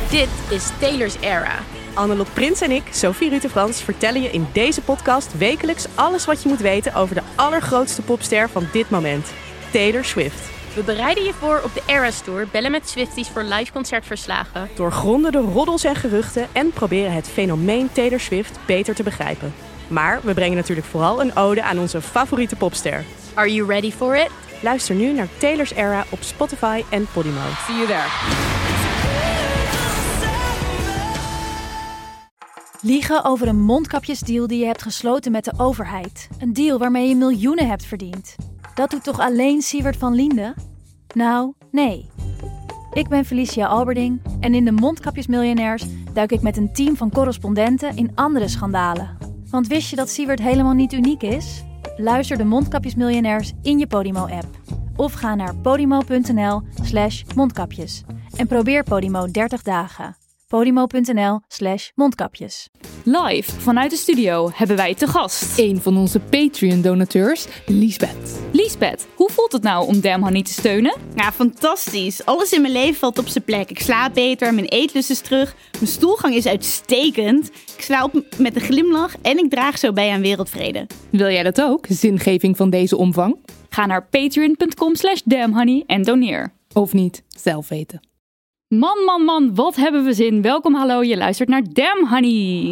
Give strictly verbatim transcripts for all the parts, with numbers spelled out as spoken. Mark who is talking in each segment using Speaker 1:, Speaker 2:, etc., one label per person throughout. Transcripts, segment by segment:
Speaker 1: Dit is Taylor's Era.
Speaker 2: Annelot Prins en ik, Sophie Rutte-Frans, vertellen je in deze podcast wekelijks alles wat je moet weten over de allergrootste popster van dit moment, Taylor Swift.
Speaker 1: We bereiden je voor op de Eras Tour, bellen met Swifties voor live concertverslagen.
Speaker 2: Doorgronden de roddels en geruchten en proberen het fenomeen Taylor Swift beter te begrijpen. Maar we brengen natuurlijk vooral een ode aan onze favoriete popster.
Speaker 1: Are you ready for it?
Speaker 2: Luister nu naar Taylor's Era op Spotify en Podimo.
Speaker 1: See you there.
Speaker 3: Liegen over een mondkapjesdeal die je hebt gesloten met de overheid. Een deal waarmee je miljoenen hebt verdiend. Dat doet toch alleen Siewert van Liende? Nou, nee. Ik ben Felicia Alberding en in de Mondkapjesmiljonairs duik ik met een team van correspondenten in andere schandalen. Want wist je dat Siewert helemaal niet uniek is? Luister de Mondkapjesmiljonairs in je Podimo-app. Of ga naar podimo.nl slash mondkapjes. En probeer Podimo dertig dagen. Podimo.nl slash mondkapjes.
Speaker 4: Live vanuit de studio hebben wij te gast
Speaker 5: een van onze Patreon-donateurs, Liesbeth.
Speaker 4: Liesbeth, hoe voelt het nou om Damn Honey te steunen?
Speaker 6: Ja, fantastisch. Alles in mijn leven valt op zijn plek. Ik slaap beter, mijn eetlust is terug, mijn stoelgang is uitstekend. Ik sta op met een glimlach en ik draag zo bij aan wereldvrede.
Speaker 5: Wil jij dat ook, zingeving van deze omvang?
Speaker 4: Ga naar patreon.com slash damnhoney en doneer.
Speaker 5: Of niet, zelf weten.
Speaker 4: Man, man, man, wat hebben we zin. Welkom, hallo, je luistert naar Damn Honey.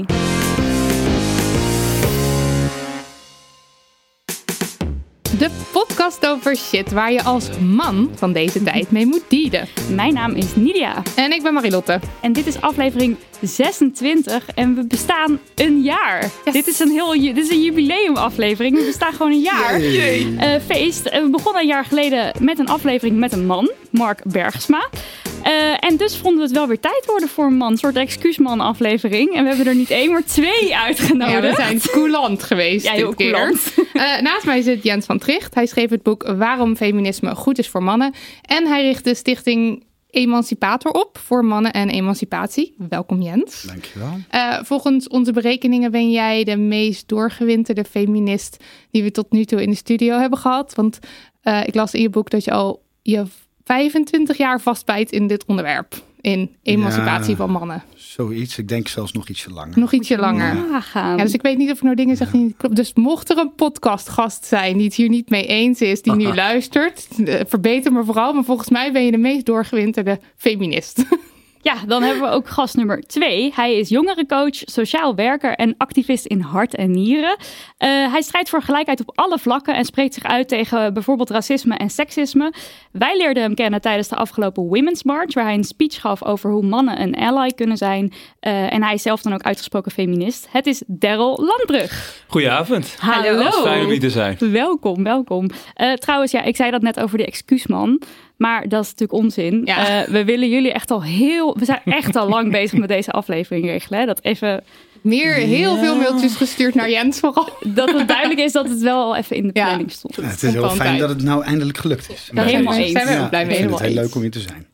Speaker 5: De podcast over shit waar je als man van deze tijd mee moet dealen.
Speaker 4: Mijn naam is Nidia.
Speaker 5: En ik ben Marilotte.
Speaker 4: En dit is aflevering zesentwintig en we bestaan een jaar. Yes. Dit is een heel, dit is een jubileumaflevering. We bestaan gewoon een jaar. Uh, feest. We begonnen een jaar geleden met een aflevering met een man, Mark Bergsma. Uh, en dus vonden we het wel weer tijd worden voor een man. Een soort excuusman aflevering. En we hebben er niet één, maar twee uitgenodigd.
Speaker 5: Ja, we zijn coulant geweest ja, dit keer. Coulant. Uh, naast mij zit Jens van Tricht. Hij schreef het boek Waarom feminisme goed is voor mannen. En hij richt de stichting Emancipator op voor mannen en emancipatie. Welkom Jens.
Speaker 7: Dankjewel.
Speaker 5: Uh, volgens onze berekeningen ben jij de meest doorgewinterde feminist die we tot nu toe in de studio hebben gehad. Want uh, ik las in je boek dat je al je vijfentwintig jaar vastbijt in dit onderwerp. In emancipatie ja, van mannen.
Speaker 7: Zoiets. Ik denk zelfs nog ietsje langer.
Speaker 5: Nog ietsje langer.
Speaker 4: Ja.
Speaker 5: Ja, dus ik weet niet of ik nou dingen zeg die niet kloppen. Dus mocht er een podcastgast zijn die het hier niet mee eens is, die nu luistert, verbeter me vooral. Maar volgens mij ben je de meest doorgewinterde feminist.
Speaker 4: Ja, dan hebben we ook gast nummer twee. Hij is jongerencoach, sociaal werker en activist in hart en nieren. Uh, hij strijdt voor gelijkheid op alle vlakken en spreekt zich uit tegen bijvoorbeeld racisme en seksisme. Wij leerden hem kennen tijdens de afgelopen Women's March, waar hij een speech gaf over hoe mannen een ally kunnen zijn. Uh, en hij is zelf dan ook uitgesproken feminist. Het is Daryl Landbrug.
Speaker 8: Goedenavond.
Speaker 4: Hallo.
Speaker 8: Fijn om hier te zijn.
Speaker 4: Welkom, welkom. Uh, trouwens, ja, ik zei dat net over de excuusman. Maar dat is natuurlijk onzin. Ja. Uh, we willen jullie echt al heel... We zijn echt al lang bezig met deze aflevering regelen. Hè? Dat even...
Speaker 5: Meer heel ja. veel mailtjes gestuurd naar Jens vooral.
Speaker 4: Dat het duidelijk is dat het wel al even in de planning stond.
Speaker 7: Ja, het is heel fijn tijd. dat het nou eindelijk gelukt is.
Speaker 4: Ja, helemaal eens.
Speaker 5: Zijn we ja, blij mee.
Speaker 7: Ik vind het heel leuk om hier te zijn.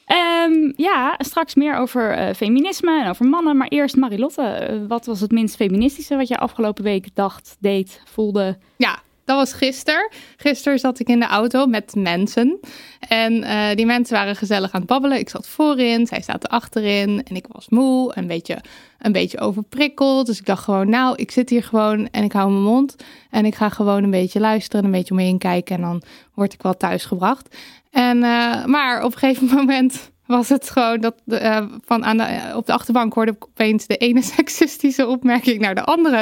Speaker 4: Um, ja, straks meer over uh, feminisme en over mannen. Maar eerst Marilotte. Uh, wat was het minst feministische wat je afgelopen week dacht, deed, voelde?
Speaker 5: Ja. Dat was gisteren. Gisteren zat ik in de auto met mensen. En uh, die mensen waren gezellig aan het babbelen. Ik zat voorin, zij zaten achterin. En ik was moe, een beetje, een beetje overprikkeld. Dus ik dacht gewoon, nou, ik zit hier gewoon en ik hou mijn mond. En ik ga gewoon een beetje luisteren, een beetje om me heen kijken. En dan word ik wel thuisgebracht. En, uh, maar op een gegeven moment was het gewoon dat uh, van aan de, op de achterbank hoorde ik opeens de ene seksistische opmerking naar de andere.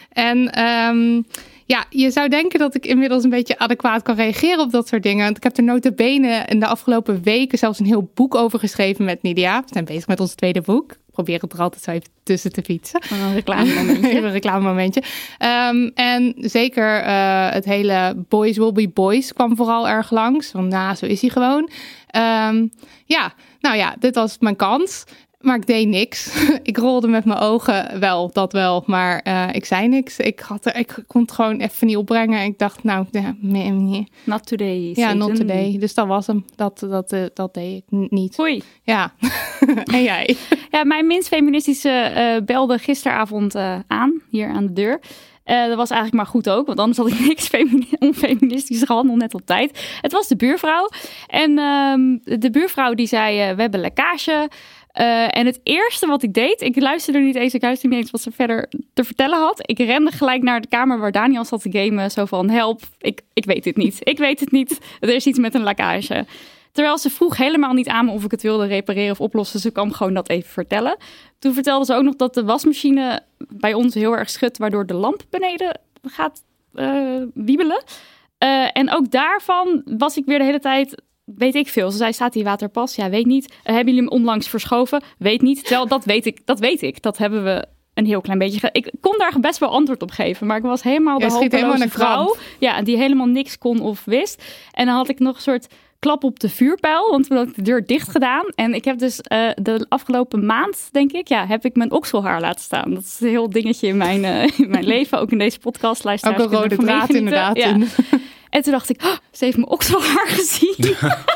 Speaker 5: En Um, Ja, je zou denken dat ik inmiddels een beetje adequaat kan reageren op dat soort dingen. Want ik heb er nota bene in de afgelopen weken zelfs een heel boek over geschreven met Nidia. We zijn bezig met ons tweede boek. Ik probeer het er altijd zo even tussen te fietsen.
Speaker 4: Een reclamemomentje.
Speaker 5: een reclamemomentje. Um, en zeker uh, het hele Boys Will Be Boys kwam vooral erg langs. Want nou, zo is hij gewoon. Um, ja, nou ja, dit was mijn kans. Maar ik deed niks. Ik rolde met mijn ogen wel, dat wel. Maar uh, ik zei niks. Ik, had er, ik kon het gewoon even niet opbrengen. Ik dacht, nou, ja, nee.
Speaker 4: Not today.
Speaker 5: Ja,
Speaker 4: Satan.
Speaker 5: not today. Dus dat was hem. Dat, dat, uh, dat deed ik n- niet.
Speaker 4: Oei.
Speaker 5: Ja. En jij?
Speaker 4: Ja, mijn minst feministische uh, belde gisteravond uh, aan, hier aan de deur. Uh, dat was eigenlijk maar goed ook, want anders had ik niks femini- onfeministisch gehad, nog net op tijd. Het was de buurvrouw. En uh, de buurvrouw die zei, uh, we hebben lekkage. Uh, en het eerste wat ik deed, ik luisterde niet eens, ik luisterde niet eens wat ze verder te vertellen had. Ik rende gelijk naar de kamer waar Daniel zat te gamen. Zo van, help, ik, ik weet het niet. Ik weet het niet. Er is iets met een lekkage. Terwijl ze vroeg helemaal niet aan me of ik het wilde repareren of oplossen. Ze kwam gewoon dat even vertellen. Toen vertelde ze ook nog dat de wasmachine bij ons heel erg schudt, waardoor de lamp beneden gaat uh, wiebelen. Uh, en ook daarvan was ik weer de hele tijd, weet ik veel. Ze zei, staat die waterpas? Ja, weet niet. Uh, hebben jullie hem onlangs verschoven? Weet niet. Terwijl, dat weet ik. Dat weet ik. Dat hebben we een heel klein beetje... Ge- ik kon daar best wel antwoord op geven. Maar ik was helemaal de hopeloze vrouw. Ja, die helemaal niks kon of wist. En dan had ik nog een soort klap op de vuurpijl. Want toen had ik de deur dicht gedaan. En ik heb dus uh, de afgelopen maand, denk ik... ja, heb ik mijn okselhaar laten staan. Dat is een heel dingetje in mijn, uh, in mijn leven. Ook in deze podcast. Ook
Speaker 5: een rode draad inderdaad.
Speaker 4: Ja. En toen dacht ik, oh, ze heeft mijn okselhaar gezien.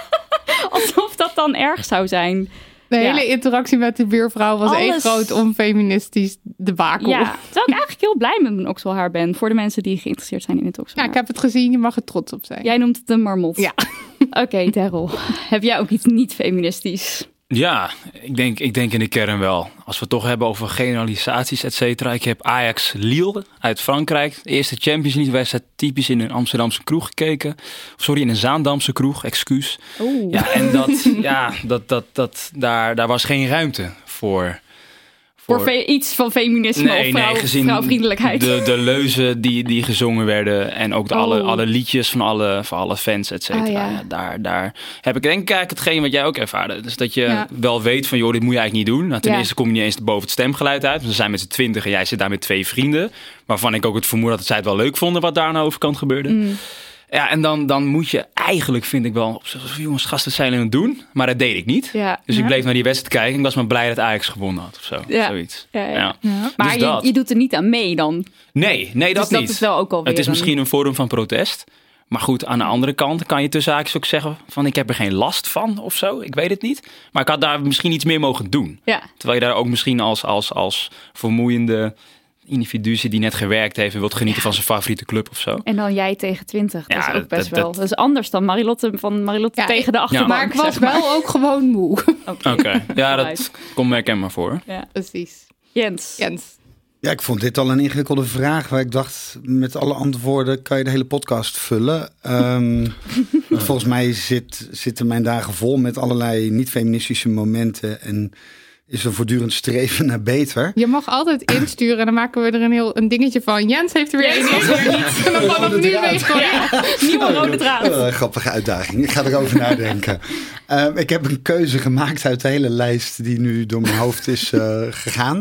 Speaker 4: Alsof dat dan erg zou zijn.
Speaker 5: De
Speaker 4: ja.
Speaker 5: hele interactie met de buurvrouw was
Speaker 4: Alles...
Speaker 5: één groot onfeministisch debakel.
Speaker 4: Ja, terwijl ik eigenlijk heel blij met mijn okselhaar ben. Voor de mensen die geïnteresseerd zijn in het okselhaar.
Speaker 5: Ja, ik heb het gezien. Je mag er trots op zijn.
Speaker 4: Jij noemt het een marmot.
Speaker 5: Ja.
Speaker 4: Oké, okay, Daryl. Heb jij ook iets niet feministisch?
Speaker 8: Ja, ik denk, ik denk in de kern wel. Als we het toch hebben over generalisaties, et cetera. Ik heb Ajax Lille uit Frankrijk. De eerste Champions League wedstrijd typisch in een Amsterdamse kroeg gekeken. Sorry, in een Zaandamse kroeg, excuus.
Speaker 4: Oeh.
Speaker 8: Ja, en dat, ja, dat, dat, dat, daar, daar was geen ruimte voor.
Speaker 4: Voor, voor fe- iets van feminisme nee, of vrouw, nee, gezien vrouwvriendelijkheid.
Speaker 8: De, de leuzen die, die gezongen werden. En ook de
Speaker 4: oh.
Speaker 8: alle, alle liedjes van alle, van alle fans, et cetera.
Speaker 4: Ah, ja.
Speaker 8: Ja, daar, daar heb ik denk ik eigenlijk hetgeen wat jij ook ervaarde. Dus dat je
Speaker 5: ja.
Speaker 8: wel weet van, joh, dit moet je eigenlijk niet doen. Nou, ten
Speaker 4: ja.
Speaker 8: eerste kom je niet eens boven het stemgeluid uit. We zijn met z'n twintig en jij zit daar met twee vrienden. Waarvan ik ook het vermoeden dat zij het wel leuk vonden wat daar aan de overkant gebeurde.
Speaker 4: Mm.
Speaker 8: Ja, en dan, dan moet je eigenlijk, vind ik wel, jongens, gasten zijn aan het doen. Maar dat deed ik niet.
Speaker 4: Ja.
Speaker 8: Dus
Speaker 4: ja.
Speaker 8: ik bleef naar die wedstrijd kijken. En ik was maar blij dat Ajax gewonnen had of zo.
Speaker 4: Ja.
Speaker 8: Zoiets.
Speaker 4: Ja, ja.
Speaker 8: Ja.
Speaker 4: Ja. Maar
Speaker 8: dus
Speaker 4: je, je doet er niet aan mee dan?
Speaker 8: Nee, nee dat
Speaker 4: dus
Speaker 8: niet.
Speaker 4: Dat is wel ook alweer
Speaker 8: het is
Speaker 4: een...
Speaker 8: misschien een vorm van protest. Maar goed, aan de andere kant kan je tussen haakjes ook zeggen van ik heb er geen last van of zo. Ik weet het niet. Maar ik had daar misschien iets meer mogen doen.
Speaker 4: Ja.
Speaker 8: Terwijl je daar ook misschien als, als, als vermoeiende individu die net gewerkt heeft en wilt genieten ja. van zijn favoriete club of zo.
Speaker 4: En dan jij tegen twintig. Dat
Speaker 8: ja,
Speaker 4: is ook best
Speaker 8: dat,
Speaker 4: wel. Dat is anders dan Marilotte van Marilotte ja, tegen de achterbank.
Speaker 5: Ja, maar ik was
Speaker 4: zeg maar.
Speaker 5: wel ook gewoon moe.
Speaker 8: Oké, okay. okay. ja, dat komt me herkenbaar voor.
Speaker 4: Ja.
Speaker 5: Precies.
Speaker 4: Jens.
Speaker 5: Jens.
Speaker 7: Ja, ik vond dit al een ingewikkelde vraag. Waar ik dacht, met alle antwoorden kan je de hele podcast vullen. Um, volgens mij zit, zitten mijn dagen vol met allerlei niet-feministische momenten. En is er voortdurend streven naar beter.
Speaker 5: Je mag altijd insturen en dan maken we er een heel een dingetje van. Jens heeft er weer
Speaker 4: Jens
Speaker 5: een. En dan kan het nu weer
Speaker 4: ja. Nieuwe rode draad.
Speaker 7: Uh, grappige uitdaging. Ik ga erover nadenken. Uh, ik heb een keuze gemaakt uit de hele lijst die nu door mijn hoofd is uh, gegaan.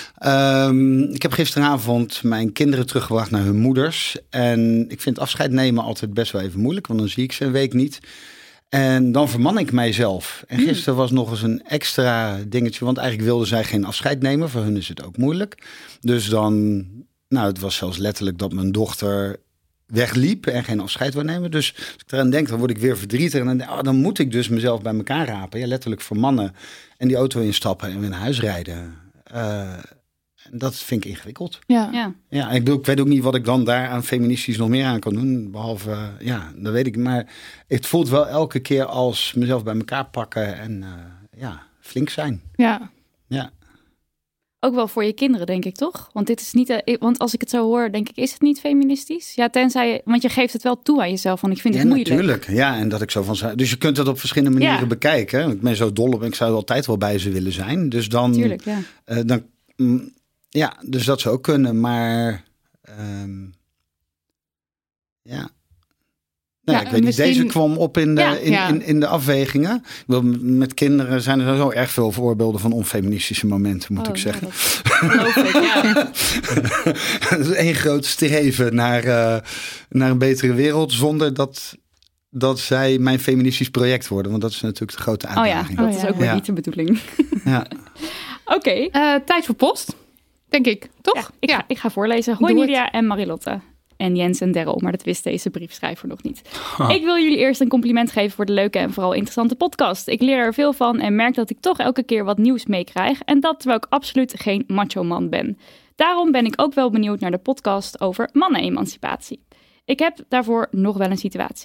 Speaker 7: Um, ik heb gisteravond mijn kinderen teruggebracht naar hun moeders. En ik vind afscheid nemen altijd best wel even moeilijk. Want dan zie ik ze een week niet. En dan verman ik mijzelf. En gisteren was nog eens een extra dingetje. Want eigenlijk wilden zij geen afscheid nemen. Voor hun is het ook moeilijk. Dus dan, nou het was zelfs letterlijk dat mijn dochter wegliep en geen afscheid wil nemen. Dus als ik eraan denk, dan word ik weer verdrietig. En dan, denk, oh, dan moet ik dus mezelf bij elkaar rapen. Ja, letterlijk vermannen. En die auto instappen en weer naar huis rijden. Uh, dat vind ik ingewikkeld.
Speaker 5: Ja.
Speaker 4: ja.
Speaker 7: Ja, ik, bedoel, ik weet ook niet wat ik dan daar aan feministisch nog meer aan kan doen. Behalve, uh, ja, dat weet ik. Maar het voelt wel elke keer als mezelf bij elkaar pakken en uh, ja, flink zijn.
Speaker 5: Ja.
Speaker 7: Ja.
Speaker 4: Ook wel voor je kinderen, denk ik, toch? Want dit is niet, uh, want als ik het zo hoor, denk ik, is het niet feministisch? Ja, tenzij, want je geeft het wel toe aan jezelf, want ik vind
Speaker 7: ja,
Speaker 4: het moeilijk.
Speaker 7: Natuurlijk. Ja, en dat ik zo van, dus je kunt het op verschillende manieren ja. bekijken. Ik ben zo dol op, ik zou altijd wel bij ze willen zijn. Dus dan,
Speaker 4: Tuurlijk, ja.
Speaker 7: Uh, dan mm, ja, dus dat zou ook kunnen, maar um, ja. Nou, ja, ik weet misschien... niet, deze kwam op in de, ja, in, ja. in, in de afwegingen. Met kinderen zijn er zo erg veel voorbeelden van onfeministische momenten, moet oh, ik zeggen.
Speaker 4: Ja, dat ik, ja.
Speaker 7: Dat is één groot streven naar, uh, naar een betere wereld, zonder dat, dat zij mijn feministisch project worden. Want dat is natuurlijk de grote uitdaging.
Speaker 4: Oh ja, dat
Speaker 5: oh,
Speaker 4: is ook
Speaker 5: ja.
Speaker 4: wel niet de bedoeling.
Speaker 7: Ja.
Speaker 4: Oké. Okay.
Speaker 5: Uh, tijd voor post, denk ik, toch?
Speaker 4: Ja, ik, ja. Ga, ik ga voorlezen. Hoi Nidia en Marilotte. En Jens en Daryl, maar dat wist deze briefschrijver nog niet. Oh. Ik wil jullie eerst een compliment geven voor de leuke en vooral interessante podcast. Ik leer er veel van en merk dat ik toch elke keer wat nieuws meekrijg. En dat terwijl ik absoluut geen macho man ben. Daarom ben ik ook wel benieuwd naar de podcast over mannen-emancipatie. Ik heb daarvoor nog wel een situatie.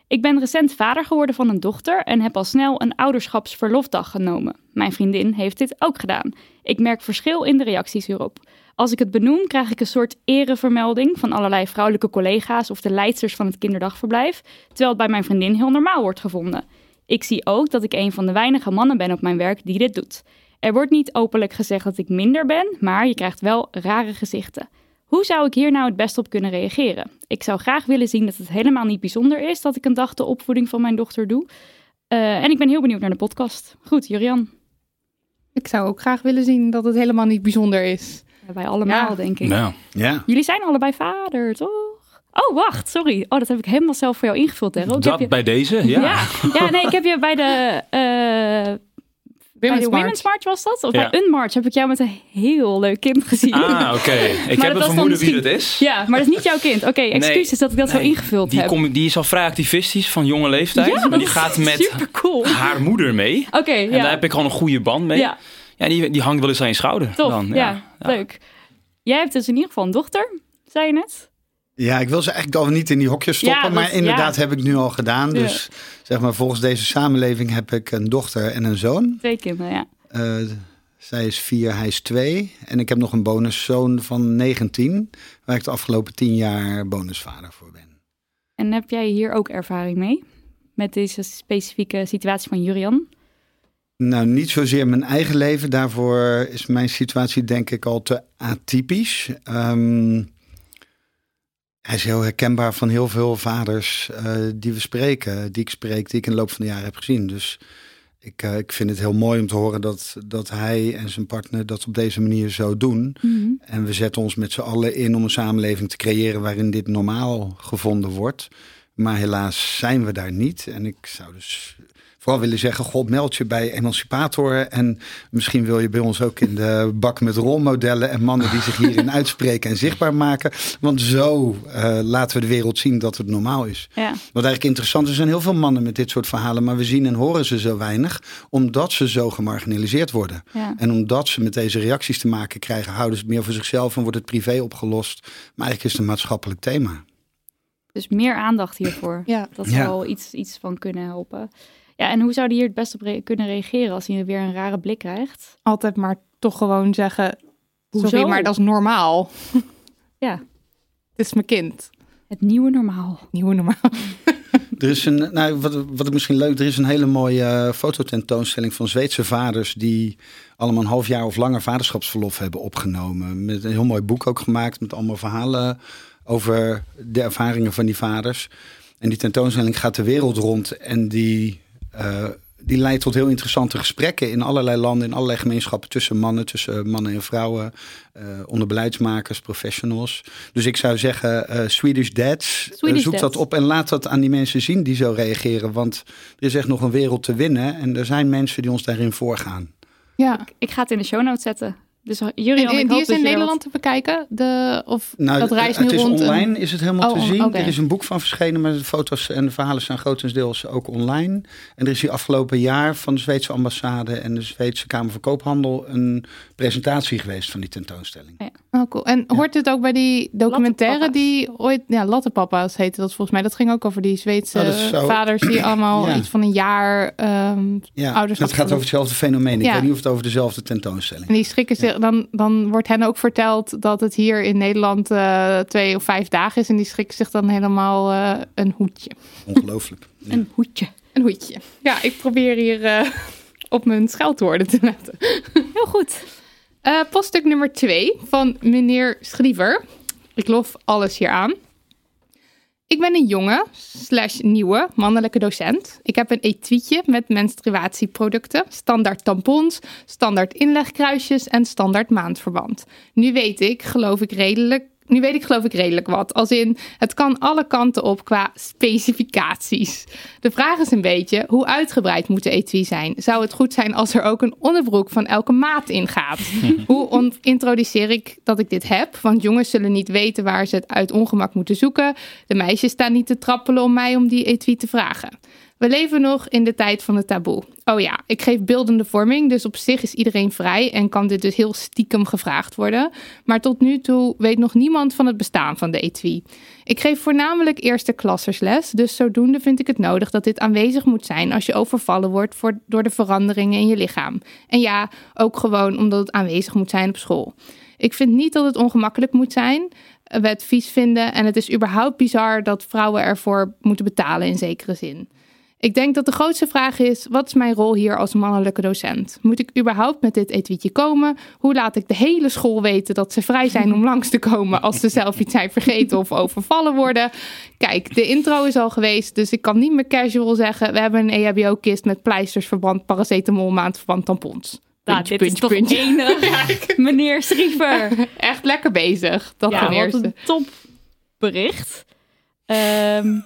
Speaker 4: Ik ben recent vader geworden van een dochter en heb al snel een ouderschapsverlofdag genomen. Mijn vriendin heeft dit ook gedaan. Ik merk verschil in de reacties hierop. Als ik het benoem, krijg ik een soort erevermelding van allerlei vrouwelijke collega's of de leidsters van het kinderdagverblijf, terwijl het bij mijn vriendin heel normaal wordt gevonden. Ik zie ook dat ik een van de weinige mannen ben op mijn werk die dit doet. Er wordt niet openlijk gezegd dat ik minder ben, maar je krijgt wel rare gezichten. Hoe zou ik hier nou het best op kunnen reageren? Ik zou graag willen zien dat het helemaal niet bijzonder is dat ik een dag de opvoeding van mijn dochter doe. Uh, en ik ben heel benieuwd naar de podcast. Goed, Jurian.
Speaker 5: Ik zou ook graag willen zien dat het helemaal niet bijzonder is.
Speaker 4: Ja, wij allemaal, ja. denk ik.
Speaker 8: Nou.
Speaker 7: Ja.
Speaker 4: Jullie zijn allebei vader, toch? Oh, wacht, sorry. Oh, dat heb ik helemaal zelf voor jou ingevuld. Hè.
Speaker 8: Dat
Speaker 4: heb je...
Speaker 8: bij deze, ja.
Speaker 4: ja. Ja, nee, ik heb je bij de... Uh... Bij de Women's March was dat? Of ja. bij Unmarch heb ik jou met een heel leuk kind gezien.
Speaker 8: Ah, oké. Okay. Ik heb een vermoeden misschien... wie dat is.
Speaker 4: Ja, maar dat is niet jouw kind. Oké, okay, excuses nee, dat ik dat nee, zo ingevuld
Speaker 8: die
Speaker 4: heb.
Speaker 8: Kom, die is al vrij activistisch van jonge leeftijd.
Speaker 4: Ja,
Speaker 8: maar die gaat met
Speaker 4: cool.
Speaker 8: haar moeder mee.
Speaker 4: Oké, okay,
Speaker 8: en
Speaker 4: ja.
Speaker 8: daar heb ik gewoon een goede band mee. Ja, ja die, die hangt wel eens aan je schouder.
Speaker 4: Tof,
Speaker 8: dan.
Speaker 4: Ja,
Speaker 8: ja,
Speaker 4: ja, leuk. Jij hebt dus in ieder geval een dochter, zei je net.
Speaker 7: Ja, ik wil ze eigenlijk al niet in die hokjes stoppen, ja, dat, maar inderdaad ja. heb ik nu al gedaan. Ja. Dus zeg maar, volgens deze samenleving heb ik een dochter en een zoon.
Speaker 4: Twee kinderen, ja.
Speaker 7: Uh, zij is vier, hij is twee. En ik heb nog een bonuszoon van negentien, waar ik de afgelopen tien jaar bonusvader voor ben.
Speaker 4: En heb jij hier ook ervaring mee? Met deze specifieke situatie van Jurian?
Speaker 7: Nou, niet zozeer mijn eigen leven. Daarvoor is mijn situatie denk ik al te atypisch. Um, hij is heel herkenbaar van heel veel vaders uh, die we spreken. Die ik spreek, die ik in de loop van de jaren heb gezien. Dus ik, uh, ik vind het heel mooi om te horen dat, dat hij en zijn partner dat op deze manier zo doen. Mm-hmm. En we zetten ons met z'n allen in om een samenleving te creëren waarin dit normaal gevonden wordt. Maar helaas zijn we daar niet. En ik zou dus vooral willen zeggen, god, meld je bij Emancipator. En misschien wil je bij ons ook in de bak met rolmodellen en mannen die zich hierin uitspreken en zichtbaar maken. Want zo uh, laten we de wereld zien dat het normaal is.
Speaker 4: Ja.
Speaker 7: Wat eigenlijk interessant is, er zijn heel veel mannen met dit soort verhalen, maar we zien en horen ze zo weinig, omdat ze zo gemarginaliseerd worden.
Speaker 4: Ja.
Speaker 7: En omdat ze met deze reacties te maken krijgen, houden ze het meer voor zichzelf en wordt het privé opgelost. Maar eigenlijk is het een maatschappelijk thema.
Speaker 4: Dus meer aandacht hiervoor.
Speaker 5: Ja.
Speaker 4: Dat zal ja. iets, iets van kunnen helpen. Ja, en hoe zou die hier het best op re- kunnen reageren als hij weer een rare blik krijgt?
Speaker 5: Altijd maar toch gewoon zeggen,
Speaker 4: Hoezo?
Speaker 5: sorry, maar dat is normaal.
Speaker 4: Ja.
Speaker 5: Het is mijn kind.
Speaker 4: Het nieuwe normaal.
Speaker 5: Het nieuwe normaal.
Speaker 7: Er is een, nou, wat, wat ik misschien leuk, er is een hele mooie uh, fototentoonstelling van Zweedse vaders die allemaal een half jaar of langer vaderschapsverlof hebben opgenomen. Met een heel mooi boek ook gemaakt met allemaal verhalen over de ervaringen van die vaders. En die tentoonstelling gaat de wereld rond en die, uh, die leidt tot heel interessante gesprekken in allerlei landen, in allerlei gemeenschappen tussen mannen, tussen mannen en vrouwen, uh, onder beleidsmakers, professionals. Dus ik zou zeggen, uh, Swedish Dads,
Speaker 4: Swedish
Speaker 7: uh, zoek
Speaker 4: Dads.
Speaker 7: dat op en laat dat aan die mensen zien die zo reageren. Want er is echt nog een wereld te winnen en er zijn mensen die ons daarin voorgaan.
Speaker 5: Ja.
Speaker 4: Ik, ik ga het in de show notes zetten. Dus Jurian,
Speaker 5: en, en die is in Nederland
Speaker 4: wat...
Speaker 5: te bekijken? De, of
Speaker 7: nou,
Speaker 5: dat reist nu
Speaker 7: het is
Speaker 5: rond
Speaker 7: online,
Speaker 5: een...
Speaker 7: is het helemaal
Speaker 5: oh,
Speaker 7: te zien.
Speaker 5: Okay.
Speaker 7: Er is een boek van verschenen, maar de foto's en de verhalen zijn grotendeels ook online. En er is hier afgelopen jaar van de Zweedse ambassade en de Zweedse Kamer van Koophandel een presentatie geweest van die tentoonstelling.
Speaker 4: Ja.
Speaker 5: Oh, cool. En hoort dit ook bij die documentaire die ooit... Ja, Lattepapa's heette dat volgens mij. Dat ging ook over die Zweedse
Speaker 7: oh, zo...
Speaker 5: vaders die allemaal
Speaker 7: ja.
Speaker 5: iets van een jaar um,
Speaker 7: ja,
Speaker 5: ouders...
Speaker 7: Het gaat over hetzelfde fenomeen. Ik
Speaker 5: ja.
Speaker 7: weet niet of het over dezelfde tentoonstelling.
Speaker 5: En die schrikken zich... Ja. Dan, dan wordt hen ook verteld dat het hier in Nederland uh, twee of vijf dagen is. En die schrikken zich dan helemaal uh, een hoedje.
Speaker 7: Ongelooflijk.
Speaker 4: Ja. Een hoedje.
Speaker 5: Een hoedje. Ja, ik probeer hier uh, op mijn scheldwoorden te letten.
Speaker 4: Heel goed.
Speaker 5: Uh, poststuk nummer twee van meneer Schriever. Ik lof alles hier aan. Ik ben een jonge, slash nieuwe, mannelijke docent. Ik heb een etuietje met menstruatieproducten, standaard tampons, standaard inlegkruisjes en standaard maandverband. Nu weet ik, geloof ik redelijk... Nu weet ik geloof ik redelijk wat. Als in, het kan alle kanten op qua specificaties. De vraag is een beetje, hoe uitgebreid moet de etui zijn? Zou het goed zijn als er ook een onderbroek van elke maat in gaat? Hoe on- introduceer ik dat ik dit heb? Want jongens zullen niet weten waar ze het uit ongemak moeten zoeken. De meisjes staan niet te trappelen om mij om die etui te vragen. We leven nog in de tijd van het taboe. Oh ja, ik geef beeldende vorming, dus op zich is iedereen vrij en kan dit dus heel stiekem gevraagd worden. Maar tot nu toe weet nog niemand van het bestaan van de etui. Ik geef voornamelijk eerste klassersles, dus zodoende vind ik het nodig dat dit aanwezig moet zijn als je overvallen wordt voor, door de veranderingen in je lichaam. En ja, ook gewoon omdat het aanwezig moet zijn op school. Ik vind niet dat het ongemakkelijk moet zijn, we het vies vinden en het is überhaupt bizar dat vrouwen ervoor moeten betalen in zekere zin. Ik denk dat de grootste vraag is, wat is mijn rol hier als mannelijke docent? Moet ik überhaupt met dit etuietje komen? Hoe laat ik de hele school weten dat ze vrij zijn om langs te komen als ze zelf iets zijn vergeten of overvallen worden? Kijk, de intro is al geweest, dus ik kan niet meer casual zeggen, we hebben een E H B O-kist met pleisters, verband, paracetamol, maandverband, tampons.
Speaker 4: Nou,
Speaker 5: Puntje,
Speaker 4: dit
Speaker 5: puntje,
Speaker 4: is toch
Speaker 5: puntje.
Speaker 4: enig, meneer Striever.
Speaker 5: Echt lekker bezig, dat
Speaker 4: Ja,
Speaker 5: ten
Speaker 4: wat
Speaker 5: eerste.
Speaker 4: een topbericht. Um,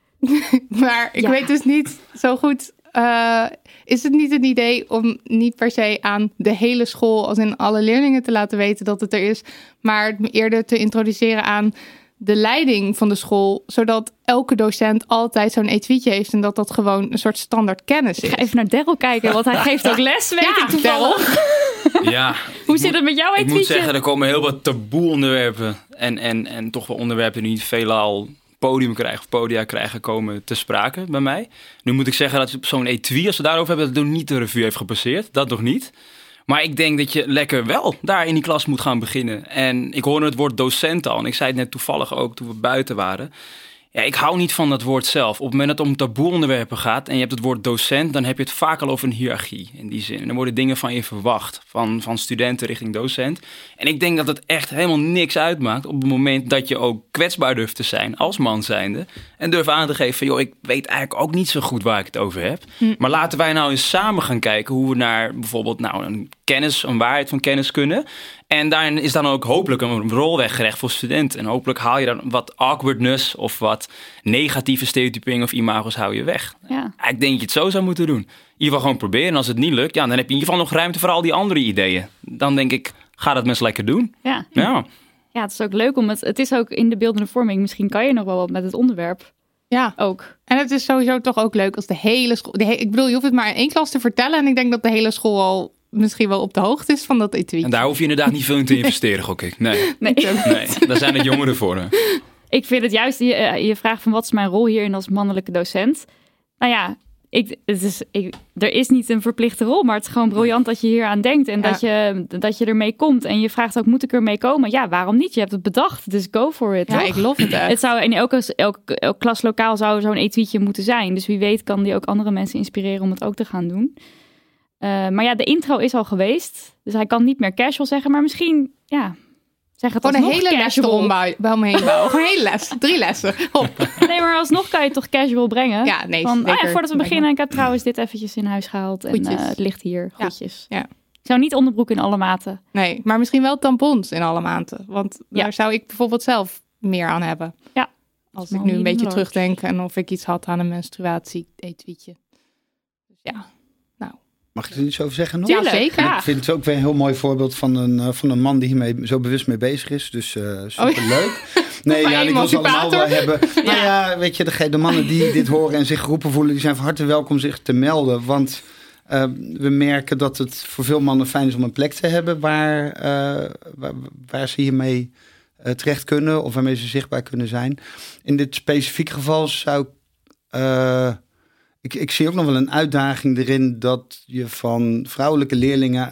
Speaker 5: Maar ik
Speaker 4: Ja.
Speaker 5: weet dus niet zo goed, uh, is het niet een idee om niet per se aan de hele school, als in alle leerlingen te laten weten dat het er is, maar het eerder te introduceren aan de leiding van de school, zodat elke docent altijd zo'n etuietje heeft en dat dat gewoon een soort standaard kennis is.
Speaker 4: Ik ga even naar Daryl kijken, want hij geeft ook les, weet
Speaker 5: Ja,
Speaker 4: ik toevallig.
Speaker 8: Ja,
Speaker 4: Hoe
Speaker 8: ik
Speaker 4: zit
Speaker 8: moet-
Speaker 4: het met jouw
Speaker 8: Ik moet
Speaker 4: etuietje?
Speaker 8: zeggen, er komen heel wat taboe onderwerpen. En, en, en toch wel onderwerpen die niet veelal podium krijgen of podia krijgen komen te sprake bij mij. Nu moet ik zeggen dat zo'n etui, als we daarover hebben, dat nog niet de revue heeft gepasseerd. Dat nog niet. Maar ik denk dat je lekker wel daar in die klas moet gaan beginnen. En ik hoorde het woord docent al. En ik zei het net toevallig ook toen we buiten waren. Ja, ik hou niet van dat woord zelf. Op het moment dat het om taboe onderwerpen gaat en je hebt het woord docent, dan heb je het vaak al over een hiërarchie in die zin. En dan worden dingen van je verwacht, van, van studenten richting docent. En ik denk dat het echt helemaal niks uitmaakt op het moment dat je ook kwetsbaar durft te zijn als man zijnde. En durft aan te geven van, joh, ik weet eigenlijk ook niet zo goed waar ik het over heb.
Speaker 5: Hm.
Speaker 8: Maar laten wij nou eens samen gaan kijken hoe we naar bijvoorbeeld nou, een kennis, een waarheid van kennis kunnen. En daarin is dan ook hopelijk een rol weggelegd voor studenten. En hopelijk haal je dan wat awkwardness of wat negatieve stereotypering of imago's hou je weg.
Speaker 4: Ja.
Speaker 8: Ik denk dat je het zo zou moeten doen. In ieder geval gewoon proberen. En als het niet lukt, ja, dan heb je in ieder geval nog ruimte voor al die andere ideeën. Dan denk ik, ga dat mensen lekker doen.
Speaker 4: Ja.
Speaker 8: Ja.
Speaker 4: Ja, het is ook leuk om het. Het is ook in de beeldende vorming. Misschien kan je nog wel wat met het onderwerp
Speaker 5: Ja,
Speaker 4: ook.
Speaker 5: en het is sowieso toch ook leuk als de hele school, de he- ik bedoel, je hoeft het maar in één klas te vertellen en ik denk dat de hele school al misschien wel op de hoogte is van dat etuietje.
Speaker 8: En daar hoef je inderdaad niet veel in te investeren, gok ik. Nee,
Speaker 4: Nee.
Speaker 8: nee, daar zijn het jongeren voor. Hè.
Speaker 4: Ik vind het juist, je, eh, je vraagt van wat is mijn rol hierin als mannelijke docent? Nou ja, ik, het is, ik, er is niet een verplichte rol, maar het is gewoon briljant dat je hier aan denkt en
Speaker 5: Ja.
Speaker 4: dat, je, dat je ermee komt. En je vraagt ook, moet ik ermee komen? Ja, waarom niet? Je hebt het bedacht, dus go for it.
Speaker 5: Ja,
Speaker 4: toch?
Speaker 5: ik lof het echt.
Speaker 4: Het zou in elke, elk, elk klaslokaal zou zo'n etuietje moeten zijn. Dus wie weet kan die ook andere mensen inspireren om het ook te gaan doen. Uh, maar ja, de intro is al geweest. Dus hij kan niet meer casual zeggen. Maar misschien, ja, zeg het
Speaker 5: Gewoon een
Speaker 4: alsnog
Speaker 5: hele les
Speaker 4: casual.
Speaker 5: erom bij, bij me heen bouwen. Gewoon een hele les. Drie lessen. Hop.
Speaker 4: Nee, maar alsnog kan je het toch casual brengen.
Speaker 5: Ja, nee,
Speaker 4: Van,
Speaker 5: zeker.
Speaker 4: oh ja, voordat we
Speaker 5: Lijkt
Speaker 4: beginnen, ik heb trouwens dit eventjes in huis gehaald. En
Speaker 5: Goedjes.
Speaker 4: uh, het ligt hier.
Speaker 5: Ja.
Speaker 4: Goedjes.
Speaker 5: Ja.
Speaker 4: Ik zou niet onderbroek in alle maten.
Speaker 5: Nee, maar misschien wel tampons in alle maanden. Want
Speaker 4: Ja.
Speaker 5: daar zou ik bijvoorbeeld zelf meer aan hebben.
Speaker 4: Ja.
Speaker 5: Als
Speaker 4: Small,
Speaker 5: ik nu een
Speaker 4: medium,
Speaker 5: beetje
Speaker 4: large.
Speaker 5: terugdenk en of ik iets had aan een menstruatie-etuietje. Dus ja.
Speaker 7: Mag ik er iets over zeggen nog?
Speaker 5: Ja,
Speaker 4: Tuurlijk,
Speaker 5: zeker.
Speaker 4: ja.
Speaker 7: Ik vind het ook weer een heel mooi voorbeeld van een, uh, van een man die hiermee zo bewust mee bezig is. Dus uh, superleuk. Nee,
Speaker 5: Maar
Speaker 7: ja, en ik wil ze allemaal wel
Speaker 5: emancipator.
Speaker 7: hebben. Nou ja, weet je, de, de mannen die dit horen en zich geroepen voelen, die zijn van harte welkom zich te melden. Want uh, we merken dat het voor veel mannen fijn is om een plek te hebben waar, uh, waar, waar ze hiermee uh, terecht kunnen of waarmee ze zichtbaar kunnen zijn. In dit specifieke geval zou ik... Uh, Ik, ik zie ook nog wel een uitdaging erin dat je van vrouwelijke leerlingen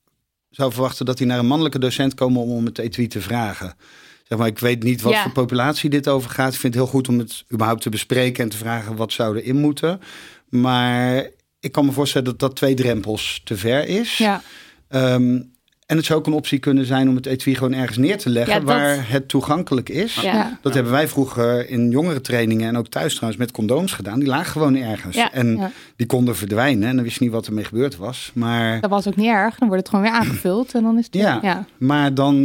Speaker 7: zou verwachten dat die naar een mannelijke docent komen om, om het etui te vragen. Zeg maar, ik weet niet wat
Speaker 4: Ja.
Speaker 7: voor populatie dit over gaat. Ik vind het heel goed om het überhaupt te bespreken en te vragen wat zou erin moeten. Maar ik kan me voorstellen dat dat twee drempels te ver is.
Speaker 5: Ja.
Speaker 7: Um, en het zou ook een optie kunnen zijn om het etui gewoon ergens neer te leggen
Speaker 4: Ja, dat-
Speaker 7: waar het toegankelijk is.
Speaker 4: Ja.
Speaker 5: Ja.
Speaker 7: Dat hebben wij vroeger in jongere trainingen en ook thuis trouwens met condooms gedaan. Die lagen gewoon ergens.
Speaker 4: Ja.
Speaker 7: En
Speaker 5: Ja.
Speaker 7: die konden verdwijnen en dan wist je niet wat ermee gebeurd was. Maar,
Speaker 5: Dat was ook niet erg. Dan wordt het gewoon weer aangevuld en dan is het...
Speaker 7: Ja.
Speaker 5: ja.
Speaker 7: maar dan,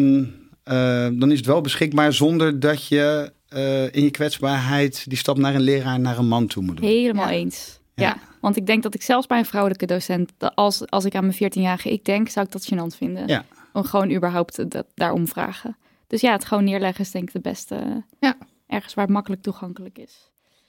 Speaker 7: uh, dan is het wel beschikbaar zonder dat je uh, in je kwetsbaarheid die stap naar een leraar, naar een man toe moet doen.
Speaker 4: Helemaal
Speaker 5: Ja.
Speaker 4: eens.
Speaker 7: Ja.
Speaker 4: Ja. want ik denk dat ik zelfs bij een vrouwelijke docent, dat als, als ik aan mijn veertienjarige ik denk, zou ik dat gênant vinden.
Speaker 7: Ja.
Speaker 4: Om gewoon überhaupt dat, daarom vragen. Dus ja, het gewoon neerleggen is denk ik de beste.
Speaker 5: Ja.
Speaker 4: Ergens waar het makkelijk toegankelijk is. Oké,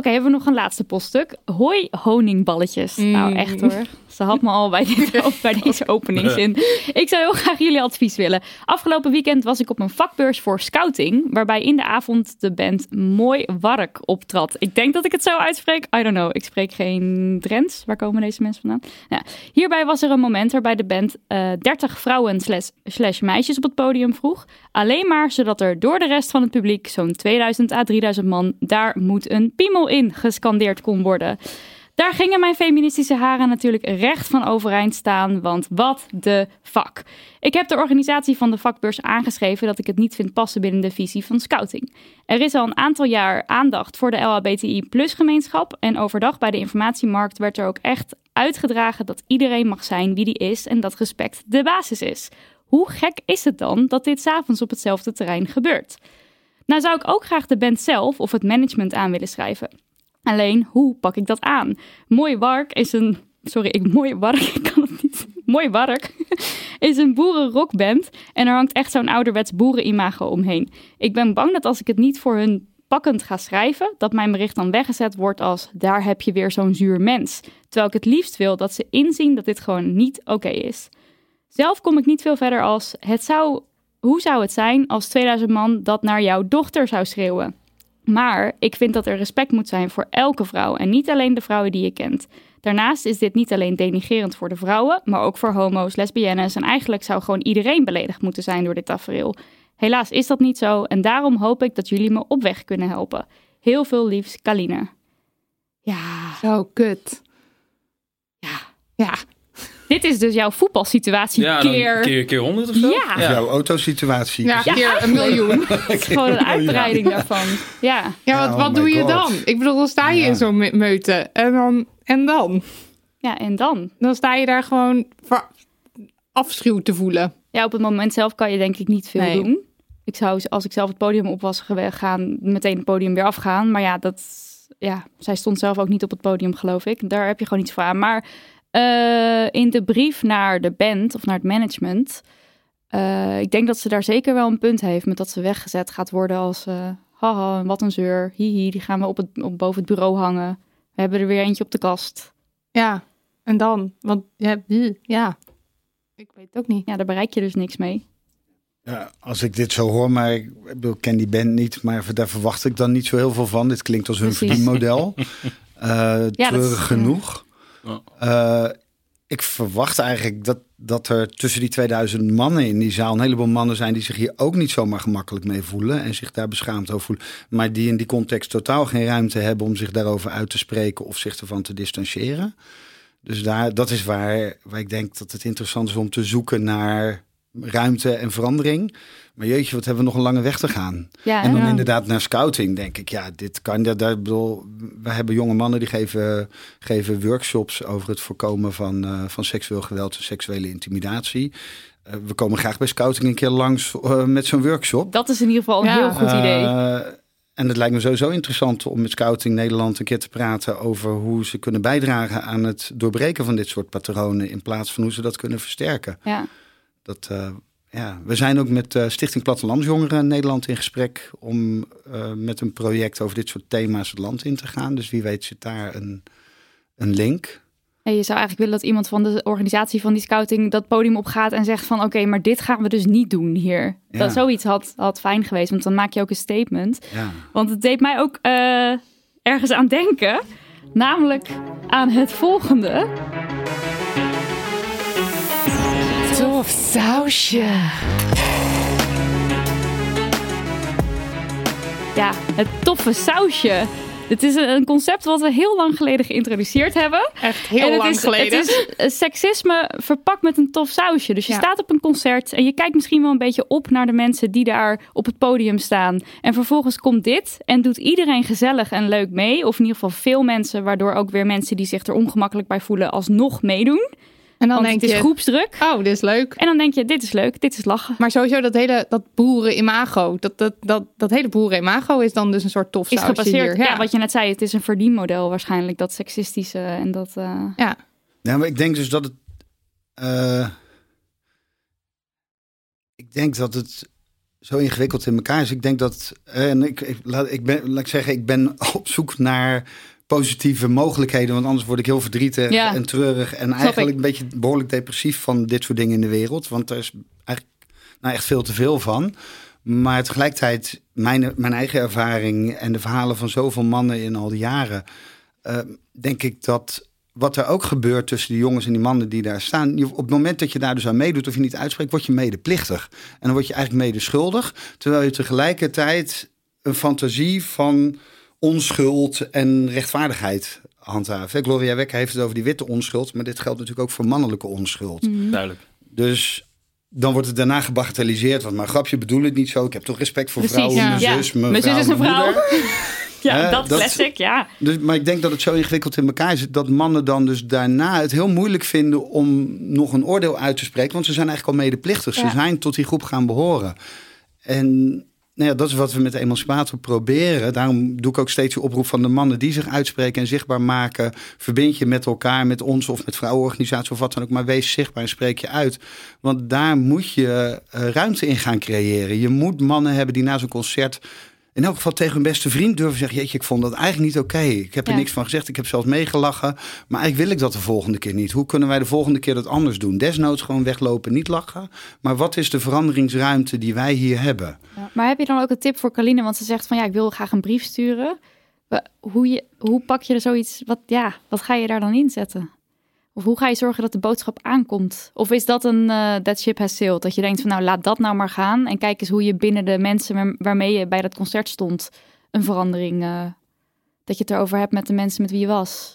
Speaker 4: Oké, hebben we nog een laatste poststuk. Hoi honingballetjes. Mm. Nou, echt hoor. Ze had me al bij, dit, bij deze openingszin. Ik zou heel graag jullie advies willen. Afgelopen weekend was ik op een vakbeurs voor scouting, waarbij in de avond de band Mooi Wark optrad. Ik denk dat ik het zo uitspreek. I don't know. Ik spreek geen Drents. Waar komen deze mensen vandaan? Ja. Hierbij was er een moment waarbij de band uh, dertig vrouwen slash, slash meisjes op het podium vroeg. Alleen maar zodat er door de rest van het publiek, zo'n tweeduizend à drieduizend man, daar moet een piemel in gescandeerd kon worden. Daar gingen mijn feministische haren natuurlijk recht van overeind staan, want wat de fuck. Ik heb de organisatie van de vakbeurs aangeschreven dat ik het niet vind passen binnen de visie van scouting. Er is al een aantal jaar aandacht voor de L H B T I plus gemeenschap en overdag bij de informatiemarkt werd er ook echt uitgedragen dat iedereen mag zijn wie die is en dat respect de basis is. Hoe gek is het dan dat dit 's avonds op hetzelfde terrein gebeurt? Nou zou ik ook graag de band zelf of het management aan willen schrijven. Alleen, hoe pak ik dat aan? Mooi Wark is een... Sorry, ik Mooi Wark, ik kan het niet. Mooi Wark is een boerenrockband en er hangt echt zo'n ouderwets boerenimago omheen. Ik ben bang dat als ik het niet voor hun pakkend ga schrijven, dat mijn bericht dan weggezet wordt als daar heb je weer zo'n zuur mens. Terwijl ik het liefst wil dat ze inzien dat dit gewoon niet oké is. Zelf kom ik niet veel verder als het zou... Hoe zou het zijn als tweeduizend man dat naar jouw dochter zou schreeuwen? Maar ik vind dat er respect moet zijn voor elke vrouw en niet alleen de vrouwen die je kent. Daarnaast is dit niet alleen denigrerend voor de vrouwen, maar ook voor homo's, lesbiennes en eigenlijk zou gewoon iedereen beledigd moeten zijn door dit tafereel. Helaas is dat niet zo en daarom hoop ik dat jullie me op weg kunnen helpen. Heel veel liefs, Kaline. Ja.
Speaker 5: Zo kut.
Speaker 4: Ja.
Speaker 5: Ja.
Speaker 4: Dit is dus jouw voetbalsituatie
Speaker 8: ja,
Speaker 4: keer...
Speaker 8: keer... Keer honderd of zo?
Speaker 4: Ja.
Speaker 7: Ja. Jouw autosituatie.
Speaker 5: Ja,
Speaker 4: ja
Speaker 5: keer een miljoen.
Speaker 4: Het is gewoon een uitbreiding ja. daarvan. Ja,
Speaker 5: ja wat,
Speaker 7: oh
Speaker 5: wat doe je
Speaker 7: God.
Speaker 5: dan? Ik bedoel, dan sta je ja. in zo'n meute. En dan? En dan?
Speaker 4: Ja, en dan?
Speaker 5: Dan sta je daar gewoon voor afschuw te voelen.
Speaker 4: Ja, op het moment zelf kan je denk ik niet veel
Speaker 5: nee.
Speaker 4: doen. Ik zou, als ik zelf het podium op was gegaan, meteen het podium weer afgaan. Maar ja, dat, ja, zij stond zelf ook niet op het podium, geloof ik. Daar heb je gewoon iets voor aan. Maar uh, in de brief naar de band of naar het management, uh, ik denk dat ze daar zeker wel een punt heeft met dat ze weggezet gaat worden als, uh, haha, wat een zeur, hihi, die gaan we op het, op, boven het bureau hangen. We hebben er weer eentje op de kast.
Speaker 5: Ja, en dan? Want ja, ja, ik weet het ook niet.
Speaker 4: Ja, daar bereik je dus niks mee.
Speaker 7: Ja, als ik dit zo hoor, maar ik bedoel, ken die band niet, maar daar verwacht ik dan niet zo heel veel van. Dit klinkt als hun Precies. verdienmodel. Uh, ja, treurig is, genoeg. Ja. Uh, ik verwacht eigenlijk dat, dat er tussen die tweeduizend mannen in die zaal een heleboel mannen zijn die zich hier ook niet zomaar gemakkelijk mee voelen en zich daar beschaamd over voelen. Maar die in die context totaal geen ruimte hebben om zich daarover uit te spreken of zich ervan te distancieren. Dus daar, dat is waar, waar ik denk dat het interessant is om te zoeken naar ruimte en verandering. Maar jeetje, wat hebben we nog een lange weg te gaan.
Speaker 4: Ja,
Speaker 7: en dan
Speaker 4: ja.
Speaker 7: inderdaad naar scouting denk ik. Ja, dit kan. Dat, dat, bedoel, we hebben jonge mannen die geven, geven workshops over het voorkomen van, uh, van seksueel geweld en seksuele intimidatie. Uh, we komen graag bij scouting een keer langs uh, met zo'n workshop.
Speaker 4: Dat is in ieder geval een ja. heel goed idee.
Speaker 7: Uh, en het lijkt me sowieso interessant om met Scouting Nederland een keer te praten over hoe ze kunnen bijdragen aan het doorbreken van dit soort patronen in plaats van hoe ze dat kunnen versterken.
Speaker 4: Ja.
Speaker 7: Dat, uh, ja. We zijn ook met uh, Stichting Plattelandsjongeren Nederland in gesprek om uh, met een project over dit soort thema's het land in te gaan. Dus wie weet zit daar een, een link.
Speaker 4: En je zou eigenlijk willen dat iemand van de organisatie van die scouting dat podium opgaat en zegt van oké, okay, maar dit gaan we dus niet doen hier. Ja. Dat zoiets had, had fijn geweest, want dan maak je ook een statement.
Speaker 7: Ja.
Speaker 4: Want het deed mij ook uh, ergens aan denken, namelijk aan het volgende.
Speaker 2: Tof sausje.
Speaker 4: Ja, het toffe sausje. Het is een concept wat we heel lang geleden geïntroduceerd hebben.
Speaker 5: Echt heel
Speaker 4: en het
Speaker 5: lang
Speaker 4: is,
Speaker 5: geleden.
Speaker 4: Het is seksisme verpakt met een tof sausje. Dus je
Speaker 5: ja.
Speaker 4: staat op een concert en je kijkt misschien wel een beetje op naar de mensen die daar op het podium staan. En vervolgens komt dit en doet iedereen gezellig en leuk mee. Of in ieder geval veel mensen, waardoor ook weer mensen die zich er ongemakkelijk bij voelen alsnog meedoen.
Speaker 5: En dan
Speaker 4: Want
Speaker 5: denk
Speaker 4: het is
Speaker 5: je,
Speaker 4: groepsdruk.
Speaker 5: Oh, dit is leuk.
Speaker 4: En dan denk je, dit is leuk, dit is lachen.
Speaker 5: Maar sowieso dat hele dat boeren-imago, dat, dat, dat, dat hele boeren-imago is dan dus een soort tof sausje
Speaker 4: is gebaseerd,
Speaker 5: hier. Ja.
Speaker 4: ja, wat je net zei, het is een verdienmodel waarschijnlijk, dat seksistische en dat... Uh...
Speaker 5: Ja.
Speaker 7: Ja, maar ik denk dus dat het... Uh, ik denk dat het zo ingewikkeld in elkaar is. Ik denk dat, en ik, ik, laat, ik ben, laat ik zeggen, ik ben op zoek naar positieve mogelijkheden, want anders word ik heel verdrietig ja. en treurig en eigenlijk ik. een beetje behoorlijk depressief van dit soort dingen in de wereld, want er is eigenlijk nou, echt veel te veel van. Maar tegelijkertijd, mijn, mijn eigen ervaring en de verhalen van zoveel mannen in al die jaren, uh, denk ik dat wat er ook gebeurt tussen die jongens en die mannen die daar staan, je, op het moment dat je daar dus aan meedoet of je niet uitspreekt, word je medeplichtig. En dan word je eigenlijk medeschuldig, terwijl je tegelijkertijd een fantasie van onschuld en rechtvaardigheid handhaven. Gloria Wekker heeft het over die witte onschuld, maar dit geldt natuurlijk ook voor mannelijke onschuld.
Speaker 8: Mm. Duidelijk.
Speaker 7: Dus dan wordt het daarna gebagatelliseerd, want maar grapje, bedoel het niet zo. Ik heb toch respect voor
Speaker 4: Precies,
Speaker 7: vrouwen,
Speaker 4: ja.
Speaker 7: mijn
Speaker 4: ja.
Speaker 7: zus, mijn
Speaker 4: mijn
Speaker 7: vrouw,
Speaker 4: zus is een
Speaker 7: mijn
Speaker 4: vrouw. ja,
Speaker 7: He,
Speaker 4: dat, dat classic, ja.
Speaker 7: Dus, maar ik denk dat het zo ingewikkeld in elkaar zit dat mannen dan dus daarna het heel moeilijk vinden om nog een oordeel uit te spreken, want ze zijn eigenlijk al medeplichtig. Ja. Ze zijn tot die groep gaan behoren. En nou ja, dat is wat we met de Emancipator proberen. Daarom doe ik ook steeds de oproep van de mannen die zich uitspreken en zichtbaar maken. Verbind je met elkaar, met ons of met vrouwenorganisaties of wat dan ook. Maar wees zichtbaar en spreek je uit. Want daar moet je uh, ruimte in gaan creëren. Je moet mannen hebben die na zo'n concert in elk geval tegen hun beste vriend durven zeggen, jeetje, ik vond dat eigenlijk niet oké. Okay. Ik heb er ja. niks van gezegd, ik heb zelfs meegelachen. Maar eigenlijk wil ik dat de volgende keer niet. Hoe kunnen wij de volgende keer dat anders doen? Desnoods gewoon weglopen, niet lachen. Maar wat is de veranderingsruimte die wij hier hebben?
Speaker 4: Ja, maar heb je dan ook een tip voor Carline? Want ze zegt van ja, ik wil graag een brief sturen. Hoe, je, hoe pak je er zoiets, wat, ja, wat ga je daar dan inzetten? Of hoe ga je zorgen dat de boodschap aankomt? Of is dat een uh, that ship has sailed? Dat je denkt van nou, laat dat nou maar gaan. En kijk eens hoe je binnen de mensen waar, waarmee je bij dat concert stond een verandering, uh, dat je het erover hebt met de mensen met wie je was.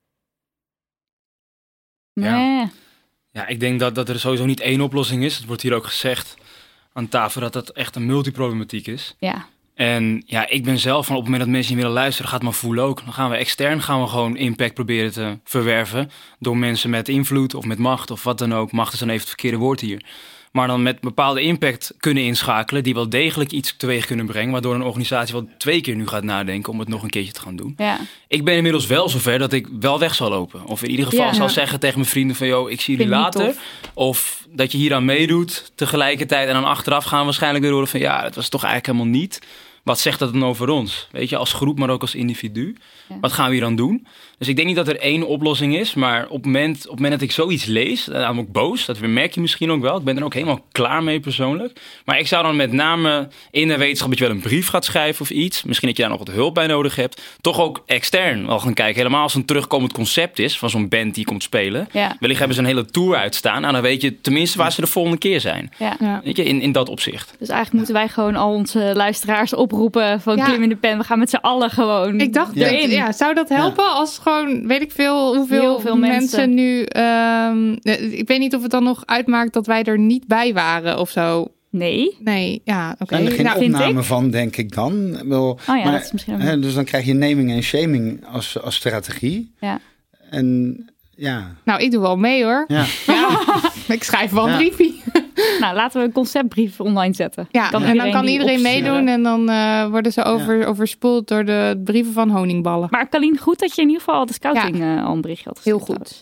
Speaker 4: Nee.
Speaker 8: Ja, ja ik denk dat, dat er sowieso niet één oplossing is. Het wordt hier ook gezegd aan tafel dat dat echt een multiproblematiek is.
Speaker 4: Ja.
Speaker 8: En ja, ik ben zelf van op het moment dat mensen niet willen luisteren, gaat het maar voelen ook. Dan gaan we extern gaan we gewoon impact proberen te verwerven door mensen met invloed of met macht of wat dan ook. Macht is dan even het verkeerde woord hier. Maar dan met bepaalde impact kunnen inschakelen die wel degelijk iets teweeg kunnen brengen, waardoor een organisatie wel twee keer nu gaat nadenken om het nog een keertje te gaan doen.
Speaker 4: Ja.
Speaker 8: Ik ben inmiddels wel zover dat ik wel weg zal lopen. Of in ieder geval
Speaker 4: ja.
Speaker 8: zal zeggen tegen mijn vrienden van, joh, ik zie jullie later. Of dat je hier aan meedoet tegelijkertijd en dan achteraf gaan we waarschijnlijk weer horen van, ja, dat was toch eigenlijk helemaal niet. Wat zegt dat dan over ons? Weet je, als groep, maar ook als individu. Ja. Wat gaan we hier dan doen? Dus ik denk niet dat er één oplossing is. Maar op het moment, op het moment dat ik zoiets lees, dan ben ik ook boos. Dat merk je misschien ook wel. Ik ben er ook helemaal klaar mee persoonlijk. Maar ik zou dan met name in de wetenschap dat je wel een brief gaat schrijven of iets. Misschien dat je daar nog wat hulp bij nodig hebt. Toch ook extern wel gaan kijken. Helemaal als het een terugkomend concept is van zo'n band die komt spelen.
Speaker 4: Ja.
Speaker 8: Wellicht hebben ze een hele tour uitstaan. Nou, dan weet je tenminste waar ze de volgende keer zijn.
Speaker 4: Ja. Ja.
Speaker 8: Weet je, in, in dat opzicht.
Speaker 4: Dus eigenlijk moeten wij gewoon al onze luisteraars oproepen van ja. Klim in de pen. We gaan met z'n allen gewoon
Speaker 5: Ik dacht, ja. Dat, ja, zou dat helpen ja. als gewoon, weet ik veel, hoeveel
Speaker 4: Heel veel mensen,
Speaker 5: mensen nu... Um, ik weet niet of het dan nog uitmaakt dat wij er niet bij waren of zo.
Speaker 4: Nee.
Speaker 5: Nee, ja, oké.
Speaker 7: Okay. Zijn er geen
Speaker 5: nou,
Speaker 7: opname van, denk ik dan. Wel,
Speaker 4: oh ja,
Speaker 7: maar,
Speaker 4: dat is misschien ook
Speaker 7: hè, dus dan krijg je naming en shaming als, als strategie.
Speaker 4: Ja.
Speaker 7: En ja...
Speaker 5: Nou, ik doe wel mee hoor.
Speaker 7: Ja.
Speaker 5: Ja. Ik schrijf wel een ja. briefje.
Speaker 4: Nou, laten we een conceptbrief online zetten.
Speaker 5: Ja, kan en dan kan iedereen meedoen en dan uh, worden ze over,
Speaker 7: ja.
Speaker 5: overspoeld door de brieven van honingballen.
Speaker 4: Maar Carline, goed dat je in ieder geval de scouting ja. uh, al een berichtje had
Speaker 5: gestuurd. Heel goed.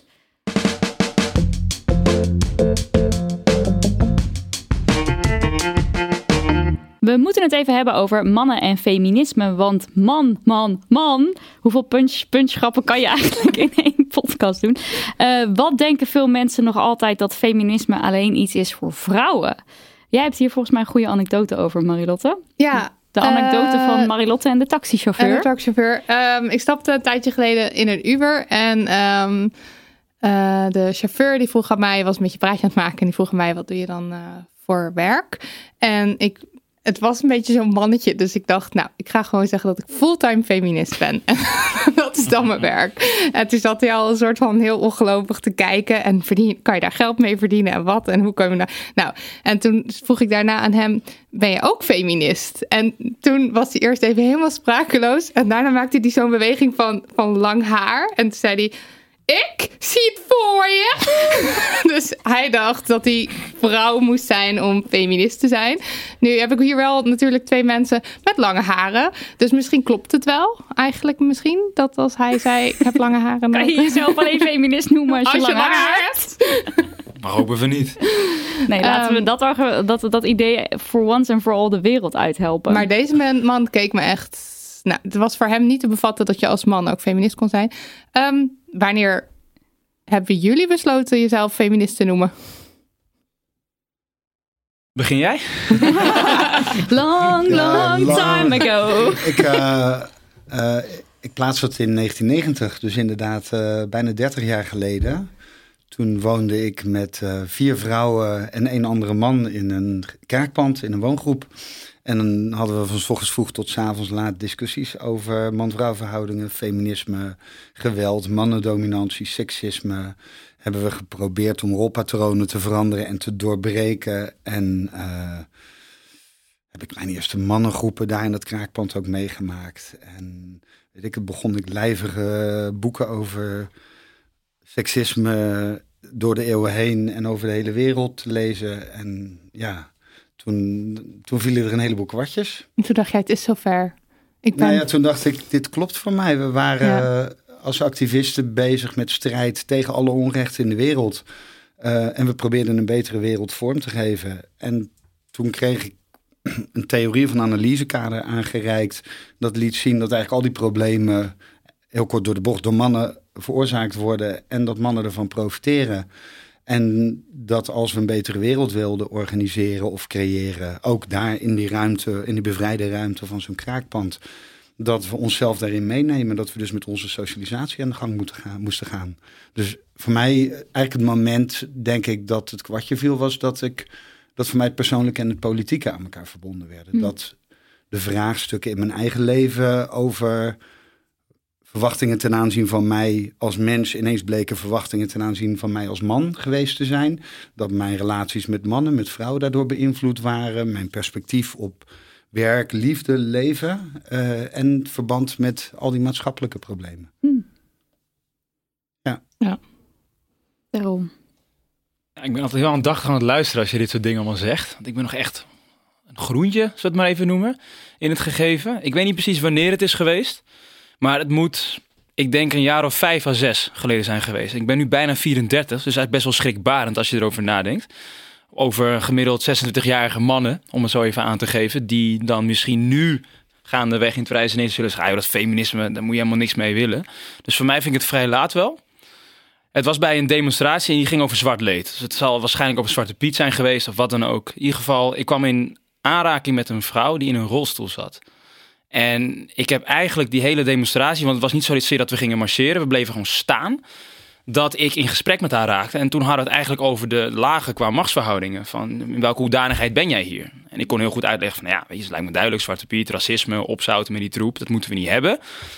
Speaker 4: We moeten het even hebben over mannen en feminisme. Want man, man, man. Hoeveel punch, punchgrappen kan je eigenlijk in één podcast doen? Uh, wat denken veel mensen nog altijd dat feminisme alleen iets is voor vrouwen? Jij hebt hier volgens mij een goede anekdote over, Marilotte.
Speaker 5: Ja.
Speaker 4: De anekdote uh, van Marilotte en de taxichauffeur.
Speaker 5: En de taxichauffeur. Um, ik stapte een tijdje geleden in een Uber. En um, uh, de chauffeur die vroeg aan mij, was een beetje praatje aan het maken. En die vroeg aan mij, wat doe je dan uh, voor werk? En ik... Het was een beetje zo'n mannetje, dus ik dacht, nou, ik ga gewoon zeggen dat ik fulltime feminist ben. En dat is dan mijn werk. En toen zat hij al een soort van heel ongelovig te kijken. En verdien, kan je daar geld mee verdienen en wat? En hoe kan je nou... Nou, en toen vroeg ik daarna aan hem, ben je ook feminist? En toen was hij eerst even helemaal sprakeloos. En daarna maakte hij zo'n beweging van, van lang haar. En toen zei hij... Ik zie het voor je. Dus hij dacht dat hij vrouw moest zijn om feminist te zijn. Nu heb ik hier wel natuurlijk twee mensen met lange haren. Dus misschien klopt het wel. Eigenlijk misschien. Dat als hij zei, ik heb lange haren.
Speaker 4: Kan je jezelf alleen feminist noemen als, als je, je lange haar hebt?
Speaker 8: Maar hopen we niet.
Speaker 4: Nee, laten we
Speaker 5: Um,
Speaker 4: dat, argu- dat, dat idee for once and for all de wereld uithelpen.
Speaker 5: Maar deze man, man keek me echt... Nou, het was voor hem niet te bevatten dat je als man ook feminist kon zijn. Um, wanneer hebben jullie besloten jezelf feminist te noemen?
Speaker 8: Begin jij?
Speaker 4: long,
Speaker 7: Ja,
Speaker 4: long
Speaker 7: lang.
Speaker 4: time ago.
Speaker 7: Ik, uh, uh, ik plaats het in negentien negentig, dus inderdaad uh, bijna dertig jaar geleden. Toen woonde ik met uh, vier vrouwen en één andere man in een kerkpand, in een woongroep. En dan hadden we van 's ochtends vroeg tot 's avonds laat discussies over man-vrouw verhoudingen, feminisme, geweld, mannendominantie, seksisme. Hebben we geprobeerd om rolpatronen te veranderen en te doorbreken. En uh, heb ik mijn eerste mannengroepen daar in dat kraakpand ook meegemaakt. En weet ik, begon ik lijvige boeken over seksisme door de eeuwen heen en over de hele wereld te lezen. En ja, toen, toen vielen er een heleboel kwartjes.
Speaker 5: En toen dacht jij, het is zover. Ik ben...
Speaker 7: Nou ja, toen dacht ik, dit klopt voor mij. We waren
Speaker 5: Ja.
Speaker 7: uh, als activisten bezig met strijd tegen alle onrecht in de wereld. Uh, en we probeerden een betere wereld vorm te geven. En toen kreeg ik een theorie van analysekader aangereikt. Dat liet zien dat eigenlijk al die problemen, heel kort door de bocht, door mannen veroorzaakt worden. En dat mannen ervan profiteren. En dat als we een betere wereld wilden organiseren of creëren, ook daar in die ruimte, in die bevrijde ruimte van zo'n kraakpand, dat we onszelf daarin meenemen. Dat we dus met onze socialisatie aan de gang moeten gaan, moesten gaan. Dus voor mij, eigenlijk het moment, denk ik, dat het kwartje viel, was dat ik, dat voor mij het persoonlijke en het politieke aan elkaar verbonden werden.
Speaker 5: Hm.
Speaker 7: Dat de vraagstukken in mijn eigen leven over verwachtingen ten aanzien van mij als mens ineens bleken verwachtingen ten aanzien van mij als man geweest te zijn. Dat mijn relaties met mannen, met vrouwen daardoor beïnvloed waren. Mijn perspectief op werk, liefde, leven uh, en verband met al die maatschappelijke problemen.
Speaker 4: Hmm.
Speaker 7: Ja.
Speaker 5: Ja.
Speaker 4: Daarom.
Speaker 8: Ja, ik ben altijd heel aandachtig aan het luisteren als je dit soort dingen allemaal zegt. Want ik ben nog echt een groentje, zullen we het maar even noemen, in het gegeven. Ik weet niet precies wanneer het is geweest. Maar het moet, ik denk, een jaar of vijf à zes geleden zijn geweest. Ik ben nu bijna vierendertig, dus eigenlijk best wel schrikbarend als je erover nadenkt. Over gemiddeld zesentwintigjarige mannen, om het zo even aan te geven, die dan misschien nu gaandeweg in het reizen ineens zullen zeggen, ah, dat feminisme, daar moet je helemaal niks mee willen. Dus voor mij vind ik het vrij laat wel. Het was bij een demonstratie en die ging over zwart leed. Dus het zal waarschijnlijk over Zwarte Piet zijn geweest of wat dan ook. In ieder geval, ik kwam in aanraking met een vrouw die in een rolstoel zat. En ik heb eigenlijk die hele demonstratie, want het was niet zozeer dat we gingen marcheren, we bleven gewoon staan, dat ik in gesprek met haar raakte. En toen hadden we het eigenlijk over de lagen qua machtsverhoudingen. Van in welke hoedanigheid ben jij hier? En ik kon heel goed uitleggen van, ja, weet je, het lijkt me duidelijk, Zwarte Piet, racisme, opzouten met die troep, dat moeten we niet hebben.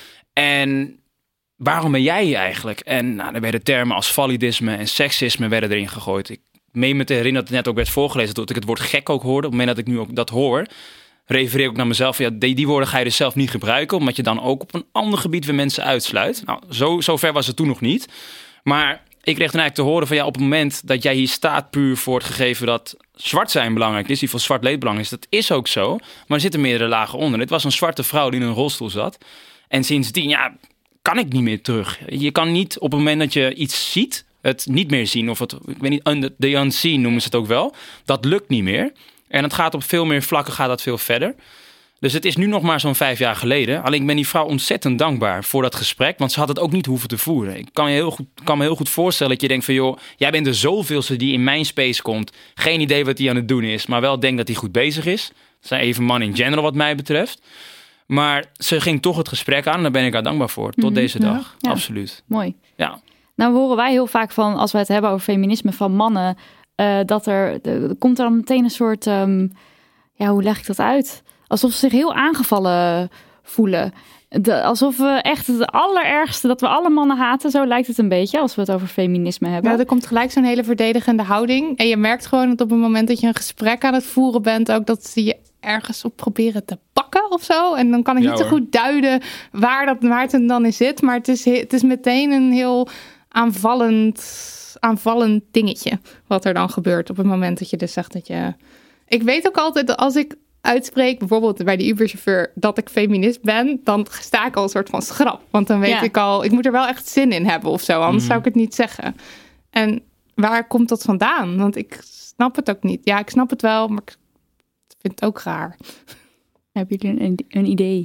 Speaker 8: En waarom ben jij hier eigenlijk? En nou, er werden termen als validisme en seksisme werden erin gegooid. Ik meen me te herinneren dat het net ook werd voorgelezen, dat ik het woord gek ook hoorde. Op het moment dat ik nu ook dat hoor, refereer ik ook naar mezelf. Ja, die, die woorden ga je dus zelf niet gebruiken, omdat je dan ook op een ander gebied weer mensen uitsluit. Nou, zo, zo ver was het toen nog niet. Maar ik kreeg dan eigenlijk te horen van, ja, op het moment dat jij hier staat puur voor het gegeven dat zwart zijn belangrijk is, die van zwart leed belangrijk is, dat is ook zo. Maar er zitten meerdere lagen onder. Dit was een zwarte vrouw die in een rolstoel zat. En sindsdien, ja, kan ik niet meer terug. Je kan niet op het moment dat je iets ziet, het niet meer zien. Of het, ik weet niet, the unseen noemen ze het ook wel. Dat lukt niet meer. En het gaat op veel meer vlakken gaat dat veel verder. Dus het is nu nog maar zo'n vijf jaar geleden. Alleen ik ben die vrouw ontzettend dankbaar voor dat gesprek. Want ze had het ook niet hoeven te voeren. Ik kan, je heel goed, kan me heel goed voorstellen dat je denkt van, joh, jij bent de zoveelste die in mijn space komt. Geen idee wat hij aan het doen is. Maar wel denk dat hij goed bezig is. Dat zijn even mannen in general wat mij betreft. Maar ze ging toch het gesprek aan. En daar ben ik haar dankbaar voor. Tot
Speaker 4: Mm-hmm.
Speaker 8: deze dag.
Speaker 4: Ja.
Speaker 8: Absoluut.
Speaker 4: Mooi.
Speaker 8: Ja.
Speaker 4: Nou horen wij heel vaak van, als we het hebben over feminisme van mannen, uh, dat er, er komt er dan meteen een soort, um, ja, hoe leg ik dat uit? Alsof ze zich heel aangevallen voelen. De, alsof we echt het allerergste, dat we alle mannen haten. Zo lijkt het een beetje, als we het over feminisme hebben.
Speaker 5: Ja, er komt gelijk zo'n hele verdedigende houding. En je merkt gewoon dat op het moment dat je een gesprek aan het voeren bent, ook dat ze je ergens op proberen te pakken of zo. En dan kan ik
Speaker 8: Ja,
Speaker 5: niet zo
Speaker 8: hoor.
Speaker 5: goed duiden waar, dat, waar het dan in zit. Maar het is, het is meteen een heel aanvallend, aanvallend dingetje wat er dan gebeurt op het moment dat je dus zegt dat je... Ik weet ook altijd dat als ik uitspreek, bijvoorbeeld bij de Uberchauffeur, dat ik feminist ben, dan sta ik al een soort van schrap. Want dan weet
Speaker 4: Ja.
Speaker 5: ik al, ik moet er wel echt zin in hebben of zo, anders
Speaker 8: Mhm.
Speaker 5: zou ik het niet zeggen. En waar komt dat vandaan? Want ik snap het ook niet. Ja, ik snap het wel, maar ik vind het ook raar.
Speaker 4: Hebben jullie een, een idee?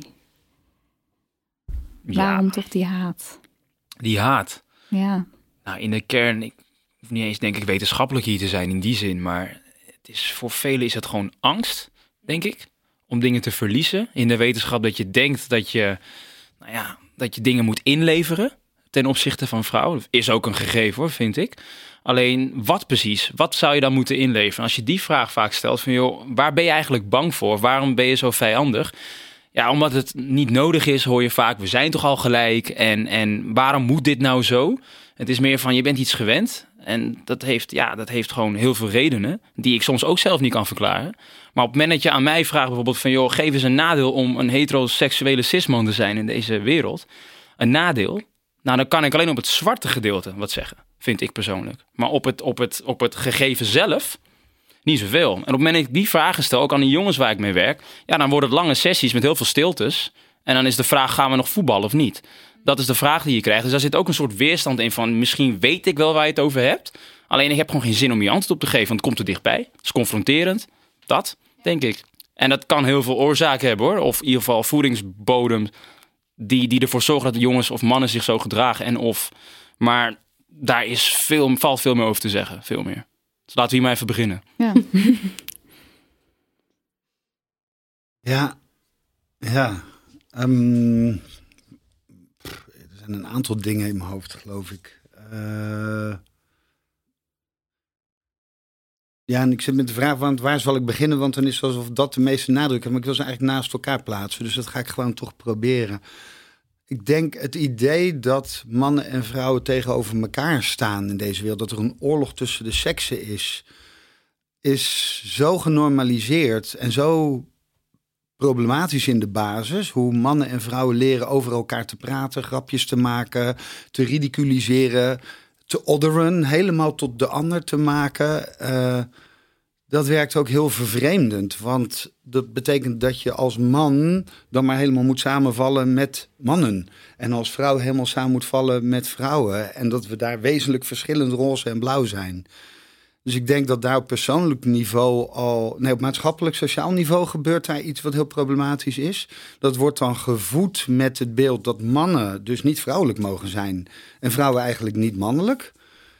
Speaker 8: Ja.
Speaker 4: Waarom toch die haat?
Speaker 8: Die haat.
Speaker 4: Ja.
Speaker 8: Nou, in de kern, ik hoef niet eens denk ik wetenschappelijk hier te zijn in die zin, maar het is, voor velen is het gewoon angst, denk ik, om dingen te verliezen. In de wetenschap dat je denkt dat je, nou ja, dat je dingen moet inleveren ten opzichte van vrouwen. Dat is ook een gegeven hoor, vind ik. Alleen, wat precies? Wat zou je dan moeten inleveren? Als je die vraag vaak stelt van, joh, waar ben je eigenlijk bang voor? Waarom ben je zo vijandig? Ja, omdat het niet nodig is, hoor je vaak, we zijn toch al gelijk. En, en waarom moet dit nou zo? Het is meer van, je bent iets gewend. En dat heeft, ja, dat heeft gewoon heel veel redenen, die ik soms ook zelf niet kan verklaren. Maar op het moment dat je aan mij vraagt bijvoorbeeld van, joh, geef eens een nadeel om een heteroseksuele cisman te zijn in deze wereld. Een nadeel? Nou, dan kan ik alleen op het zwarte gedeelte wat zeggen, vind ik persoonlijk. Maar op het, op het, op het gegeven zelf niet zoveel. En op het moment dat ik die vragen stel, ook aan die jongens waar ik mee werk, ja, dan worden het lange sessies met heel veel stiltes. En dan is de vraag, gaan we nog voetballen of niet? Dat is de vraag die je krijgt. Dus daar zit ook een soort weerstand in van, misschien weet ik wel waar je het over hebt. Alleen ik heb gewoon geen zin om je antwoord op te geven, want het komt er dichtbij. Het is confronterend. Dat, denk ik. En dat kan heel veel oorzaken hebben hoor. Of in ieder geval voedingsbodem die, die ervoor zorgen dat de jongens of mannen zich zo gedragen. En of, maar daar is veel, valt veel meer over te zeggen. Veel meer. Dus laten we hier maar even beginnen.
Speaker 4: Ja.
Speaker 7: Ja. Ja. Um, pff, er zijn een aantal dingen in mijn hoofd, geloof ik. Uh, ja, en ik zit met de vraag, want waar zal ik beginnen? Want dan is het alsof dat de meeste nadruk heeft. Maar ik wil ze eigenlijk naast elkaar plaatsen. Dus dat ga ik gewoon toch proberen. Ik denk het idee dat mannen en vrouwen tegenover elkaar staan in deze wereld, dat er een oorlog tussen de seksen is, is zo genormaliseerd en zo problematisch in de basis. Hoe mannen en vrouwen leren over elkaar te praten, grapjes te maken, te ridiculiseren, te otheren, helemaal tot de ander te maken. Uh, dat werkt ook heel vervreemdend. Want dat betekent dat je als man dan maar helemaal moet samenvallen met mannen. En als vrouw helemaal samen moet vallen met vrouwen. En dat we daar wezenlijk verschillend roze en blauw zijn. Dus ik denk dat daar op persoonlijk niveau al, nee, op maatschappelijk sociaal niveau gebeurt daar iets wat heel problematisch is. Dat wordt dan gevoed met het beeld dat mannen dus niet vrouwelijk mogen zijn en vrouwen eigenlijk niet mannelijk.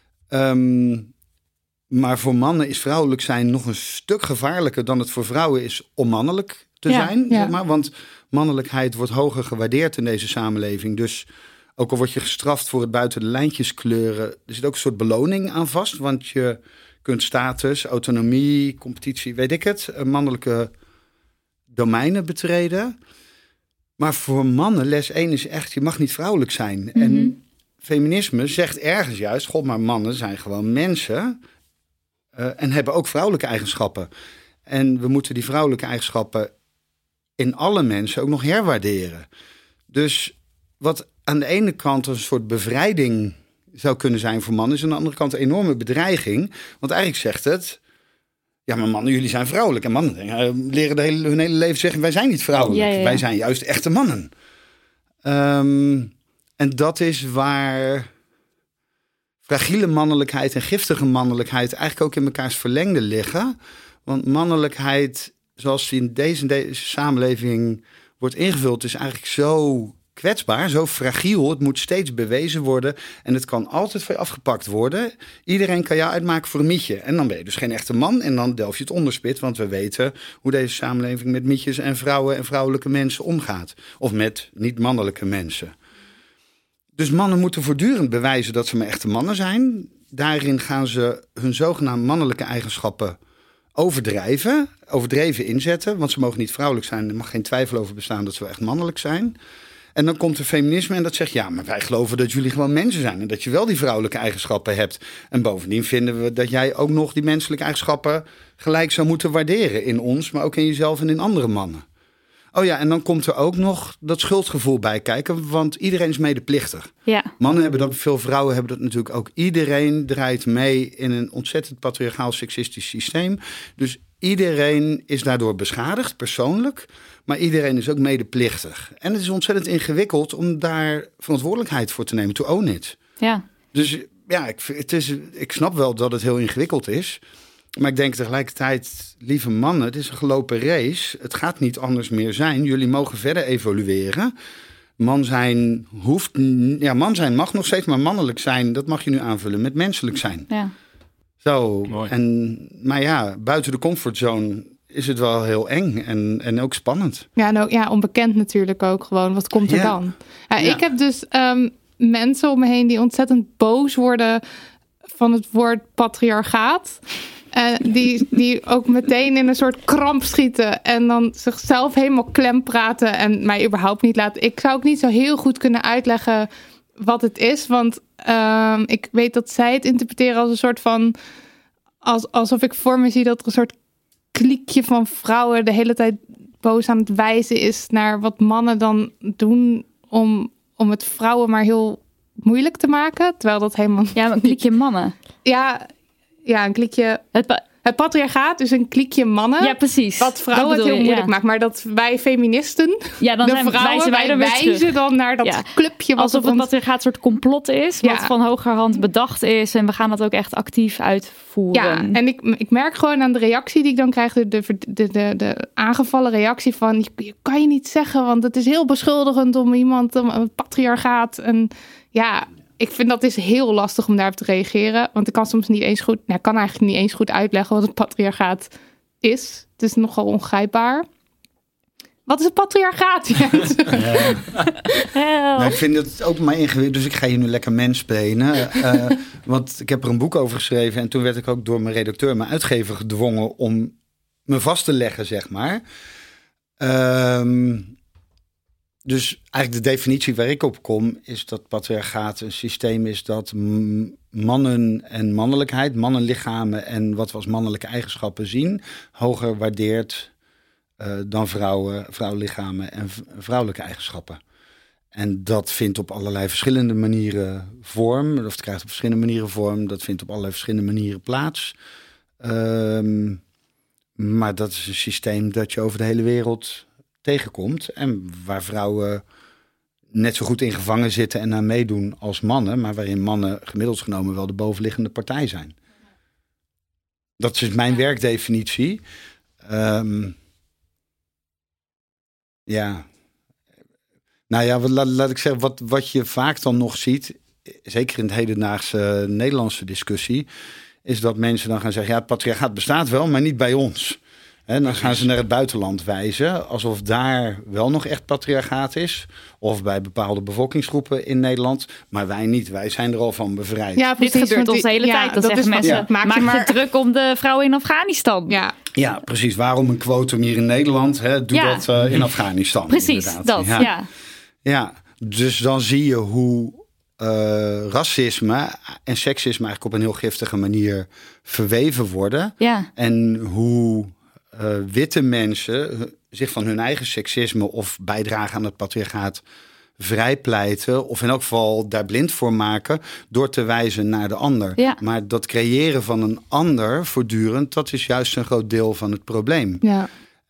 Speaker 7: Um, maar voor mannen is vrouwelijk zijn nog een stuk gevaarlijker dan het voor vrouwen is om mannelijk te
Speaker 5: ja,
Speaker 7: zijn.
Speaker 5: Ja.
Speaker 7: Zeg maar. Want mannelijkheid wordt hoger gewaardeerd in deze samenleving. Dus ook al word je gestraft voor het buiten de lijntjes kleuren, er zit ook een soort beloning aan vast. Want je kunt status, autonomie, competitie, weet ik het, mannelijke domeinen betreden. Maar voor mannen, les één is echt, je mag niet vrouwelijk zijn. Mm-hmm. En feminisme zegt ergens juist, god, maar mannen zijn gewoon mensen uh, en hebben ook vrouwelijke eigenschappen. En we moeten die vrouwelijke eigenschappen in alle mensen ook nog herwaarderen. Dus wat aan de ene kant een soort bevrijding zou kunnen zijn voor mannen, is aan de andere kant een enorme bedreiging. Want eigenlijk zegt het, ja, maar mannen, jullie zijn vrouwelijk. En mannen uh, leren de hele, hun hele leven zeggen, wij zijn niet vrouwelijk. Ja, ja, ja. Wij zijn juist echte mannen. Um, en dat is waar fragiele mannelijkheid en giftige mannelijkheid eigenlijk ook in mekaars verlengde liggen. Want mannelijkheid, zoals die in deze, deze samenleving wordt ingevuld, is eigenlijk zo kwetsbaar, zo fragiel. Het moet steeds bewezen worden en het kan altijd van je afgepakt worden. Iedereen kan jou uitmaken voor een mietje. En dan ben je dus geen echte man en dan delf je het onderspit, want we weten hoe deze samenleving met mietjes en vrouwen en vrouwelijke mensen omgaat. Of met niet-mannelijke mensen. Dus mannen moeten voortdurend bewijzen dat ze maar echte mannen zijn. Daarin gaan ze hun zogenaamde mannelijke eigenschappen overdrijven, overdreven inzetten. Want ze mogen niet vrouwelijk zijn. Er mag geen twijfel over bestaan dat ze wel echt mannelijk zijn. En dan komt er feminisme en dat zegt, ja, maar wij geloven dat jullie gewoon mensen zijn en dat je wel die vrouwelijke eigenschappen hebt. En bovendien vinden we dat jij ook nog die menselijke eigenschappen gelijk zou moeten waarderen in ons, maar ook in jezelf en in andere mannen. Oh ja, en dan komt er ook nog dat schuldgevoel bij kijken, want iedereen is medeplichtig.
Speaker 4: Ja.
Speaker 7: Mannen hebben dat, veel vrouwen hebben dat natuurlijk ook. Iedereen draait mee in een ontzettend patriarchaal seksistisch systeem. Dus iedereen is daardoor beschadigd, persoonlijk. Maar iedereen is ook medeplichtig. En het is ontzettend ingewikkeld om daar verantwoordelijkheid voor te nemen, to own it.
Speaker 4: Ja.
Speaker 7: Dus ja, ik, het is, ik snap wel dat het heel ingewikkeld is. Maar ik denk tegelijkertijd, lieve mannen, het is een gelopen race. Het gaat niet anders meer zijn. Jullie mogen verder evolueren. Man zijn hoeft, ja, man zijn mag nog steeds, maar mannelijk zijn, dat mag je nu aanvullen met menselijk zijn.
Speaker 4: Ja.
Speaker 7: Zo,
Speaker 8: Mooi.
Speaker 7: en, maar ja, buiten de comfortzone is het wel heel eng en, en ook spannend.
Speaker 5: Ja, nou, ja, onbekend natuurlijk ook gewoon. Wat komt er
Speaker 7: Ja.
Speaker 5: dan? Ja,
Speaker 7: Ja.
Speaker 5: Ik heb dus um, mensen om me heen die ontzettend boos worden van het woord patriarchaat. En die, die ook meteen in een soort kramp schieten en dan zichzelf helemaal klem praten en mij überhaupt niet laten. Ik zou ook niet zo heel goed kunnen uitleggen wat het is, want um, ik weet dat zij het interpreteren als een soort van, als, alsof ik voor me zie dat er een soort kliekje van vrouwen de hele tijd boos aan het wijzen is naar wat mannen dan doen om, om het vrouwen maar heel moeilijk te maken, terwijl dat helemaal
Speaker 4: Ja, maar een klikje mannen.
Speaker 5: ja, ja, een kliekje.
Speaker 4: Het pa-
Speaker 5: Het patriarchaat is een kliekje mannen.
Speaker 4: ja, precies.
Speaker 5: Wat vrouwen
Speaker 4: Dat
Speaker 5: het
Speaker 4: bedoel
Speaker 5: heel
Speaker 4: je,
Speaker 5: moeilijk
Speaker 4: ja.
Speaker 5: maakt. Maar dat wij feministen,
Speaker 4: Ja, dan
Speaker 5: de
Speaker 4: zijn,
Speaker 5: vrouwen,
Speaker 4: wijzen wij
Speaker 5: wij
Speaker 4: er weer
Speaker 5: wijzen
Speaker 4: terug.
Speaker 5: dan naar dat
Speaker 4: Ja.
Speaker 5: clubje. Wat
Speaker 4: Alsof
Speaker 5: op
Speaker 4: het
Speaker 5: ons...
Speaker 4: patriarchaat een soort complot is,
Speaker 5: Ja.
Speaker 4: wat van hogerhand bedacht is. En we gaan dat ook echt actief uitvoeren.
Speaker 5: Ja, en ik, ik merk gewoon aan de reactie die ik dan krijg, de, de, de, de, de aangevallen reactie van, je, je kan je niet zeggen, want het is heel beschuldigend om iemand, om een patriarchaat. En ja, ik vind dat is heel lastig om daarop te reageren, want ik kan soms niet eens goed, nou, ik kan eigenlijk niet eens goed uitleggen wat het patriarchaat is. Het is nogal ongrijpbaar. Wat is het patriarchaat?
Speaker 7: Nou, ik vind het ook maar ingewikkeld, dus ik ga hier nu lekker mensplenen. Uh, want ik heb er een boek over geschreven en toen werd ik ook door mijn redacteur, mijn uitgever, gedwongen om me vast te leggen, zeg maar. Um, dus eigenlijk de definitie waar ik op kom is dat patriarchaat een systeem is dat m- mannen en mannelijkheid, mannenlichamen en wat we als mannelijke eigenschappen zien, hoger waardeert uh, dan vrouwen, vrouwenlichamen en v- vrouwelijke eigenschappen. En dat vindt op allerlei verschillende manieren vorm, of het krijgt op verschillende manieren vorm, dat vindt op allerlei verschillende manieren plaats. Um, maar dat is een systeem dat je over de hele wereld tegenkomt en waar vrouwen net zo goed in gevangen zitten en aan meedoen als mannen, maar waarin mannen gemiddeld genomen wel de bovenliggende partij zijn. Dat is dus mijn werkdefinitie. Um, ja. Nou ja, laat, laat ik zeggen, wat, wat je vaak dan nog ziet, zeker in de hedendaagse Nederlandse discussie, is dat mensen dan gaan zeggen, ja, het patriarchaat bestaat wel, maar niet bij ons. En dan gaan ze naar het buitenland wijzen, alsof daar wel nog echt patriarchaat is. Of bij bepaalde bevolkingsgroepen in Nederland. Maar wij niet, wij zijn er al van bevrijd.
Speaker 5: Ja,
Speaker 4: Dit
Speaker 5: precies,
Speaker 4: gebeurt
Speaker 5: want
Speaker 4: ons de hele
Speaker 5: ja,
Speaker 4: tijd. Dan
Speaker 5: dat
Speaker 4: zeggen
Speaker 5: is
Speaker 4: mensen,
Speaker 5: wat- maak
Speaker 4: maak
Speaker 5: je
Speaker 4: je
Speaker 5: maar-
Speaker 4: druk om de vrouwen in Afghanistan.
Speaker 5: Ja,
Speaker 7: Ja, precies. Waarom een quotum hier in Nederland? Hè? Doe
Speaker 4: Ja.
Speaker 7: dat uh, in Afghanistan.
Speaker 4: Precies,
Speaker 7: inderdaad.
Speaker 4: dat, ja.
Speaker 7: Ja. Ja, dus dan zie je hoe uh, racisme en seksisme eigenlijk op een heel giftige manier verweven worden.
Speaker 4: Ja.
Speaker 7: En hoe uh, witte mensen zich van hun eigen seksisme of bijdragen aan het patriarchaat vrijpleiten, of in elk geval daar blind voor maken, door te wijzen naar de ander.
Speaker 4: Ja.
Speaker 7: Maar dat creëren van een ander voortdurend, dat is juist een groot deel van het probleem.
Speaker 5: ja.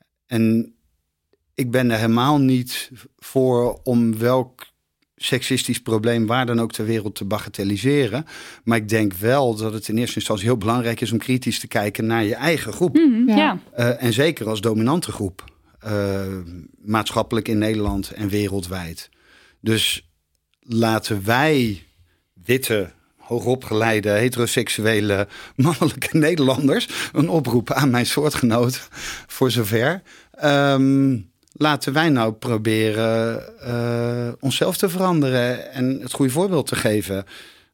Speaker 7: En ik ben er helemaal niet voor om welk seksistisch probleem waar dan ook ter wereld te bagatelliseren. Maar ik denk wel dat het in eerste instantie heel belangrijk is om kritisch te kijken naar je eigen groep.
Speaker 4: Mm,
Speaker 5: Ja.
Speaker 4: ja.
Speaker 7: Uh, en zeker als dominante groep. Uh, maatschappelijk in Nederland en wereldwijd. Dus laten wij witte, hoogopgeleide, heteroseksuele, mannelijke Nederlanders een oproep aan mijn soortgenoot voor zover. Um, laten wij nou proberen uh, onszelf te veranderen en het goede voorbeeld te geven.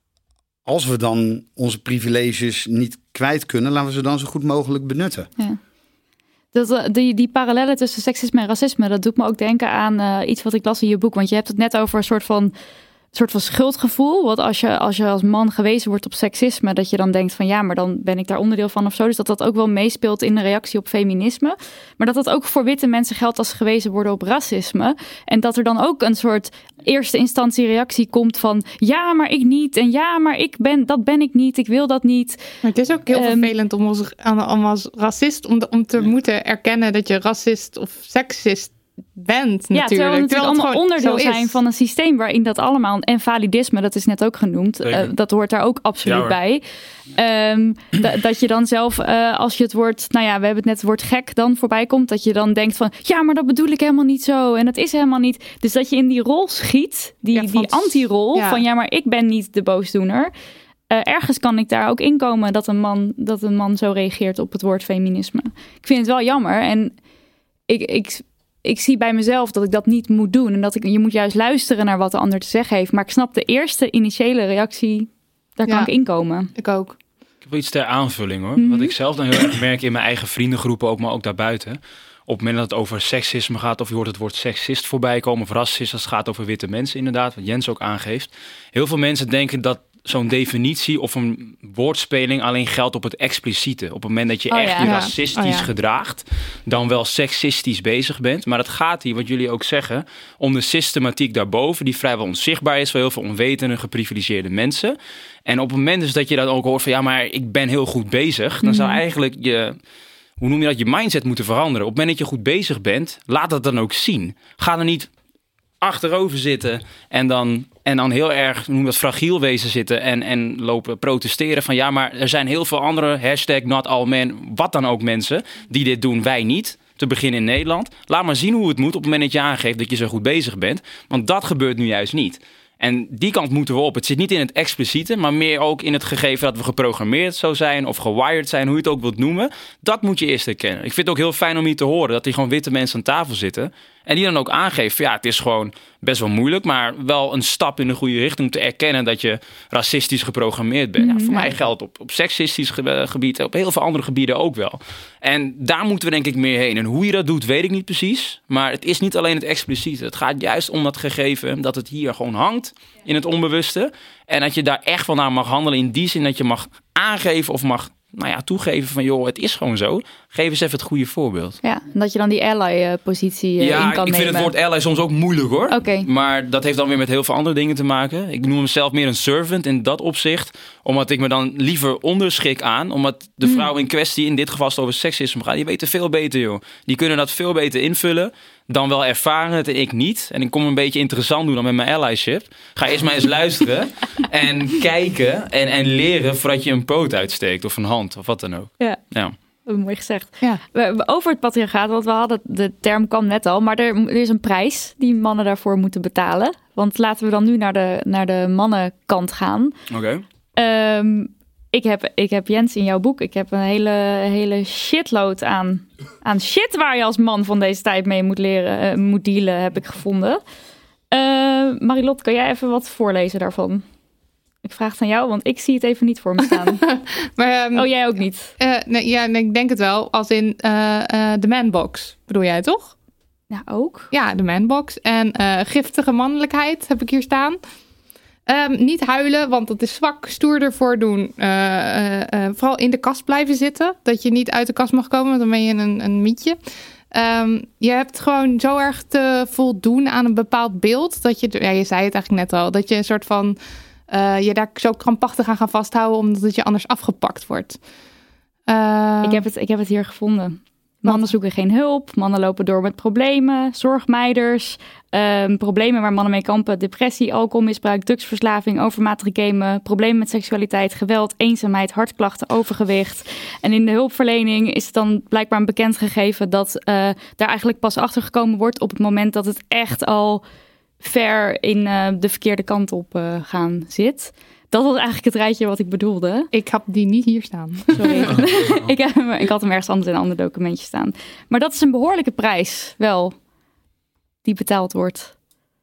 Speaker 7: Als we dan onze privileges niet kwijt kunnen, laten we ze dan zo goed mogelijk benutten.
Speaker 4: Ja. Dat, die, die parallellen tussen seksisme en racisme, dat doet me ook denken aan uh, iets wat ik las in je boek. Want je hebt het net over een soort van, soort van schuldgevoel. Want als je, als je als man gewezen wordt op seksisme, dat je dan denkt van ja, maar dan ben ik daar onderdeel van of zo. Dus dat dat ook wel meespeelt in de reactie op feminisme. Maar dat dat ook voor witte mensen geldt als ze gewezen worden op racisme. En dat er dan ook een soort eerste instantie reactie komt van ja, maar ik niet. En ja, maar ik ben, dat ben ik niet. Ik wil dat niet.
Speaker 5: Maar het is ook heel
Speaker 4: Um,
Speaker 5: vervelend om als, om als racist om, de, om te ja. moeten erkennen dat je racist of seksist bent
Speaker 4: Ja,
Speaker 5: natuurlijk.
Speaker 4: terwijl we natuurlijk
Speaker 5: het
Speaker 4: allemaal
Speaker 5: gewoon
Speaker 4: onderdeel
Speaker 5: zo is.
Speaker 4: zijn van een systeem waarin dat allemaal, en validisme, dat is net ook genoemd, uh, dat hoort daar ook absoluut
Speaker 8: Ja, hoor.
Speaker 4: bij. Um, d- dat je dan zelf, uh, als je het woord, nou ja, we hebben het net het woord gek dan voorbij komt, dat je dan denkt van, ja, maar dat bedoel ik helemaal niet zo en dat is helemaal niet. Dus dat je in die rol schiet, die,
Speaker 5: Ja, van-
Speaker 4: die anti-rol
Speaker 5: ja.
Speaker 4: van, ja, maar ik ben niet de boosdoener. Uh, ergens kan ik daar ook inkomen dat een man, dat een man zo reageert op het woord feminisme. Ik vind het wel jammer en ik, ik, ik zie bij mezelf dat ik dat niet moet doen. En dat ik, je moet juist luisteren naar wat de ander te zeggen heeft. Maar ik snap de eerste initiële reactie, daar kan
Speaker 5: Ja.
Speaker 4: ik inkomen.
Speaker 5: Ik ook.
Speaker 8: Ik heb wel iets ter aanvulling hoor.
Speaker 4: Mhm.
Speaker 8: Wat ik zelf dan heel erg merk in mijn eigen vriendengroepen, ook maar ook daarbuiten. Op het moment dat het over seksisme gaat, of je hoort het woord seksist voorbij komen, of racist, als het gaat over witte mensen inderdaad, wat Jens ook aangeeft. Heel veel mensen denken dat zo'n definitie of een woordspeling alleen geldt op het expliciete. Op het moment dat je
Speaker 4: Oh
Speaker 8: echt
Speaker 4: ja.
Speaker 8: je
Speaker 5: Ja.
Speaker 8: racistisch
Speaker 5: Oh ja.
Speaker 8: gedraagt, dan wel seksistisch bezig bent. Maar het gaat hier, wat jullie ook zeggen, om de systematiek daarboven, die vrijwel onzichtbaar is voor heel veel onwetende, geprivilegeerde mensen. En op het moment dus dat je dan ook hoort van, ja, maar ik ben heel goed bezig, dan zou eigenlijk je, hoe noem je dat, je mindset moeten veranderen. Op het moment dat je goed bezig bent, laat dat dan ook zien. Ga er niet achterover zitten en dan, en dan heel erg, hoe noem je dat, fragiel wezen zitten en, en lopen protesteren van, ja, maar er zijn heel veel andere, hashtag not all men, wat dan ook mensen, die dit doen, wij niet. Te beginnen in Nederland. Laat maar zien hoe het moet op het moment dat je aangeeft dat je zo goed bezig bent. Want dat gebeurt nu juist niet. En die kant moeten we op. Het zit niet in het expliciete, maar meer ook in het gegeven dat we geprogrammeerd zo zijn of gewired zijn, hoe je het ook wilt noemen. Dat moet je eerst erkennen. Ik vind het ook heel fijn om hier te horen dat er gewoon witte mensen aan tafel zitten en die dan ook aangeven, ja, het is gewoon best wel moeilijk, maar wel een stap in de goede richting om te erkennen dat je racistisch geprogrammeerd bent. Ja, voor mij geldt op, op seksistisch ge- gebied, op heel veel andere gebieden ook wel. En daar moeten we denk ik meer heen. En hoe je dat doet, weet ik niet precies. Maar het is niet alleen het expliciete. Het gaat juist om dat gegeven dat het hier gewoon hangt in het onbewuste. En dat je daar echt wel naar mag handelen in die zin dat je mag aangeven of mag, nou ja, toegeven van, joh, het is gewoon zo. Geef eens even het goede voorbeeld.
Speaker 4: Ja, en dat je dan die ally-positie uh,
Speaker 8: Ja,
Speaker 4: in kan
Speaker 8: ik
Speaker 4: nemen.
Speaker 8: vind het woord ally soms ook moeilijk hoor.
Speaker 4: Oké.
Speaker 8: Maar dat heeft dan weer met heel veel andere dingen te maken. Ik noem mezelf meer een servant in dat opzicht. Omdat ik me dan liever onderschik aan. Omdat de vrouw in kwestie, in dit geval als het over seksisme gaat, die weten veel beter joh. Die kunnen dat veel beter invullen dan wel ervaren het en ik niet. En ik kom een beetje interessant doen dan met mijn allyship. Ga eerst maar eens luisteren en kijken en, en leren voordat je een poot uitsteekt of een hand of wat dan ook.
Speaker 4: Ja.
Speaker 8: Ja.
Speaker 4: Mooi gezegd.
Speaker 5: Ja.
Speaker 4: We- we- Over het patriarchaat, want we hadden, de term kwam net al, maar er, er is een prijs die mannen daarvoor moeten betalen. Want laten we dan nu naar de, naar de mannenkant gaan.
Speaker 8: Oké.
Speaker 4: Ehm, ik, heb, ik heb Jens in jouw boek, ik heb een hele, hele shitload aan, aan shit waar je als man van deze tijd mee moet leren, eh, moet dealen, heb ik gevonden. Uh, Marilot, kan jij even wat voorlezen daarvan? Ik vraag het aan jou, want ik zie het even niet voor me staan.
Speaker 5: Maar, um,
Speaker 4: Oh, jij ook niet?
Speaker 5: uh, nee, ja, nee, ik denk het wel. Als in uh, uh, de manbox, bedoel jij toch?
Speaker 4: Ja, ook.
Speaker 5: Ja, de manbox. En uh, giftige mannelijkheid heb ik hier staan. Um, niet huilen, want dat is zwak. Stoerder voordoen. Uh, uh, uh, vooral in de kast blijven zitten. Dat je niet uit de kast mag komen, want dan ben je een, een mietje. Um, je hebt gewoon zo erg te voldoen aan een bepaald beeld. Dat je, ja, je zei het eigenlijk net al. Dat je een soort van uh, je daar zo krampachtig aan gaat vasthouden, omdat het je anders afgepakt wordt. Uh,
Speaker 4: Ik heb het, ik heb het hier gevonden. Mannen zoeken geen hulp. Mannen lopen door met problemen. Zorgmeiders. Um, problemen waar mannen mee kampen. Depressie, alcoholmisbruik, drugsverslaving, overmatig gamen. Problemen met seksualiteit, geweld, eenzaamheid, hartklachten, overgewicht. En in de hulpverlening is het dan blijkbaar een bekend gegeven dat uh, daar eigenlijk pas achter gekomen wordt op het moment dat het echt al ver in uh, de verkeerde kant op uh, gaan zit. Dat was eigenlijk het rijtje wat ik bedoelde.
Speaker 5: Ik heb die niet hier staan.
Speaker 4: Sorry. ik, heb hem, ik had hem ergens anders in een ander documentje staan. Maar dat is een behoorlijke prijs, wel, die betaald wordt.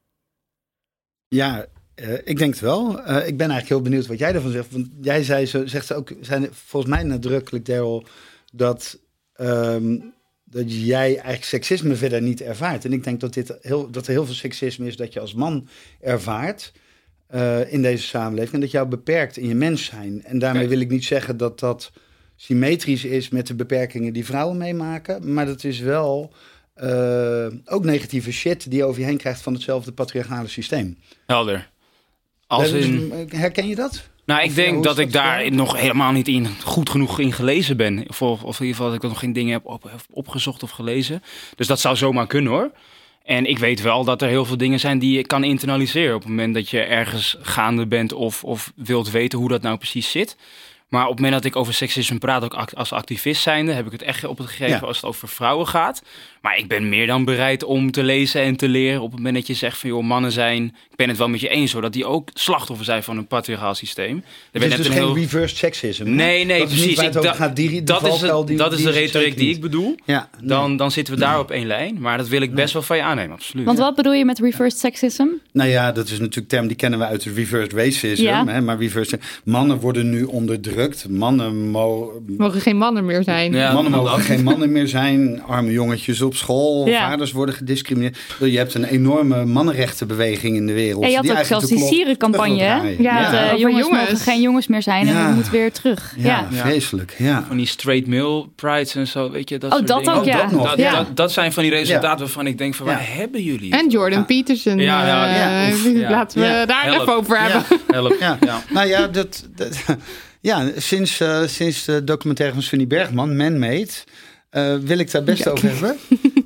Speaker 7: Ja, uh, ik denk het wel. Uh, ik ben eigenlijk heel benieuwd wat jij ervan zegt. Want jij zei, zo, zegt ook, zijn volgens mij nadrukkelijk, Daryl, dat, um, dat jij eigenlijk seksisme verder niet ervaart. En ik denk dat, dit heel, dat er heel veel seksisme is dat je als man ervaart Uh, in deze samenleving en dat jou beperkt in je mens zijn. En daarmee Kijk. wil ik niet zeggen dat dat symmetrisch is met de beperkingen die vrouwen meemaken, maar dat is wel uh, ook negatieve shit die je over je heen krijgt van hetzelfde patriarchale systeem.
Speaker 8: Helder. Als in...
Speaker 7: Herken je dat?
Speaker 8: Nou, ik
Speaker 7: of,
Speaker 8: denk
Speaker 7: ja,
Speaker 8: dat ik
Speaker 7: dat
Speaker 8: daar
Speaker 7: voor?
Speaker 8: nog helemaal niet in goed genoeg in gelezen ben. Of, of in ieder geval dat ik nog geen dingen heb op, opgezocht of gelezen. Dus dat zou zomaar kunnen hoor. En ik weet wel dat er heel veel dingen zijn die je kan internaliseren op het moment dat je ergens gaande bent of, of wilt weten hoe dat nou precies zit. Maar op het moment dat ik over seksisme praat, ook als activist zijnde, heb ik het echt op het gegeven ja. als het over vrouwen gaat. Maar ik ben meer dan bereid om te lezen en te leren op het moment dat je zegt van joh, mannen zijn, ik ben het wel met je eens hoor, dat die ook slachtoffer zijn van een patriarchaal systeem.
Speaker 7: Het is dus geen heel... reverse sexisme.
Speaker 8: Nee, nee,
Speaker 7: dat
Speaker 8: precies.
Speaker 7: Is ik, da- gaat, die, die
Speaker 8: dat is, de,
Speaker 7: die,
Speaker 8: dat is
Speaker 7: die
Speaker 8: de retoriek die ik bedoel.
Speaker 7: Ja, nee.
Speaker 8: dan, dan zitten we daar op één lijn. Maar dat wil ik best wel van je aannemen, absoluut.
Speaker 4: Want wat bedoel je met reverse sexism?
Speaker 7: Nou ja, dat is natuurlijk een term die kennen we uit het reverse racism.
Speaker 4: Ja.
Speaker 7: Hè, maar reverse, mannen worden nu onderdrukt. Mannen mo-
Speaker 5: mogen geen mannen meer zijn.
Speaker 7: Ja, mannen mogen geen mannen meer zijn. Arme jongetjes op school.
Speaker 4: Ja.
Speaker 7: Vaders worden gediscrimineerd. Je hebt een enorme mannenrechtenbeweging in de wereld.
Speaker 4: En je had
Speaker 7: die
Speaker 4: ook zelfs die sierencampagne. Ja, ja. Dat, uh, jongens, jongens mogen geen jongens meer zijn en ja. we moeten weer terug.
Speaker 7: Ja,
Speaker 4: ja.
Speaker 7: vreselijk. Ja.
Speaker 8: Van die straight male prides en zo, weet je. Dat
Speaker 4: oh,
Speaker 8: soort
Speaker 4: dat
Speaker 8: dingen.
Speaker 4: ook, ja.
Speaker 7: Oh, dat, nog.
Speaker 8: Dat,
Speaker 7: ja.
Speaker 8: dat, dat zijn van die resultaten ja. waarvan ik denk van, waar ja. hebben jullie?
Speaker 5: En Jordan ja. Peterson. Ja, ja, ja. Uh, ja. Laten we ja. daar Help. even over hebben.
Speaker 7: Ja. Help. Ja. Ja. Nou ja, dat... dat Ja, sinds, uh, sinds de documentaire van Sunny Bergman, Man-Made, uh, wil ik daar best ja, over hebben.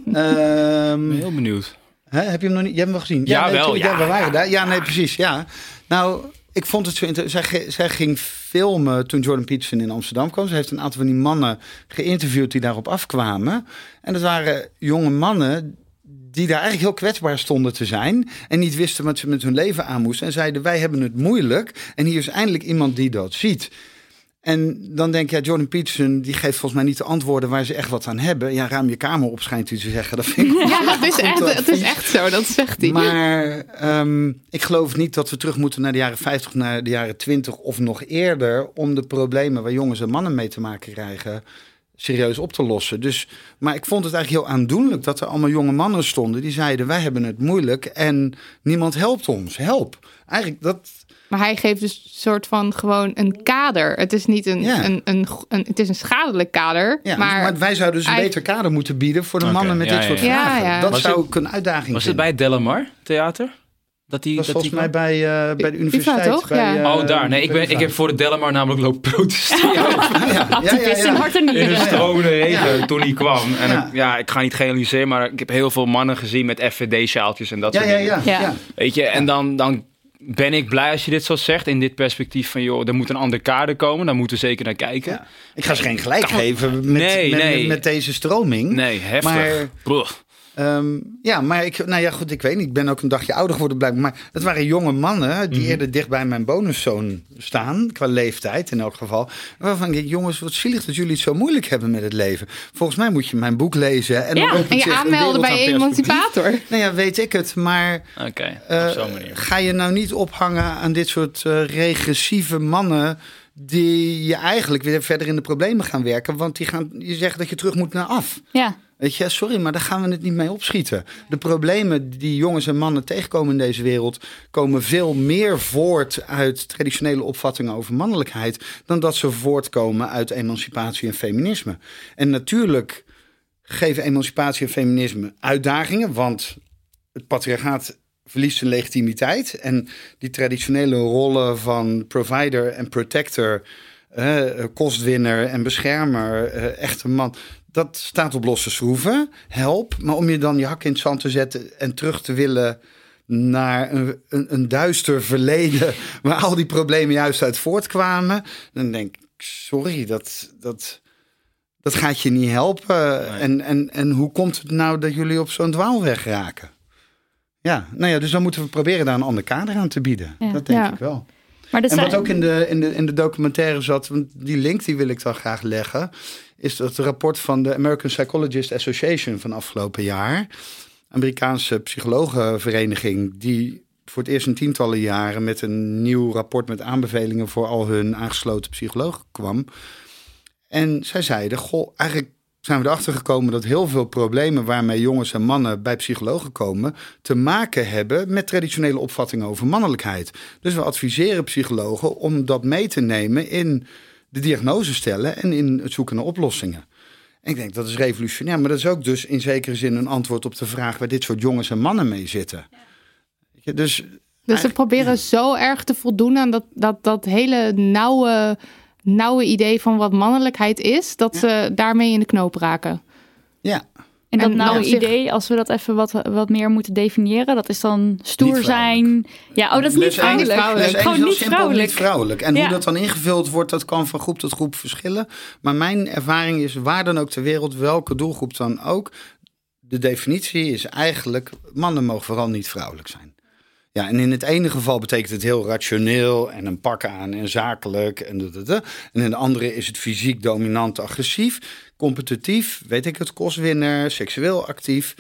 Speaker 8: um, ik ben heel benieuwd.
Speaker 7: Hè, heb je hem nog niet? Je hebt hem wel gezien?
Speaker 8: Ja,
Speaker 7: ja, nee,
Speaker 8: wel.
Speaker 7: Ja,
Speaker 8: ja,
Speaker 7: we waren
Speaker 8: ja.
Speaker 7: daar. Ja, nee, precies. Ja. Nou, ik vond het zo interessant. Zij, zij ging filmen toen Jordan Peterson in Amsterdam kwam. Ze heeft een aantal van die mannen geïnterviewd die daarop afkwamen. En dat waren jonge mannen die daar eigenlijk heel kwetsbaar stonden te zijn en niet wisten wat ze met hun leven aan moesten. En zeiden, wij hebben het moeilijk. En hier is eindelijk iemand die dat ziet. En dan denk je, ja, Jordan Peterson, die geeft volgens mij niet de antwoorden waar ze echt wat aan hebben. Ja, ruim je kamer op, schijnt u te zeggen. Dat vind ik
Speaker 5: ja, dat is, echt, dat is echt zo, dat zegt hij.
Speaker 7: Maar um, ik geloof niet dat we terug moeten naar de jaren vijftig, naar de jaren twintig of nog eerder, om de problemen waar jongens en mannen mee te maken krijgen serieus op te lossen. Dus, maar ik vond het eigenlijk heel aandoenlijk dat er allemaal jonge mannen stonden die zeiden, wij hebben het moeilijk en niemand helpt ons. Help. Eigenlijk dat...
Speaker 5: Maar hij geeft dus een soort van gewoon een kader. Het is niet een, ja. een, een, een, het is een schadelijk kader.
Speaker 7: Ja,
Speaker 5: maar,
Speaker 7: maar wij zouden dus een hij... beter kader moeten bieden voor de okay. mannen met ja, dit soort
Speaker 5: ja,
Speaker 7: vragen.
Speaker 5: Ja, ja.
Speaker 7: Dat
Speaker 8: was
Speaker 7: zou
Speaker 8: het,
Speaker 7: ik een uitdaging
Speaker 8: was
Speaker 7: vinden.
Speaker 8: Het bij Delamar Theater? Dat die,
Speaker 7: dat was
Speaker 8: dat
Speaker 7: volgens
Speaker 8: die
Speaker 7: mij bij, uh, bij de universiteit.
Speaker 5: Toch?
Speaker 7: Bij,
Speaker 5: ja.
Speaker 7: uh,
Speaker 8: oh, daar. Nee, ik, ben, ik heb voor de Delamar namelijk lopen protesteren.
Speaker 7: ja, ja,
Speaker 4: Activist in hart en nieren.
Speaker 8: In de stromende regen
Speaker 7: ja.
Speaker 8: toen hij kwam. En
Speaker 7: ja.
Speaker 8: Ik, ja, ik ga niet generaliseren, maar ik heb heel veel mannen gezien met F V D-sjaaltjes en dat
Speaker 7: ja,
Speaker 8: soort
Speaker 7: ja,
Speaker 8: dingen.
Speaker 7: Ja, ja.
Speaker 4: Ja.
Speaker 8: Weet je, en dan... dan ben ik blij als je dit zo zegt in dit perspectief van joh, er moet een ander kader komen, daar moeten we zeker naar kijken. Ja.
Speaker 7: Ik ga ze geen gelijk kan... geven met,
Speaker 8: nee,
Speaker 7: met,
Speaker 8: nee.
Speaker 7: Met, met deze stroming.
Speaker 8: Nee, heftig.
Speaker 7: Maar, um, ja, maar ik, nou ja, goed, ik weet niet. Ik ben ook een dagje ouder geworden blijkbaar. Maar het waren jonge mannen die mm-hmm. eerder dicht bij mijn bonuszoon staan, qua leeftijd in elk geval. Waarvan ik denk, jongens, wat zielig dat jullie het zo moeilijk hebben met het leven. Volgens mij moet je mijn boek lezen en,
Speaker 5: ja, en je aanmelden bij Emancipator.
Speaker 7: Nou ja, weet ik het. Maar
Speaker 8: okay,
Speaker 7: uh, ga je nou niet ophangen aan dit soort uh, regressieve mannen die je eigenlijk weer verder in de problemen gaan werken. Want die gaan je zeggen dat je terug moet naar af.
Speaker 4: Ja.
Speaker 7: Weet je, sorry, maar daar gaan we het niet mee opschieten. De problemen die jongens en mannen tegenkomen in deze wereld komen veel meer voort uit traditionele opvattingen over mannelijkheid dan dat ze voortkomen uit emancipatie en feminisme. En natuurlijk geven emancipatie en feminisme uitdagingen, want het patriarchaat verliest zijn legitimiteit. En die traditionele rollen van provider en protector, eh, kostwinner en beschermer, eh, echte man, dat staat op losse schroeven. Help. Maar om je dan je hak in het zand te zetten en terug te willen naar een, een, een duister verleden waar al die problemen juist uit voortkwamen, dan denk ik, sorry, dat, dat, dat gaat je niet helpen. Nee. En, en, en hoe komt het nou dat jullie op zo'n dwaalweg raken? Ja, nou ja, dus dan moeten we proberen daar een ander kader aan te bieden. Ja. Dat denk ja. ik wel.
Speaker 4: Maar
Speaker 7: en
Speaker 4: zijn...
Speaker 7: wat ook in de, in, de, in de documentaire zat, want die link die wil ik dan graag leggen, is dat rapport van de American Psychologist Association van afgelopen jaar. Amerikaanse psychologenvereniging die voor het eerst in tientallen jaren met een nieuw rapport met aanbevelingen voor al hun aangesloten psychologen kwam. En zij zeiden, goh, eigenlijk zijn we erachter gekomen dat heel veel problemen waarmee jongens en mannen bij psychologen komen te maken hebben met traditionele opvattingen over mannelijkheid. Dus we adviseren psychologen om dat mee te nemen in de diagnose stellen en in het zoeken naar oplossingen. En ik denk, dat is revolutionair, maar dat is ook dus in zekere zin een antwoord op de vraag waar dit soort jongens en mannen mee zitten. Ja. Dus,
Speaker 5: dus ze proberen ja. zo erg te voldoen aan dat, dat, dat hele nauwe, nauwe idee van wat mannelijkheid is, dat ja. ze daarmee in de knoop raken.
Speaker 7: Ja.
Speaker 4: En dat
Speaker 5: En
Speaker 4: nou
Speaker 5: op zich-
Speaker 4: idee, als we dat even wat, wat meer moeten definiëren, dat is dan stoer
Speaker 7: Niet
Speaker 4: zijn. Ja, oh, dat is niet
Speaker 7: Les één-
Speaker 4: vrouwelijk.
Speaker 5: vrouwelijk.
Speaker 7: Les één is
Speaker 4: Gewoon
Speaker 7: heel
Speaker 4: niet
Speaker 7: simpel
Speaker 4: vrouwelijk.
Speaker 7: niet vrouwelijk. En
Speaker 4: Ja.
Speaker 7: hoe dat dan ingevuld wordt, dat kan van groep tot groep verschillen. Maar mijn ervaring is, waar dan ook ter wereld, welke doelgroep dan ook, de definitie is eigenlijk, mannen mogen vooral niet vrouwelijk zijn. Ja, en in het ene geval betekent het heel rationeel en een pak aan en zakelijk. En, de, de, de. en in de andere is het fysiek dominant, agressief, competitief, weet ik het, kostwinner, seksueel actief.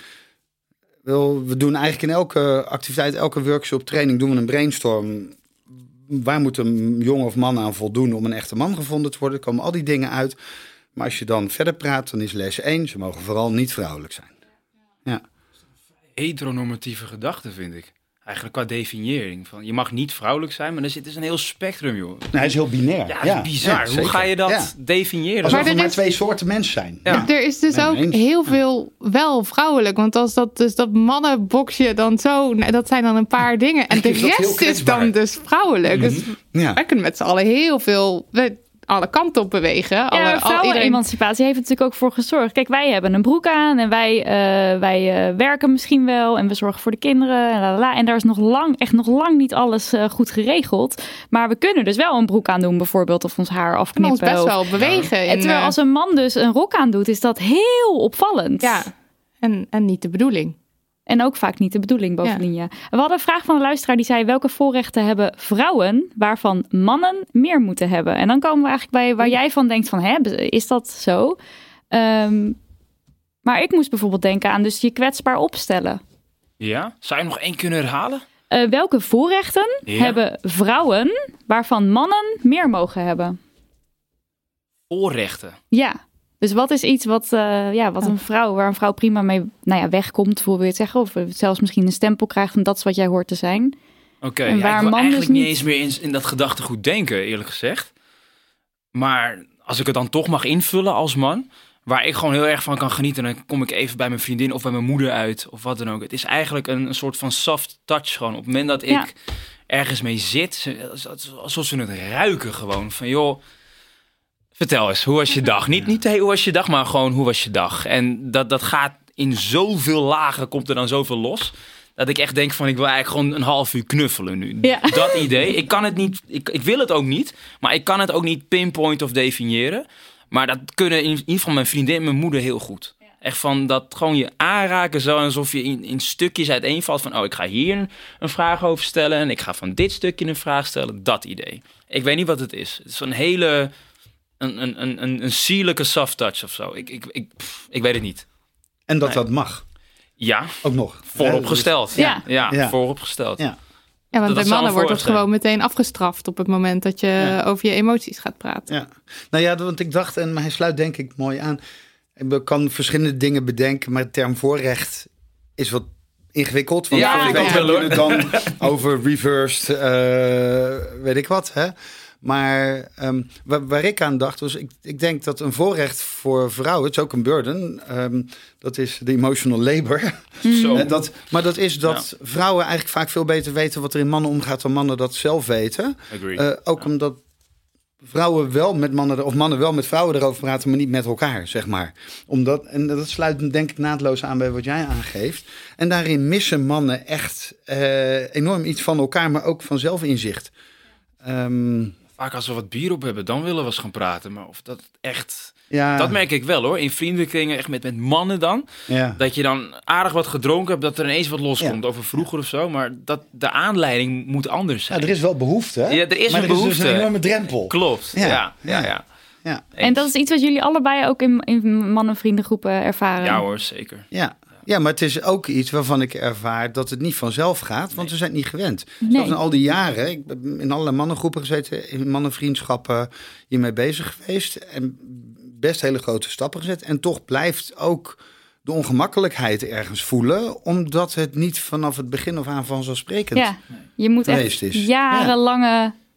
Speaker 7: Wel, we doen eigenlijk in elke activiteit, elke workshop, training, doen we een brainstorm. Waar moet een jongen of man aan voldoen om een echte man gevonden te worden? Er komen al die dingen uit. Maar als je dan verder praat, dan is les één, ze mogen vooral niet vrouwelijk zijn. Ja.
Speaker 8: Heteronormatieve gedachte, vind ik. Eigenlijk qua definiëring. Van, je mag niet vrouwelijk zijn, maar er zit dus een heel spectrum, joh.
Speaker 7: Nou, hij is heel binair.
Speaker 8: Ja, dat is bizar.
Speaker 7: ja,
Speaker 8: Hoe
Speaker 7: zeker.
Speaker 8: ga je dat
Speaker 7: Ja.
Speaker 8: definiëren?
Speaker 7: Alsof
Speaker 5: Maar
Speaker 7: er
Speaker 5: er
Speaker 7: maar
Speaker 5: is-
Speaker 7: twee soorten mens zijn.
Speaker 8: Ja.
Speaker 5: Er is dus
Speaker 7: Nee,
Speaker 5: ook
Speaker 7: eens.
Speaker 5: heel veel wel vrouwelijk. Want als dat dus dat mannenboxje dan zo, nou, dat zijn dan een paar dingen. En de
Speaker 7: Is dat heel
Speaker 5: rest is
Speaker 7: kwetsbaar?
Speaker 5: dan dus vrouwelijk. Dus
Speaker 7: Ja.
Speaker 5: wij kunnen met z'n allen heel veel, we- alle kanten op bewegen. Alle,
Speaker 4: Ja,
Speaker 5: al,
Speaker 4: vrouwenemancipatie heeft er natuurlijk ook voor gezorgd. Kijk, wij hebben een broek aan en wij, uh, wij uh, werken misschien wel en we zorgen voor de kinderen. En, lalala. En daar is nog lang, echt nog lang niet alles uh, goed geregeld. Maar we kunnen dus wel een broek aan doen bijvoorbeeld of ons haar
Speaker 5: We kunnen ons
Speaker 4: afknippen.
Speaker 5: best
Speaker 4: of-
Speaker 5: wel bewegen.
Speaker 4: En
Speaker 5: in,
Speaker 4: terwijl
Speaker 5: eh,
Speaker 4: als een man dus een rok aan doet, is dat heel opvallend.
Speaker 5: Ja, en, en niet de bedoeling.
Speaker 4: En ook vaak niet de bedoeling bovendien, ja. We hadden een vraag van een luisteraar die zei, welke voorrechten hebben vrouwen waarvan mannen meer moeten hebben? En dan komen we eigenlijk bij waar jij van denkt van, hè, is dat zo? Um, maar ik moest bijvoorbeeld denken aan dus je kwetsbaar opstellen.
Speaker 8: Ja? Zou je nog één kunnen herhalen?
Speaker 4: Uh, welke voorrechten
Speaker 8: Ja.
Speaker 4: hebben vrouwen waarvan mannen meer mogen hebben?
Speaker 8: Voorrechten.
Speaker 4: Ja. Dus wat is iets wat, uh, ja, wat een vrouw, waar een vrouw prima mee nou ja, wegkomt, hoe wil je het zeggen? Of zelfs misschien een stempel krijgt van dat is wat jij hoort te zijn.
Speaker 8: Oké, okay,
Speaker 4: En
Speaker 8: ja,
Speaker 4: waar
Speaker 8: ik wil
Speaker 4: man
Speaker 8: eigenlijk
Speaker 4: dus
Speaker 8: niet
Speaker 4: niet-
Speaker 8: eens meer in, in dat gedachtegoed denken, eerlijk gezegd. Maar als ik het dan toch mag invullen als man, waar ik gewoon heel erg van kan genieten, dan kom ik even bij mijn vriendin of bij mijn moeder uit of wat dan ook. Het is eigenlijk een, een soort van soft touch gewoon. Op het moment dat ik
Speaker 4: Ja.
Speaker 8: ergens mee zit, ze- alsof ze het ruiken gewoon. Van joh, vertel eens, hoe was je dag? Niet, niet hey, hoe was je dag, maar gewoon hoe was je dag? En dat, dat gaat in zoveel lagen, komt er dan zoveel los, dat ik echt denk van ik wil eigenlijk gewoon een half uur knuffelen nu.
Speaker 4: Ja.
Speaker 8: Dat idee. Ik kan het niet, ik, ik wil het ook niet, maar ik kan het ook niet pinpoint of definiëren. Maar dat kunnen in ieder geval mijn vriendin en mijn moeder heel goed. Echt van dat gewoon je aanraken zo, alsof je in, in stukjes uiteenvalt van oh, ik ga hier een, een vraag over stellen en ik ga van dit stukje een vraag stellen. Dat idee. Ik weet niet wat het is. Het is een hele, een, een, een, een, een sierlijke soft touch of zo. Ik, ik, ik, pff, ik weet het niet.
Speaker 7: En dat
Speaker 8: Nee.
Speaker 7: dat mag.
Speaker 8: Ja,
Speaker 7: Ook nog.
Speaker 8: vooropgesteld.
Speaker 4: Ja.
Speaker 8: Ja,
Speaker 7: Ja.
Speaker 8: vooropgesteld.
Speaker 7: Ja.
Speaker 5: Ja, want
Speaker 8: Dat
Speaker 5: bij
Speaker 8: zou
Speaker 5: mannen
Speaker 8: een
Speaker 5: wordt het
Speaker 8: voorrecht
Speaker 5: gewoon meteen afgestraft op het moment dat je
Speaker 7: Ja.
Speaker 5: over je emoties gaat praten.
Speaker 7: Ja. Nou ja, want ik dacht, en hij sluit denk ik mooi aan. Ik kan verschillende dingen bedenken, maar de term voorrecht is wat ingewikkeld. Want
Speaker 8: Ja,
Speaker 7: voor je
Speaker 8: vind ik
Speaker 7: weet
Speaker 8: ook wel,
Speaker 7: hebben we het dan over reversed, eh, weet ik wat. Hè? Maar um, waar, waar ik aan dacht was, ik, ik denk dat een voorrecht voor vrouwen, het is ook een burden, um, dat is de emotional labor.
Speaker 8: Zo.
Speaker 7: Uh, dat, maar dat is dat vrouwen eigenlijk vaak veel beter weten wat er in mannen omgaat dan mannen dat zelf weten.
Speaker 8: Agree.
Speaker 7: Uh, ook
Speaker 8: Ja.
Speaker 7: omdat vrouwen wel met mannen, of mannen wel met vrouwen erover praten, maar niet met elkaar, zeg maar. Omdat, en dat sluit denk ik naadloos aan bij wat jij aangeeft. En daarin missen mannen echt uh, enorm iets van elkaar, maar ook van zelfinzicht. Um,
Speaker 8: Vaak als we wat bier op hebben, dan willen we eens gaan praten. Maar of dat echt...
Speaker 7: ja,
Speaker 8: Dat merk ik wel hoor. In vriendenkringen, echt met, met mannen dan.
Speaker 7: ja.
Speaker 8: Dat je dan aardig wat gedronken hebt, dat er ineens wat loskomt
Speaker 7: Ja.
Speaker 8: over vroeger of zo. Maar dat de aanleiding moet anders zijn.
Speaker 7: Ja, er is wel behoefte. Hè?
Speaker 8: Ja, er is
Speaker 7: maar
Speaker 8: een
Speaker 7: er is dus
Speaker 8: behoefte.
Speaker 7: een enorme drempel.
Speaker 8: Klopt.
Speaker 7: Ja.
Speaker 8: Ja, ja, ja.
Speaker 7: Ja. Ja.
Speaker 4: En dat is iets wat jullie allebei ook in, in mannen-vriendengroepen ervaren.
Speaker 8: Ja hoor, zeker.
Speaker 7: Ja. Ja, maar het is ook iets waarvan ik ervaar dat het niet vanzelf gaat, want we zijn het niet gewend.
Speaker 4: Nee.
Speaker 7: Zelfs in al die jaren, ik ben in allerlei mannengroepen gezeten, in mannenvriendschappen hiermee bezig geweest en best hele grote stappen gezet. En toch blijft ook de ongemakkelijkheid ergens voelen, omdat het niet vanaf het begin af aan vanzelfsprekend.
Speaker 4: Ja, je moet echt
Speaker 7: geweest is.
Speaker 4: jarenlange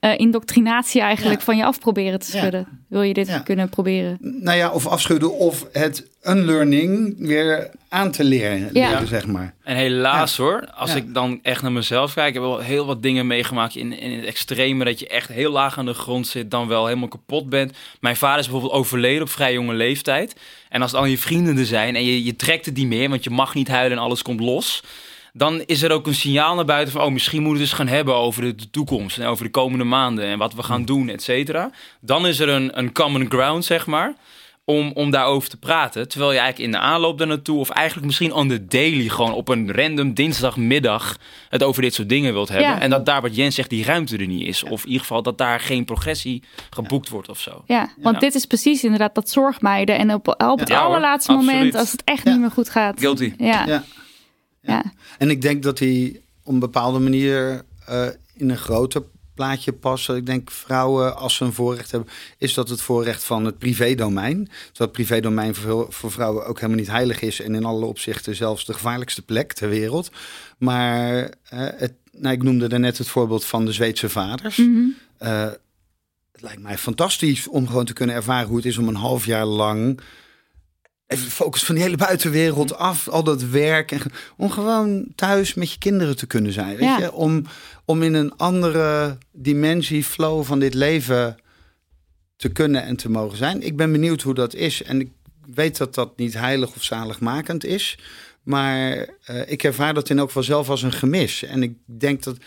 Speaker 4: uh, indoctrinatie eigenlijk
Speaker 7: Ja.
Speaker 4: van je af proberen te schudden.
Speaker 7: Ja.
Speaker 4: Wil je dit
Speaker 7: Ja.
Speaker 4: kunnen proberen?
Speaker 7: Nou ja, of afschudden of het unlearning weer aan te leren,
Speaker 4: Ja.
Speaker 7: leren, zeg maar.
Speaker 8: En helaas hoor, als
Speaker 7: Ja.
Speaker 8: ik dan echt naar mezelf kijk, ik heb wel heel wat dingen meegemaakt in, in het extreme, dat je echt heel laag aan de grond zit, dan wel helemaal kapot bent. Mijn vader is bijvoorbeeld overleden op vrij jonge leeftijd. En als dan je vrienden er zijn en je, je trekt het niet meer, want je mag niet huilen en alles komt los, dan is er ook een signaal naar buiten van, oh, misschien moeten we het eens gaan hebben over de, de toekomst en over de komende maanden en wat we gaan doen, et cetera. Dan is er een, een common ground, zeg maar, om, om daarover te praten. Terwijl je eigenlijk in de aanloop daar naartoe, of eigenlijk misschien on the daily, gewoon op een random dinsdagmiddag het over dit soort dingen wilt hebben.
Speaker 4: Ja.
Speaker 8: En dat daar, wat Jens zegt, die ruimte er niet is. Of in ieder geval dat daar geen progressie geboekt wordt of zo.
Speaker 4: Ja, want
Speaker 8: Ja.
Speaker 4: dit is precies inderdaad dat zorgmeiden. En op, op het
Speaker 8: Ja, hoor,
Speaker 4: allerlaatste moment,
Speaker 8: absoluut.
Speaker 4: als het echt
Speaker 7: Ja.
Speaker 4: niet meer goed gaat.
Speaker 8: Guilty.
Speaker 4: Ja,
Speaker 7: Ja.
Speaker 4: ja. ja.
Speaker 7: En ik denk dat die op een bepaalde manier uh, in een groter plaatje passen. Ik denk vrouwen, als ze een voorrecht hebben, is dat het voorrecht van het privédomein. Terwijl het privédomein voor, veel, voor vrouwen ook helemaal niet heilig is en in alle opzichten zelfs de gevaarlijkste plek ter wereld. Maar uh, het, nou, ik noemde daarnet het voorbeeld van de Zweedse vaders.
Speaker 4: Mm-hmm.
Speaker 7: Uh, het lijkt mij fantastisch om gewoon te kunnen ervaren hoe het is om een half jaar lang even de focus van die hele buitenwereld af, al dat werk. En om gewoon thuis met je kinderen te kunnen zijn. Weet
Speaker 4: Ja.
Speaker 7: je? Om, om in een andere dimensie, flow van dit leven te kunnen en te mogen zijn. Ik ben benieuwd hoe dat is. En ik weet dat dat niet heilig of zaligmakend is. Maar uh, ik ervaar dat in elk geval zelf als een gemis. En ik denk dat...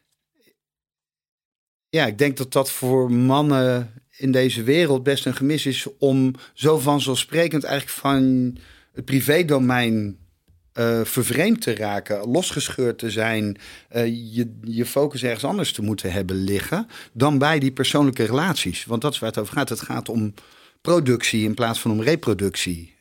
Speaker 7: Ja, ik denk dat dat voor mannen in deze wereld best een gemis is om zo vanzelfsprekend eigenlijk van het privédomein uh, vervreemd te raken, losgescheurd te zijn, uh, je, je focus ergens anders te moeten hebben liggen dan bij die persoonlijke relaties. Want dat is waar het over gaat. Het gaat om productie in plaats van om reproductie.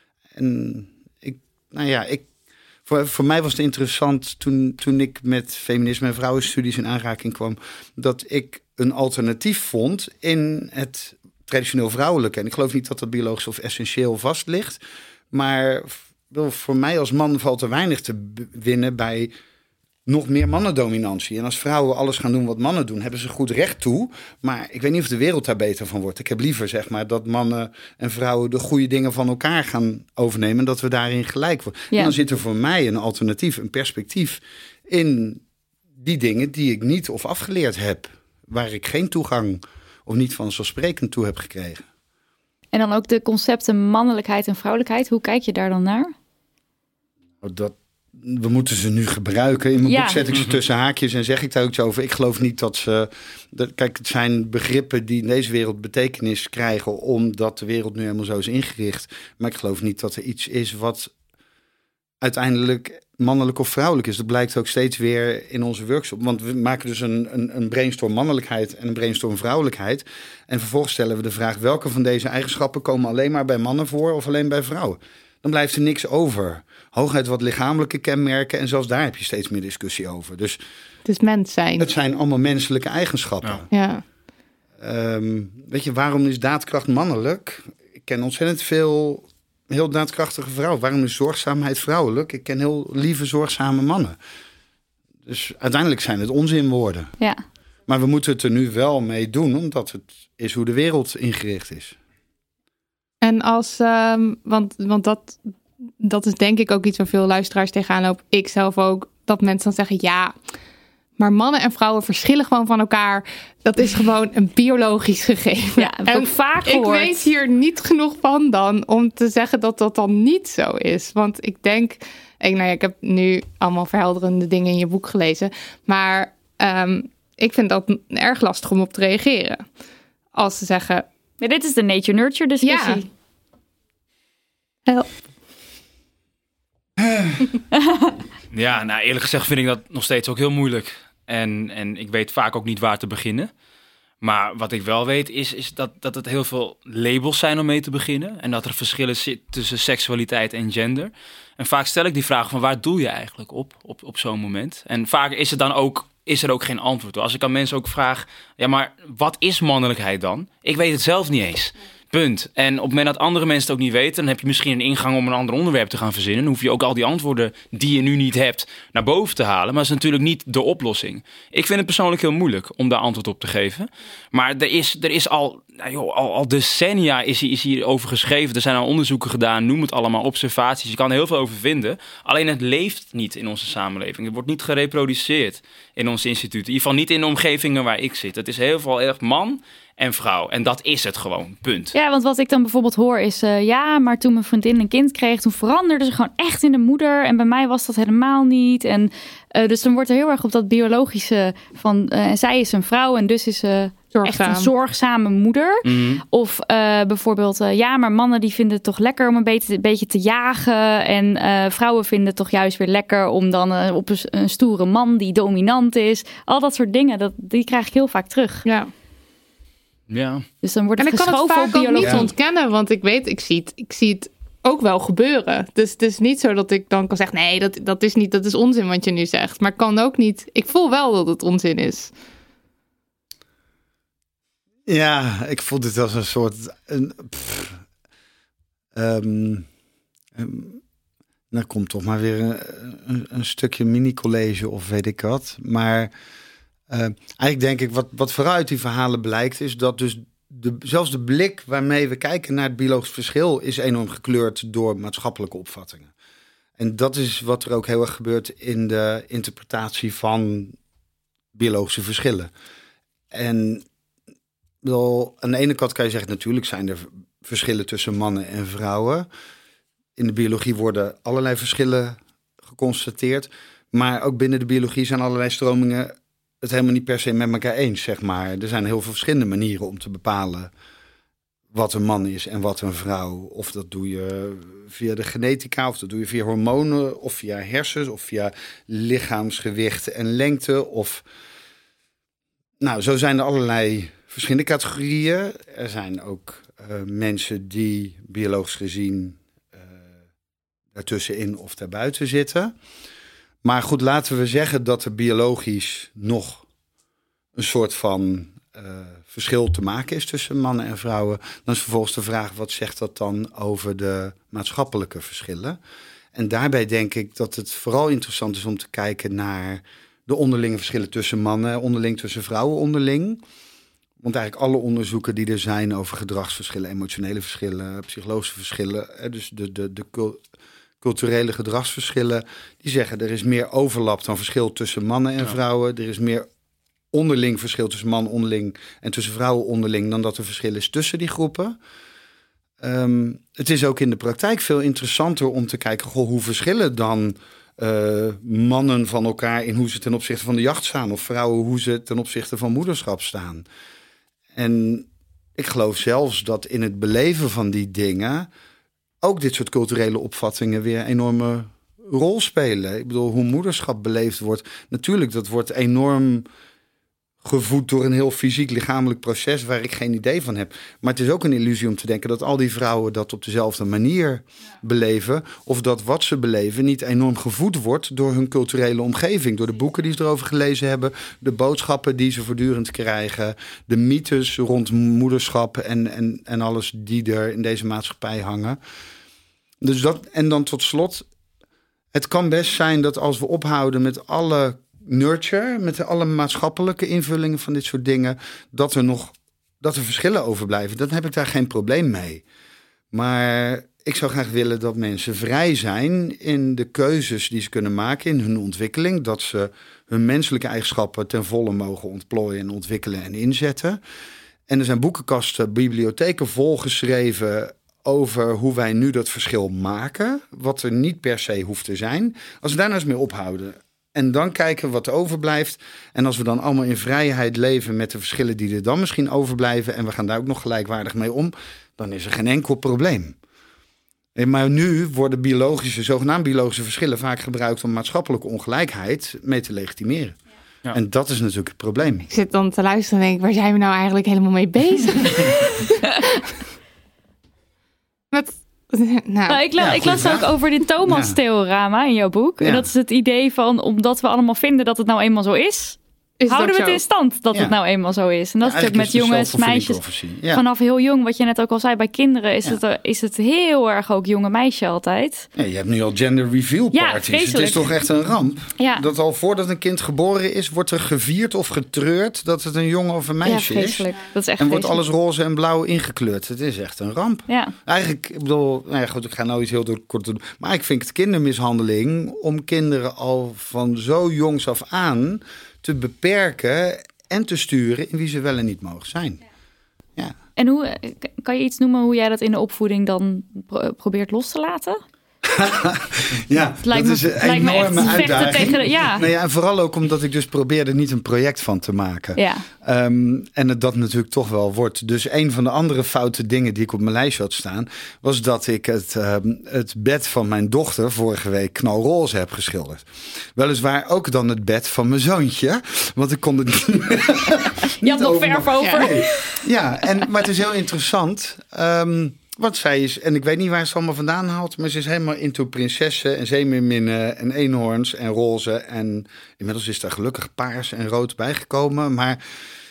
Speaker 7: En ik, nou ja, ik, voor, voor mij was het interessant toen, toen ik met feminisme en vrouwenstudies in aanraking kwam, dat ik een alternatief vond in het traditioneel vrouwelijke. En ik geloof niet dat dat biologisch of essentieel vast ligt. Maar voor mij als man valt er weinig te winnen bij nog meer mannendominantie. En als vrouwen alles gaan doen wat mannen doen, hebben ze goed recht toe. Maar ik weet niet of de wereld daar beter van wordt. Ik heb liever, zeg maar, dat mannen en vrouwen de goede dingen van elkaar gaan overnemen en dat we daarin gelijk worden.
Speaker 4: Ja.
Speaker 7: En dan zit er voor mij een alternatief, een perspectief in die dingen die ik niet of afgeleerd heb, waar ik geen toegang of niet vanzelfsprekend toe heb gekregen.
Speaker 4: En dan ook de concepten mannelijkheid en vrouwelijkheid. Hoe kijk je daar dan naar?
Speaker 7: Dat, we moeten ze nu gebruiken. In mijn
Speaker 4: Ja.
Speaker 7: boek zet ik ze tussen haakjes en zeg ik daar ook iets over. Ik geloof niet dat ze... Dat, kijk, het zijn begrippen die in deze wereld betekenis krijgen omdat de wereld nu helemaal zo is ingericht. Maar ik geloof niet dat er iets is wat uiteindelijk mannelijk of vrouwelijk is. Dat blijkt ook steeds weer in onze workshop. Want we maken dus een, een, een brainstorm mannelijkheid en een brainstorm vrouwelijkheid. En vervolgens stellen we de vraag, welke van deze eigenschappen komen alleen maar bij mannen voor of alleen bij vrouwen? Dan blijft er niks over. Hooguit wat lichamelijke kenmerken en zelfs daar heb je steeds meer discussie over. Dus
Speaker 5: Het is mens zijn.
Speaker 7: het zijn allemaal menselijke eigenschappen.
Speaker 8: Ja.
Speaker 5: Ja.
Speaker 7: Um, weet je, waarom is daadkracht mannelijk? Ik ken ontzettend veel heel daadkrachtige vrouwen. Waarom is zorgzaamheid vrouwelijk? Ik ken heel lieve, zorgzame mannen. Dus uiteindelijk zijn het onzinwoorden.
Speaker 4: Ja.
Speaker 7: Maar we moeten het er nu wel mee doen, omdat het is hoe de wereld ingericht is.
Speaker 5: En als, um, want, want dat, dat is denk ik ook iets waar veel luisteraars tegenaan lopen. Ik zelf ook, dat mensen dan zeggen, ja, maar mannen en vrouwen verschillen gewoon van elkaar. Dat is gewoon een biologisch gegeven.
Speaker 4: Ja, heb ik ook vaak
Speaker 5: ik
Speaker 4: gehoord.
Speaker 5: weet hier niet genoeg van dan om te zeggen dat dat dan niet zo is. Want ik denk, ik, nou ja, ik heb nu allemaal verhelderende dingen in je boek gelezen. Maar um, ik vind dat erg lastig om op te reageren. Als ze zeggen,
Speaker 4: Ja, dit is de nature-nurture discussie.
Speaker 5: Help.
Speaker 8: Ja, nou eerlijk gezegd vind ik dat nog steeds ook heel moeilijk. En, en ik weet vaak ook niet waar te beginnen. Maar wat ik wel weet is, is dat, dat het heel veel labels zijn om mee te beginnen. En dat er verschillen zitten tussen seksualiteit en gender. En vaak stel ik die vraag van waar doe je eigenlijk op, op, op zo'n moment? En vaak is, het dan ook, is er ook geen antwoord. Als ik aan mensen ook vraag, ja maar wat is mannelijkheid dan? Ik weet het zelf niet eens. Punt. En op het moment dat andere mensen het ook niet weten, dan heb je misschien een ingang om een ander onderwerp te gaan verzinnen. Dan hoef je ook al die antwoorden die je nu niet hebt naar boven te halen. Maar dat is natuurlijk niet de oplossing. Ik vind het persoonlijk heel moeilijk om daar antwoord op te geven. Maar er is, er is al, nou joh, al, al decennia is, is hierover geschreven. Er zijn al onderzoeken gedaan, noem het allemaal, observaties. Je kan er heel veel over vinden. Alleen het leeft niet in onze samenleving. Het wordt niet gereproduceerd in ons instituut. In ieder geval niet in de omgevingen waar ik zit. Het is heel veel erg man en vrouw. En dat is het gewoon, punt.
Speaker 4: Ja, want wat ik dan bijvoorbeeld hoor is... Uh, ja, maar toen mijn vriendin een kind kreeg... toen veranderde ze gewoon echt in de moeder. En bij mij was dat helemaal niet. En uh, dus dan wordt er heel erg op dat biologische van... Uh, en zij is een vrouw en dus is ze uh, echt een zorgzame moeder. Mm-hmm. Of uh, bijvoorbeeld... Uh, ja, maar mannen die vinden het toch lekker om een beetje, een beetje te jagen. En uh, vrouwen vinden het toch juist weer lekker... om dan uh, op een, een stoere man die dominant is. Al dat soort dingen, dat, die krijg ik heel vaak terug.
Speaker 5: Ja.
Speaker 8: Ja.
Speaker 4: Dus dan wordt het
Speaker 5: en ik kan het vaak ook niet ontkennen, want ik weet, ik zie het, ik zie het ook wel gebeuren. Dus het is niet zo dat ik dan kan zeggen, nee, dat, dat is niet, dat is onzin wat je nu zegt. Maar ik kan ook niet, ik voel wel dat het onzin is.
Speaker 7: Ja, ik voel dit als een soort, een, pff, um, um, nou komt toch maar weer een, een, een stukje mini-college of weet ik wat. Maar Uh, eigenlijk denk ik, wat, wat vooruit die verhalen blijkt... is dat dus de, zelfs de blik waarmee we kijken naar het biologisch verschil... is enorm gekleurd door maatschappelijke opvattingen. En dat is wat er ook heel erg gebeurt in de interpretatie van biologische verschillen. En wel, aan de ene kant kan je zeggen... natuurlijk zijn er verschillen tussen mannen en vrouwen. In de biologie worden allerlei verschillen geconstateerd. Maar ook binnen de biologie zijn allerlei stromingen... het helemaal niet per se met elkaar eens, zeg maar. Er zijn heel veel verschillende manieren om te bepalen wat een man is en wat een vrouw. Of dat doe je via de genetica, of dat doe je via hormonen, of via hersens, of via lichaamsgewicht en lengte. Of nou, zo zijn er allerlei verschillende categorieën. Er zijn ook uh, mensen die biologisch gezien uh, daartussenin of daarbuiten zitten. Maar goed, laten we zeggen dat er biologisch nog een soort van uh, verschil te maken is tussen mannen en vrouwen. Dan is vervolgens de vraag, wat zegt dat dan over de maatschappelijke verschillen? En daarbij denk ik dat het vooral interessant is om te kijken naar de onderlinge verschillen tussen mannen, onderling tussen vrouwen onderling. Want eigenlijk alle onderzoeken die er zijn over gedragsverschillen, emotionele verschillen, psychologische verschillen, dus de, de, de culturele gedragsverschillen, die zeggen er is meer overlap dan verschil tussen mannen en ja. vrouwen. Er is meer onderling verschil tussen mannen onderling en tussen vrouwen onderling dan dat er verschil is tussen die groepen. Um, het is ook in de praktijk veel interessanter om te kijken, goh, hoe verschillen dan uh, mannen van elkaar in hoe ze ten opzichte van de jacht staan, of vrouwen hoe ze ten opzichte van moederschap staan. En ik geloof zelfs dat in het beleven van die dingen ook dit soort culturele opvattingen weer een enorme rol spelen. Ik bedoel, hoe moederschap beleefd wordt. Natuurlijk, dat wordt enorm gevoed door een heel fysiek, lichamelijk proces waar ik geen idee van heb. Maar het is ook een illusie om te denken dat al die vrouwen dat op dezelfde manier ja. beleven. Of dat wat ze beleven niet enorm gevoed wordt door hun culturele omgeving. Door de boeken die ze erover gelezen hebben. De boodschappen die ze voortdurend krijgen. De mythes rond moederschap en, en, en alles die er in deze maatschappij hangen. Dus dat, en dan tot slot, het kan best zijn dat als we ophouden met alle nurture, met alle maatschappelijke invullingen van dit soort dingen, dat er nog dat er verschillen overblijven. Dan heb ik daar geen probleem mee. Maar ik zou graag willen dat mensen vrij zijn in de keuzes die ze kunnen maken in hun ontwikkeling. Dat ze hun menselijke eigenschappen ten volle mogen ontplooien en ontwikkelen en inzetten. En er zijn boekenkasten, bibliotheken volgeschreven over hoe wij nu dat verschil maken, wat er niet per se hoeft te zijn. Als we daar nou eens mee ophouden en dan kijken wat er overblijft, en als we dan allemaal in vrijheid leven met de verschillen die er dan misschien overblijven, en we gaan daar ook nog gelijkwaardig mee om, dan is er geen enkel probleem. Maar nu worden biologische, zogenaamd biologische verschillen vaak gebruikt om maatschappelijke ongelijkheid mee te legitimeren. Ja. En dat is natuurlijk het probleem.
Speaker 5: Ik zit dan te luisteren en denk, waar zijn we nou eigenlijk helemaal mee bezig? Met, nou,
Speaker 4: nou, ik, la, ja, ik las ook over dit Thomas-theorema in jouw boek. Ja. En dat is het idee van, omdat we allemaal vinden dat het nou eenmaal zo is,
Speaker 5: het
Speaker 4: houden
Speaker 5: ook
Speaker 4: we het
Speaker 5: zo.
Speaker 4: in stand dat
Speaker 7: Ja.
Speaker 4: het nou eenmaal zo is. En dat
Speaker 7: Ja,
Speaker 4: is natuurlijk met
Speaker 7: eigenlijk
Speaker 4: jongens,
Speaker 7: is het een
Speaker 4: meisjes.
Speaker 7: zelfvervulling profetie. Ja.
Speaker 4: Vanaf heel jong, wat je net ook al zei, bij kinderen is,
Speaker 7: Ja.
Speaker 4: het, is het heel erg ook jonge meisje altijd.
Speaker 7: Ja, je hebt nu al gender reveal
Speaker 4: Ja,
Speaker 7: parties. Het
Speaker 4: vreselijk.
Speaker 7: is toch echt een ramp?
Speaker 4: Ja,
Speaker 7: Dat al voordat een kind geboren is, wordt er gevierd of getreurd dat het een jongen of een
Speaker 4: ja
Speaker 7: meisje is.
Speaker 4: vreselijk. Dat is echt
Speaker 7: En wordt
Speaker 4: vreselijk.
Speaker 7: alles roze en blauw ingekleurd. Het is echt een ramp.
Speaker 4: Ja.
Speaker 7: Eigenlijk, ik bedoel, nou ja, goed, ik ga nou iets heel door kort doen. Maar ik vind het kindermishandeling om kinderen al van zo jongs af aan te beperken en te sturen in wie ze wel en niet mogen zijn. Ja.
Speaker 4: En hoe, eh, kan je iets noemen hoe jij dat in de opvoeding dan pro- probeert los te laten?
Speaker 7: Ja,
Speaker 4: Het lijkt
Speaker 7: dat
Speaker 4: me-
Speaker 7: is een
Speaker 4: lijkt me echt
Speaker 7: enorme
Speaker 4: vechten
Speaker 7: uitdaging.
Speaker 4: tegen de- ja.
Speaker 7: Nou ja, en vooral ook omdat ik dus probeerde niet een project van te maken.
Speaker 4: Ja.
Speaker 7: Um, en het dat natuurlijk toch wel wordt. Dus een van de andere foute dingen die ik op mijn lijstje had staan, was dat ik het, um, het bed van mijn dochter vorige week knalroze heb geschilderd. Weliswaar ook dan het bed van mijn zoontje, want ik kon het niet.
Speaker 4: Je had nog
Speaker 7: over-
Speaker 4: verf over.
Speaker 7: Nee. Ja, en, maar het is heel interessant. Um, wat zij is, en ik weet niet waar ze het allemaal vandaan haalt, maar ze is helemaal into prinsessen en zeemeerminnen en eenhoorns en roze. En inmiddels is daar gelukkig paars en rood bijgekomen. Maar,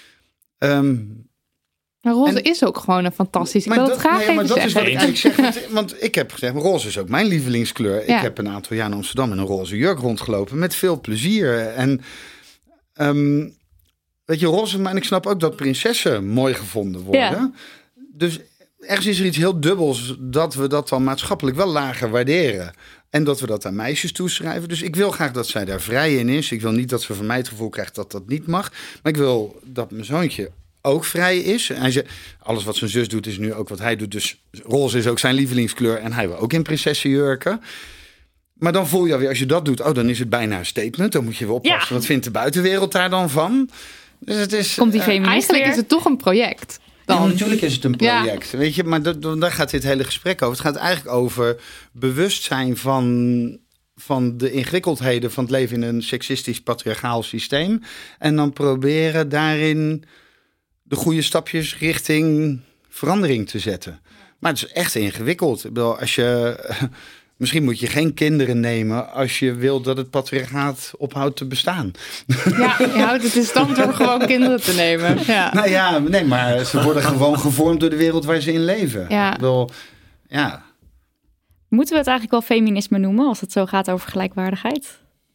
Speaker 7: um,
Speaker 5: Maar roze
Speaker 7: En-
Speaker 5: is ook gewoon een fantastisch. Ik
Speaker 7: maar
Speaker 5: wil
Speaker 7: dat,
Speaker 5: het graag
Speaker 7: nee, maar
Speaker 5: even
Speaker 7: dat is wat
Speaker 5: zeggen.
Speaker 7: ik eigenlijk zeg. Want, want ik heb gezegd, roze is ook mijn lievelingskleur.
Speaker 5: Ja.
Speaker 7: Ik heb een aantal jaar in Amsterdam in een roze jurk rondgelopen met veel plezier. En um, weet je, roze, maar ik snap ook dat prinsessen mooi gevonden worden.
Speaker 4: Ja.
Speaker 7: Dus ergens is er iets heel dubbels dat we dat dan maatschappelijk wel lager waarderen. En dat we dat aan meisjes toeschrijven. Dus ik wil graag dat zij daar vrij in is. Ik wil niet dat ze van mij het gevoel krijgt dat dat niet mag. Maar ik wil dat mijn zoontje ook vrij is. En hij zegt, alles wat zijn zus doet is nu ook wat hij doet. Dus roze is ook zijn lievelingskleur. En hij wil ook in prinsessenjurken. Maar dan voel je alweer, als je dat doet, oh, dan is het bijna een statement. Dan moet je wel oppassen.
Speaker 4: Ja.
Speaker 7: Wat vindt de buitenwereld daar dan van? Dus het is,
Speaker 4: Komt die
Speaker 7: eh,
Speaker 4: feminist
Speaker 5: Eigenlijk
Speaker 4: weer?
Speaker 5: is het toch een project.
Speaker 7: ja,
Speaker 5: Dan.
Speaker 7: natuurlijk is het een
Speaker 5: Ja.
Speaker 7: project. Weet je, maar dat, daar gaat dit hele gesprek over. Het gaat eigenlijk over bewustzijn van, van de ingewikkeldheden van het leven in een seksistisch patriarchaal systeem. En dan proberen daarin de goede stapjes richting verandering te zetten. Maar het is echt ingewikkeld. Ik bedoel, als je, misschien moet je geen kinderen nemen als je wil dat het patriarchaat ophoudt te bestaan.
Speaker 5: Ja, je houdt het in stand door gewoon kinderen te nemen. Ja.
Speaker 7: Nou ja, nee, maar ze worden gewoon gevormd door de wereld waar ze in leven.
Speaker 5: Ja.
Speaker 7: Ik bedoel, ja.
Speaker 4: Moeten we het eigenlijk wel feminisme noemen als het zo gaat over gelijkwaardigheid?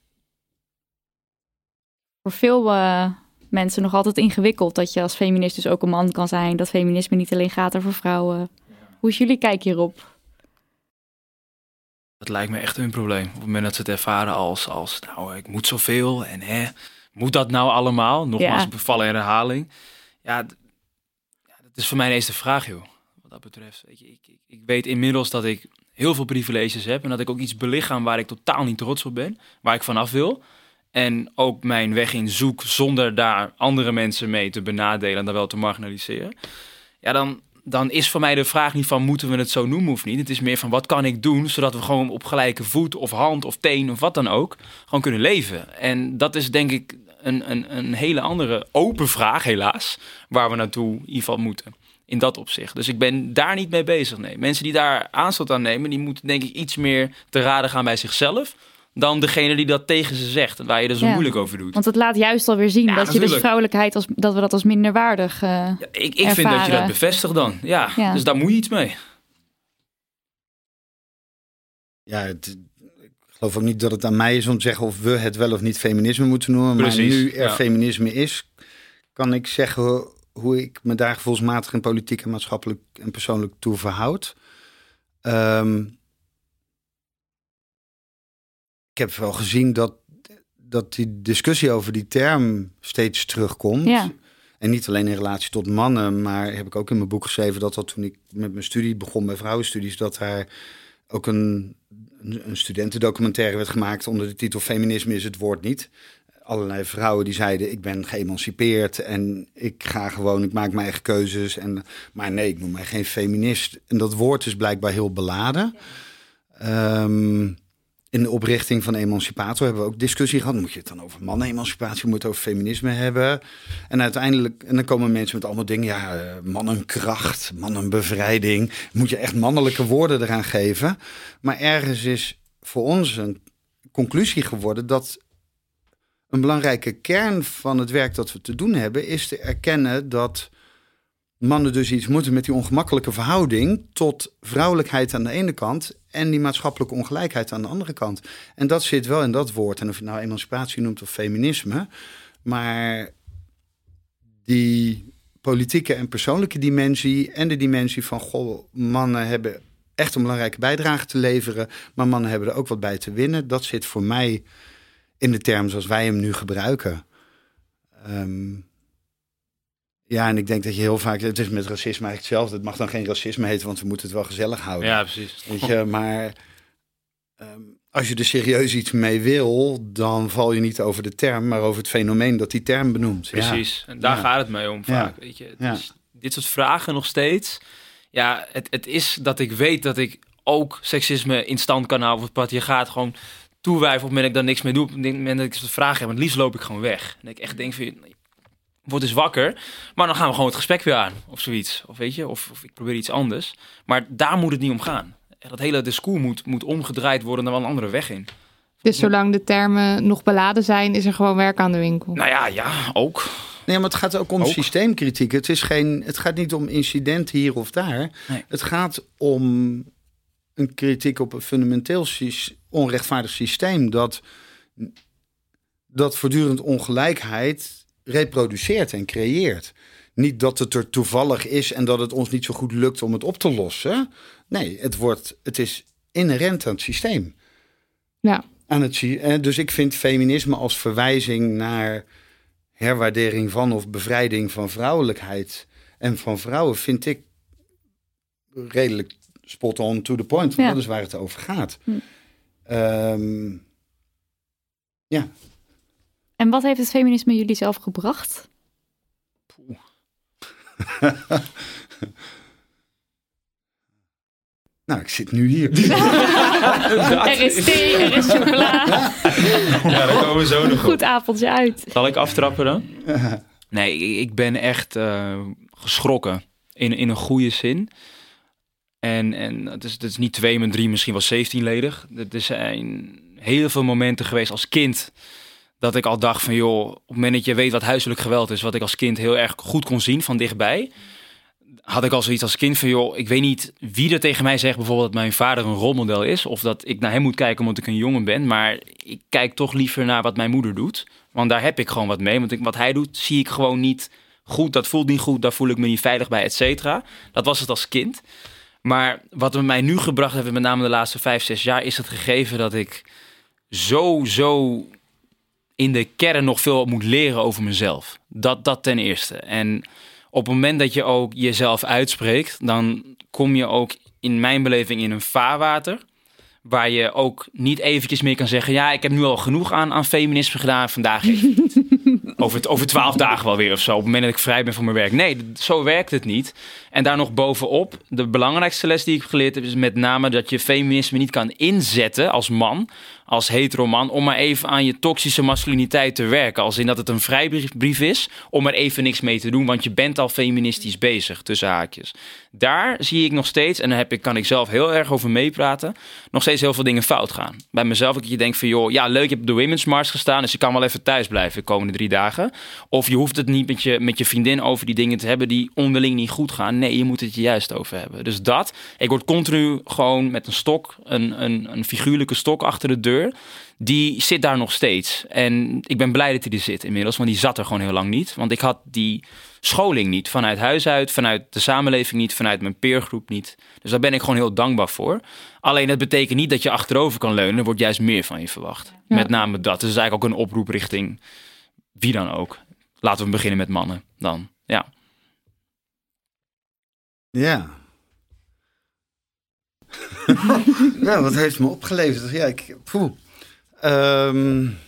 Speaker 4: Voor veel uh, mensen nog altijd ingewikkeld dat je als feminist dus ook een man kan zijn. Dat feminisme niet alleen gaat over vrouwen. Hoe is jullie kijk hierop?
Speaker 8: Dat lijkt me echt hun probleem. Op het moment dat ze het ervaren als, als nou, ik moet zoveel en hè, moet dat nou allemaal? Nogmaals,
Speaker 4: Ja.
Speaker 8: bevallen en herhaling. Ja, d- ja, dat is voor mij ineens de vraag, joh. Wat dat betreft. Weet je, ik, ik, ik weet inmiddels dat ik heel veel privileges heb en dat ik ook iets belichaam waar ik totaal niet trots op ben, waar ik vanaf wil. En ook mijn weg in zoek zonder daar andere mensen mee te benadelen en dan wel te marginaliseren. Ja, dan, dan is voor mij de vraag niet van moeten we het zo noemen of niet. Het is meer van wat kan ik doen zodat we gewoon op gelijke voet of hand of teen of wat dan ook gewoon kunnen leven. En dat is denk ik een, een, een hele andere open vraag helaas waar we naartoe in ieder geval moeten. In dat opzicht. Dus ik ben daar niet mee bezig. Nee. Mensen die daar aanstoot aan nemen, die moeten denk ik iets meer te raden gaan bij zichzelf dan degene die dat tegen ze zegt en waar je er zo
Speaker 4: Ja.
Speaker 8: moeilijk over doet.
Speaker 4: Want het laat juist alweer zien
Speaker 8: Ja,
Speaker 4: dat je dus
Speaker 8: natuurlijk.
Speaker 4: vrouwelijkheid, als, dat we dat als minderwaardig uh,
Speaker 8: Ja, ik ik vind dat je
Speaker 4: ervaren.
Speaker 8: dat bevestigt dan. Ja,
Speaker 4: Ja.
Speaker 8: dus daar moet je iets mee.
Speaker 7: Ja, het, ik geloof ook niet dat het aan mij is om te zeggen of we het wel of niet feminisme moeten noemen.
Speaker 8: Precies,
Speaker 7: maar nu er
Speaker 8: ja.
Speaker 7: feminisme is, kan ik zeggen hoe ik me daar gevoelsmatig en politiek en maatschappelijk en persoonlijk toe verhoud. Um, ik heb wel gezien dat, dat die discussie over die term steeds terugkomt.
Speaker 4: Ja.
Speaker 7: En niet alleen in relatie tot mannen, maar heb ik ook in mijn boek geschreven dat dat toen ik met mijn studie begon bij vrouwenstudies, dat daar ook een, een studentendocumentaire werd gemaakt onder de titel Feminisme is het woord niet. Allerlei vrouwen die zeiden ik ben geëmancipeerd en ik ga gewoon, ik maak mijn eigen keuzes. En, maar nee, ik noem mij geen feminist. En dat woord is blijkbaar heel beladen. Um, in de oprichting van Emancipator hebben we ook discussie gehad. Moet je het dan over mannenemancipatie, moet je het over feminisme hebben? En uiteindelijk, en dan komen mensen met allemaal dingen. Ja, uh, mannenkracht, mannenbevrijding. Moet je echt mannelijke woorden eraan geven? Maar ergens is voor ons een conclusie geworden dat een belangrijke kern van het werk dat we te doen hebben, is te erkennen dat mannen dus iets moeten met die ongemakkelijke verhouding tot vrouwelijkheid aan de ene kant en die maatschappelijke ongelijkheid aan de andere kant. En dat zit wel in dat woord. En of je het nou emancipatie noemt of feminisme, maar die politieke en persoonlijke dimensie en de dimensie van, goh, mannen hebben echt een belangrijke bijdrage te leveren, maar mannen hebben er ook wat bij te winnen. Dat zit voor mij in de term zoals wij hem nu gebruiken. Um, ja, en ik denk dat je heel vaak, het is met racisme eigenlijk hetzelfde. Het mag dan geen racisme heten, want we moeten het wel gezellig houden.
Speaker 8: Ja, precies.
Speaker 7: Weet je, maar um, als je er serieus iets mee wil, dan val je niet over de term, maar over het fenomeen dat die term benoemt.
Speaker 8: Precies,
Speaker 7: ja.
Speaker 8: En daar
Speaker 7: ja.
Speaker 8: gaat het mee om vaak.
Speaker 7: Ja.
Speaker 8: Weet je, het
Speaker 7: ja.
Speaker 8: is, dit soort vragen nog steeds. Ja, het, het is dat ik weet dat ik ook seksisme in stand kan houden. Of het patriarchaat gewoon toewijf op het moment dat ik daar niks mee doe. Op het moment dat ik de vraag heb, maar het liefst loop ik gewoon weg. En ik echt denk van, word eens wakker. Maar dan gaan we gewoon het gesprek weer aan. Of zoiets. Of weet je, of, of ik probeer iets anders. Maar daar moet het niet om gaan. Dat hele discours moet, moet omgedraaid worden naar wel een andere weg in.
Speaker 5: Dus zolang de termen nog beladen zijn, is er gewoon werk aan de winkel.
Speaker 8: Nou ja, ja, ook.
Speaker 7: Nee, maar het gaat ook om ook. systeemkritiek. Het, is geen, het gaat niet om incidenten hier of daar.
Speaker 8: Nee.
Speaker 7: Het gaat om een kritiek op een fundamenteel onrechtvaardig systeem dat, dat voortdurend ongelijkheid reproduceert en creëert. Niet dat het er toevallig is en dat het ons niet zo goed lukt om het op te lossen. Nee, het, wordt, het is inherent aan het systeem.
Speaker 5: Ja.
Speaker 7: Aan het, dus ik vind feminisme als verwijzing naar herwaardering van of bevrijding van vrouwelijkheid en van vrouwen vind ik redelijk spot on to the point. Want ja. Dat is waar het over gaat. Hm. Um, ja.
Speaker 4: En wat heeft het feminisme jullie zelf gebracht?
Speaker 7: Nou, ik zit nu hier.
Speaker 4: Er is thee, er is chocola.
Speaker 8: Ja, daar komen we zo nog op.
Speaker 4: Goed avondje uit.
Speaker 8: Zal ik aftrappen dan? Nee, ik ben echt uh, geschrokken. In, in een goede zin. En, en het, is, het is niet twee, maar drie, misschien wel zeventienledig. Er zijn heel veel momenten geweest als kind dat ik al dacht van, joh, op het moment dat je weet wat huiselijk geweld is, wat ik als kind heel erg goed kon zien van dichtbij, had ik al zoiets als kind van, joh, ik weet niet wie er tegen mij zegt bijvoorbeeld dat mijn vader een rolmodel is, of dat ik naar hem moet kijken omdat ik een jongen ben, maar ik kijk toch liever naar wat mijn moeder doet, want daar heb ik gewoon wat mee, want ik, wat hij doet zie ik gewoon niet goed, dat voelt niet goed, daar voel ik me niet veilig bij, et cetera. Dat was het als kind. Maar wat we mij nu gebracht hebben, met name de laatste vijf, zes jaar, is het gegeven dat ik zo, zo in de kern nog veel moet leren over mezelf. Dat, dat ten eerste. En op het moment dat je ook jezelf uitspreekt, dan kom je ook in mijn beleving in een vaarwater, waar je ook niet eventjes meer kan zeggen, ja, ik heb nu al genoeg aan, aan feminisme gedaan, vandaag even niet. Over, over twaalf dagen wel weer of zo, op het moment dat ik vrij ben van mijn werk. Nee, zo werkt het niet. En daar nog bovenop, de belangrijkste les die ik geleerd heb, is met name dat je feminisme niet kan inzetten als man, als hetero man, om maar even aan je toxische masculiniteit te werken. Als in dat het een vrijbrief is om er even niks mee te doen, want je bent al feministisch bezig, tussen haakjes. Daar zie ik nog steeds, en daar heb ik, kan ik zelf heel erg over meepraten, nog steeds heel veel dingen fout gaan. Bij mezelf, dat je denkt van, joh, ja, leuk, je hebt op de Women's March gestaan, dus je kan wel even thuis blijven de komende drie dagen. Of je hoeft het niet met je, met je vriendin over die dingen te hebben die onderling niet goed gaan. Nee, je moet het je juist over hebben. Dus dat, ik word continu gewoon met een stok, een, een, een figuurlijke stok achter de deur. Die zit daar nog steeds. En ik ben blij dat hij er zit inmiddels, want die zat er gewoon heel lang niet. Want ik had die scholing niet, vanuit huis uit, vanuit de samenleving niet, vanuit mijn peergroep niet. Dus daar ben ik gewoon heel dankbaar voor. Alleen dat betekent niet dat je achterover kan leunen. Er wordt juist meer van je verwacht. Ja. Met name dat. Dus is eigenlijk ook een oproep richting wie dan ook. Laten we beginnen met mannen dan. Ja.
Speaker 7: Ja. Nou, wat heeft me opgeleverd? Ja, ik... Poeh. Um,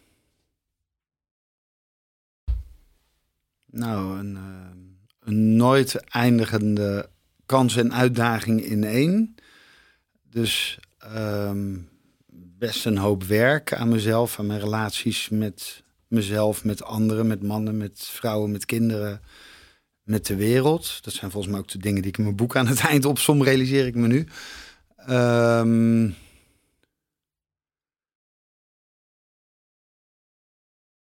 Speaker 7: nou, een, uh, een nooit eindigende kans en uitdaging in één. Dus um, best een hoop werk aan mezelf, aan mijn relaties met mezelf, met anderen, met mannen, met vrouwen, met kinderen, met de wereld. Dat zijn volgens mij ook de dingen die ik in mijn boek aan het eind opsom, realiseer ik me nu. Um,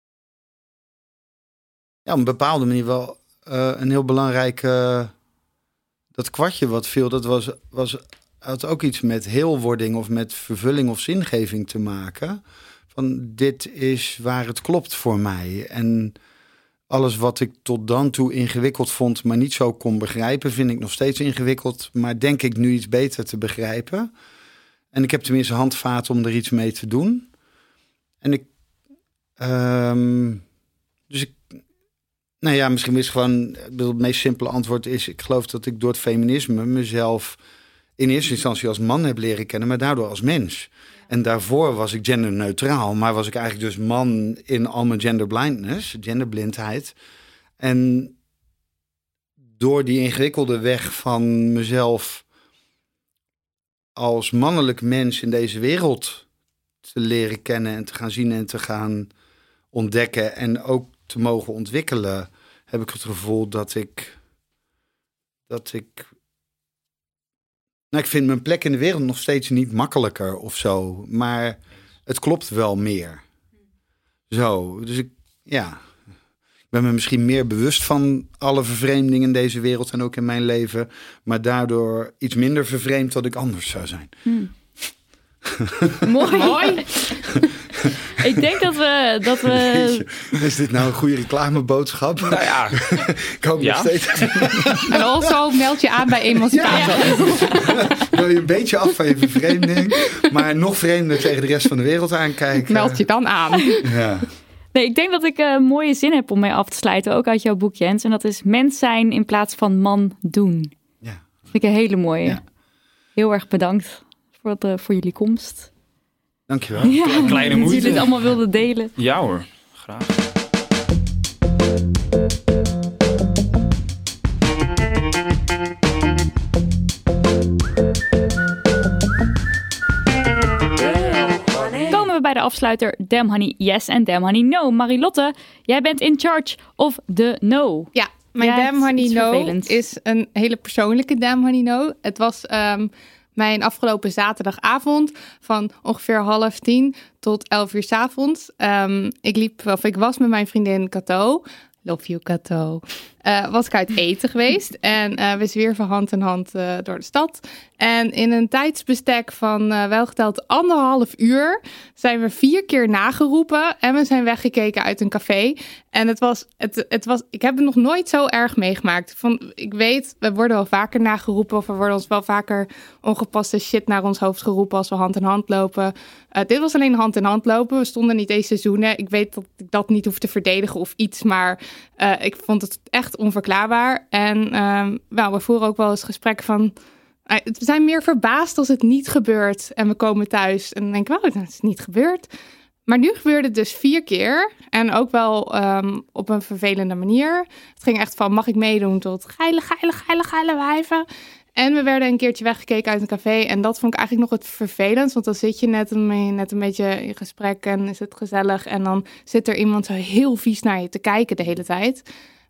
Speaker 7: ja, op een bepaalde manier wel uh, een heel belangrijk... Uh, dat kwartje wat viel, dat was, was, had ook iets met heelwording of met vervulling of zingeving te maken. Van dit is waar het klopt voor mij. En alles wat ik tot dan toe ingewikkeld vond, maar niet zo kon begrijpen, vind ik nog steeds ingewikkeld, maar denk ik nu iets beter te begrijpen. En ik heb tenminste handvaten om er iets mee te doen. En ik... Um, dus ik... Nou ja, misschien is gewoon... Het meest simpele antwoord is... Ik geloof dat ik door het feminisme mezelf in eerste instantie als man heb leren kennen, maar daardoor als mens. En daarvoor was ik genderneutraal, maar was ik eigenlijk dus man in al mijn genderblindness, genderblindheid. En door die ingewikkelde weg van mezelf als mannelijk mens in deze wereld te leren kennen en te gaan zien en te gaan ontdekken en ook te mogen ontwikkelen, heb ik het gevoel dat ik dat ik nou, ik vind mijn plek in de wereld nog steeds niet makkelijker of zo, maar het klopt wel meer. Zo, dus ik, ja, ik ben me misschien meer bewust van alle vervreemdingen in deze wereld en ook in mijn leven, maar daardoor iets minder vervreemd dat ik anders zou zijn.
Speaker 4: Hmm. Mooi. Mooi. Ik denk dat we... dat we...
Speaker 7: Is dit nou een goede reclameboodschap?
Speaker 8: Nou ja.
Speaker 7: Ik hoop ja. nog steeds.
Speaker 5: En also meld je aan bij Emancipator. Ja, ja.
Speaker 7: Wil je een beetje af van je vervreemding, maar nog vreemder tegen de rest van de wereld aankijken?
Speaker 5: Meld je dan aan.
Speaker 7: Ja.
Speaker 4: Nee, ik denk dat ik een mooie zin heb om mee af te sluiten, ook uit jouw boek, Jens. En dat is mens zijn in plaats van man doen.
Speaker 7: Ja.
Speaker 4: Dat vind ik een hele mooie.
Speaker 7: Ja.
Speaker 4: Heel erg bedankt voor, de, voor jullie komst.
Speaker 7: Dankjewel.
Speaker 4: Ja,
Speaker 8: kleine moeite.
Speaker 4: Dat jullie het allemaal wilden delen.
Speaker 8: Ja hoor, graag.
Speaker 4: Komen we bij de afsluiter Damn Honey Yes en Damn Honey No. Marilotte, jij bent in charge of the no.
Speaker 5: Ja, mijn
Speaker 4: ja,
Speaker 5: Damn Honey No
Speaker 4: vervelend.
Speaker 5: is een hele persoonlijke Damn Honey No. Het was... Um, Mijn afgelopen zaterdagavond van ongeveer half tien tot elf uur 's avonds. Um, ik liep, of ik was met mijn vriendin Cato. Love you, Cato. Uh, was ik uit eten geweest. En uh, we zwierven hand in hand uh, door de stad. En in een tijdsbestek van uh, welgeteld anderhalf uur zijn we vier keer nageroepen. En we zijn weggekeken uit een café. En het was, het, het was, ik heb het nog nooit zo erg meegemaakt. Van, ik weet, we worden wel vaker nageroepen. Of we worden ons wel vaker ongepaste shit naar ons hoofd geroepen als we hand in hand lopen. Uh, dit was alleen hand in hand lopen. We stonden niet eens te zoenen. Ik weet dat ik dat niet hoef te verdedigen of iets. Maar uh, ik vond het echt onverklaarbaar. En uh, well, we voeren ook wel eens gesprek van... Uh, we zijn meer verbaasd als het niet gebeurt. En we komen thuis en dan denken we, oh, dat is niet gebeurd. Maar nu gebeurde het dus vier keer. En ook wel um, op een vervelende manier. Het ging echt van, mag ik meedoen tot geile, geile, geile, geile wijven. En we werden een keertje weggekeken uit een café. En dat vond ik eigenlijk nog het vervelend. Want dan zit je net een, net een beetje in gesprek en is het gezellig. En dan zit er iemand zo heel vies naar je te kijken de hele tijd.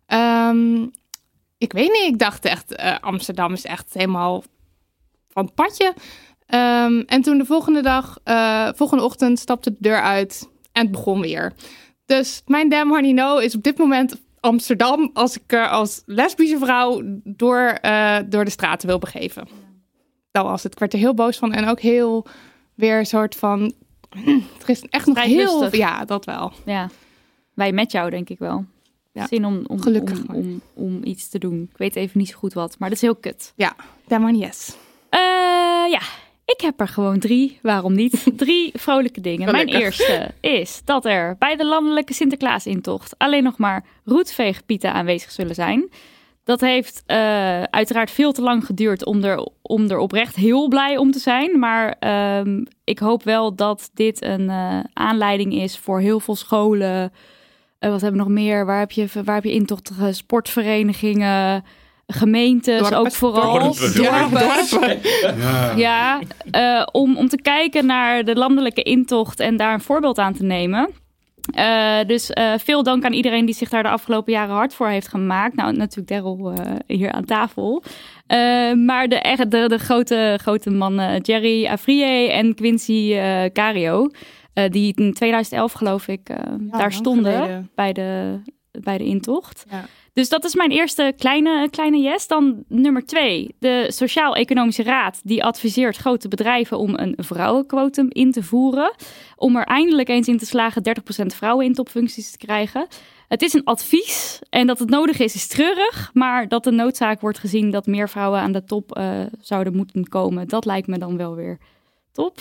Speaker 5: Um, ik weet niet, ik dacht echt, uh, Amsterdam is echt helemaal van het padje. Um, en toen de volgende dag, uh, volgende ochtend stapte de deur uit en het begon weer. Dus mijn Damn Honey No is op dit moment Amsterdam als ik uh, als lesbische vrouw door, uh, door de straten wil begeven. Dat was het. Ik werd er heel boos van en ook heel weer een soort van... Er is echt nog
Speaker 4: Vrij
Speaker 5: heel...
Speaker 4: lustig.
Speaker 5: Ja, dat wel.
Speaker 4: Ja, wij met jou denk ik wel.
Speaker 5: Ja.
Speaker 4: Zin om, om,
Speaker 5: Gelukkig
Speaker 4: om,
Speaker 5: maar.
Speaker 4: om, om iets te doen. Ik weet even niet zo goed wat, maar dat is heel kut.
Speaker 5: Ja, Damn Honey Yes.
Speaker 4: Uh, ja, ik heb er gewoon drie. Waarom niet? Drie vrolijke dingen.
Speaker 5: Gelukkig.
Speaker 4: Mijn eerste is dat er bij de landelijke Sinterklaasintocht alleen nog maar roetveegpieten aanwezig zullen zijn. Dat heeft uh, uiteraard veel te lang geduurd om er, om er oprecht heel blij om te zijn. Maar um, ik hoop wel dat dit een uh, aanleiding is voor heel veel scholen. Uh, wat hebben we nog meer? Waar heb je, waar heb je intochtige sportverenigingen, gemeentes
Speaker 5: Dorpen.
Speaker 4: ook vooral.
Speaker 8: Dorpen.
Speaker 4: Dorpen.
Speaker 7: Ja.
Speaker 4: Ja, uh, om, om te kijken naar de landelijke intocht en daar een voorbeeld aan te nemen. Uh, dus uh, veel dank aan iedereen die zich daar de afgelopen jaren hard voor heeft gemaakt. Nou, natuurlijk Daryl uh, hier aan tafel. Uh, maar de, echt, de, de grote, grote mannen Jerry Avrier en Quincy uh, Cario... Uh, die in tweeduizend elf geloof ik uh, daar stonden
Speaker 5: geleden.
Speaker 4: bij de bij de intocht.
Speaker 5: Ja.
Speaker 4: Dus dat is mijn eerste kleine, kleine yes. Dan nummer twee. De Sociaal-Economische Raad die adviseert grote bedrijven om een vrouwenquotum in te voeren. Om er eindelijk eens in te slagen dertig procent vrouwen in topfuncties te krijgen. Het is een advies en dat het nodig is, is treurig. Maar dat de noodzaak wordt gezien dat meer vrouwen aan de top uh, zouden moeten komen. Dat lijkt me dan wel weer top.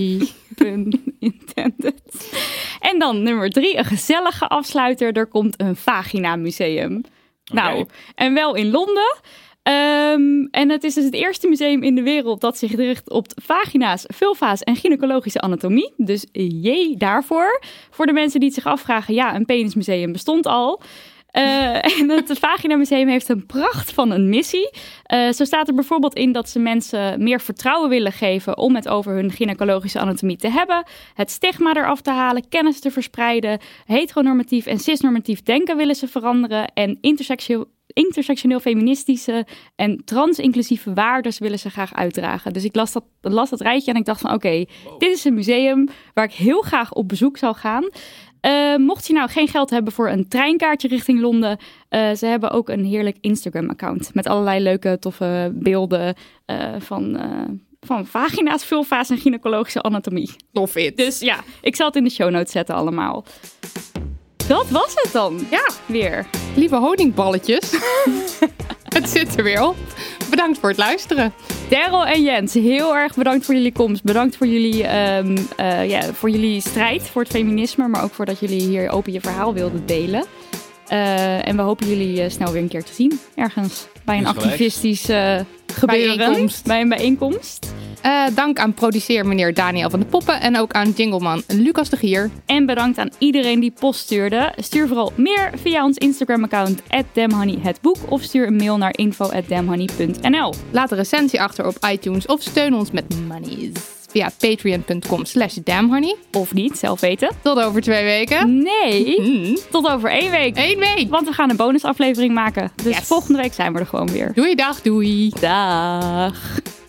Speaker 4: Pun intended. En dan nummer drie, een gezellige afsluiter. Er komt een vagina museum. Okay. Nou, en wel in Londen. Um, en het is dus het eerste museum in de wereld dat zich richt op vagina's, vulva's en gynaecologische anatomie. Dus jee daarvoor. Voor de mensen die het zich afvragen, ja, een penismuseum bestond al. Uh, en het Vagina Museum heeft een pracht van een missie. Uh, zo staat er bijvoorbeeld in dat ze mensen meer vertrouwen willen geven om het over hun gynaecologische anatomie te hebben. Het stigma eraf te halen, kennis te verspreiden. Heteronormatief en cisnormatief denken willen ze veranderen. En intersexueel, intersectioneel feministische en trans-inclusieve waarden willen ze graag uitdragen. Dus ik las dat, las dat rijtje en ik dacht van oké, okay, dit is een museum waar ik heel graag op bezoek zou gaan. Uh, mocht je nou geen geld hebben voor een treinkaartje richting Londen, uh, ze hebben ook een heerlijk Instagram-account met allerlei leuke, toffe beelden uh, van, uh, van vagina's, vulva's en gynaecologische anatomie.
Speaker 5: Tof it.
Speaker 4: Dus ja, ik zal het in de show notes zetten allemaal. Dat was het dan.
Speaker 5: Ja,
Speaker 4: weer.
Speaker 5: Lieve honingballetjes. Het zit er weer op. Bedankt voor het luisteren.
Speaker 4: Daryl en Jens, heel erg bedankt voor jullie komst. Bedankt voor jullie, um, uh, ja, voor jullie strijd voor het feminisme. Maar ook voor dat jullie hier open je verhaal wilden delen. Uh, en we hopen jullie uh, snel weer een keer te zien. Ergens bij een activistisch uh, gebeuren.
Speaker 5: Bijeenkomst.
Speaker 4: Bij een bijeenkomst.
Speaker 5: Uh, dank aan produceer meneer Daniel van de Poppen. En ook aan jingleman Lucas de Gier.
Speaker 4: En bedankt aan iedereen die post stuurde. Stuur vooral meer via ons Instagram-account at damnhoney het boek. Of stuur een mail naar info at damnhoney punt n l.
Speaker 5: Laat een recensie achter op iTunes. Of steun ons met monies via patreon.com slash damnhoney.
Speaker 4: Of niet, zelf weten.
Speaker 5: Tot over twee weken.
Speaker 4: Nee,
Speaker 5: mm.
Speaker 4: tot over één week.
Speaker 5: Eén week.
Speaker 4: Want we gaan een bonusaflevering maken. Dus
Speaker 5: yes.
Speaker 4: volgende week zijn we er gewoon weer.
Speaker 5: Doei, dag, doei.
Speaker 4: Dag.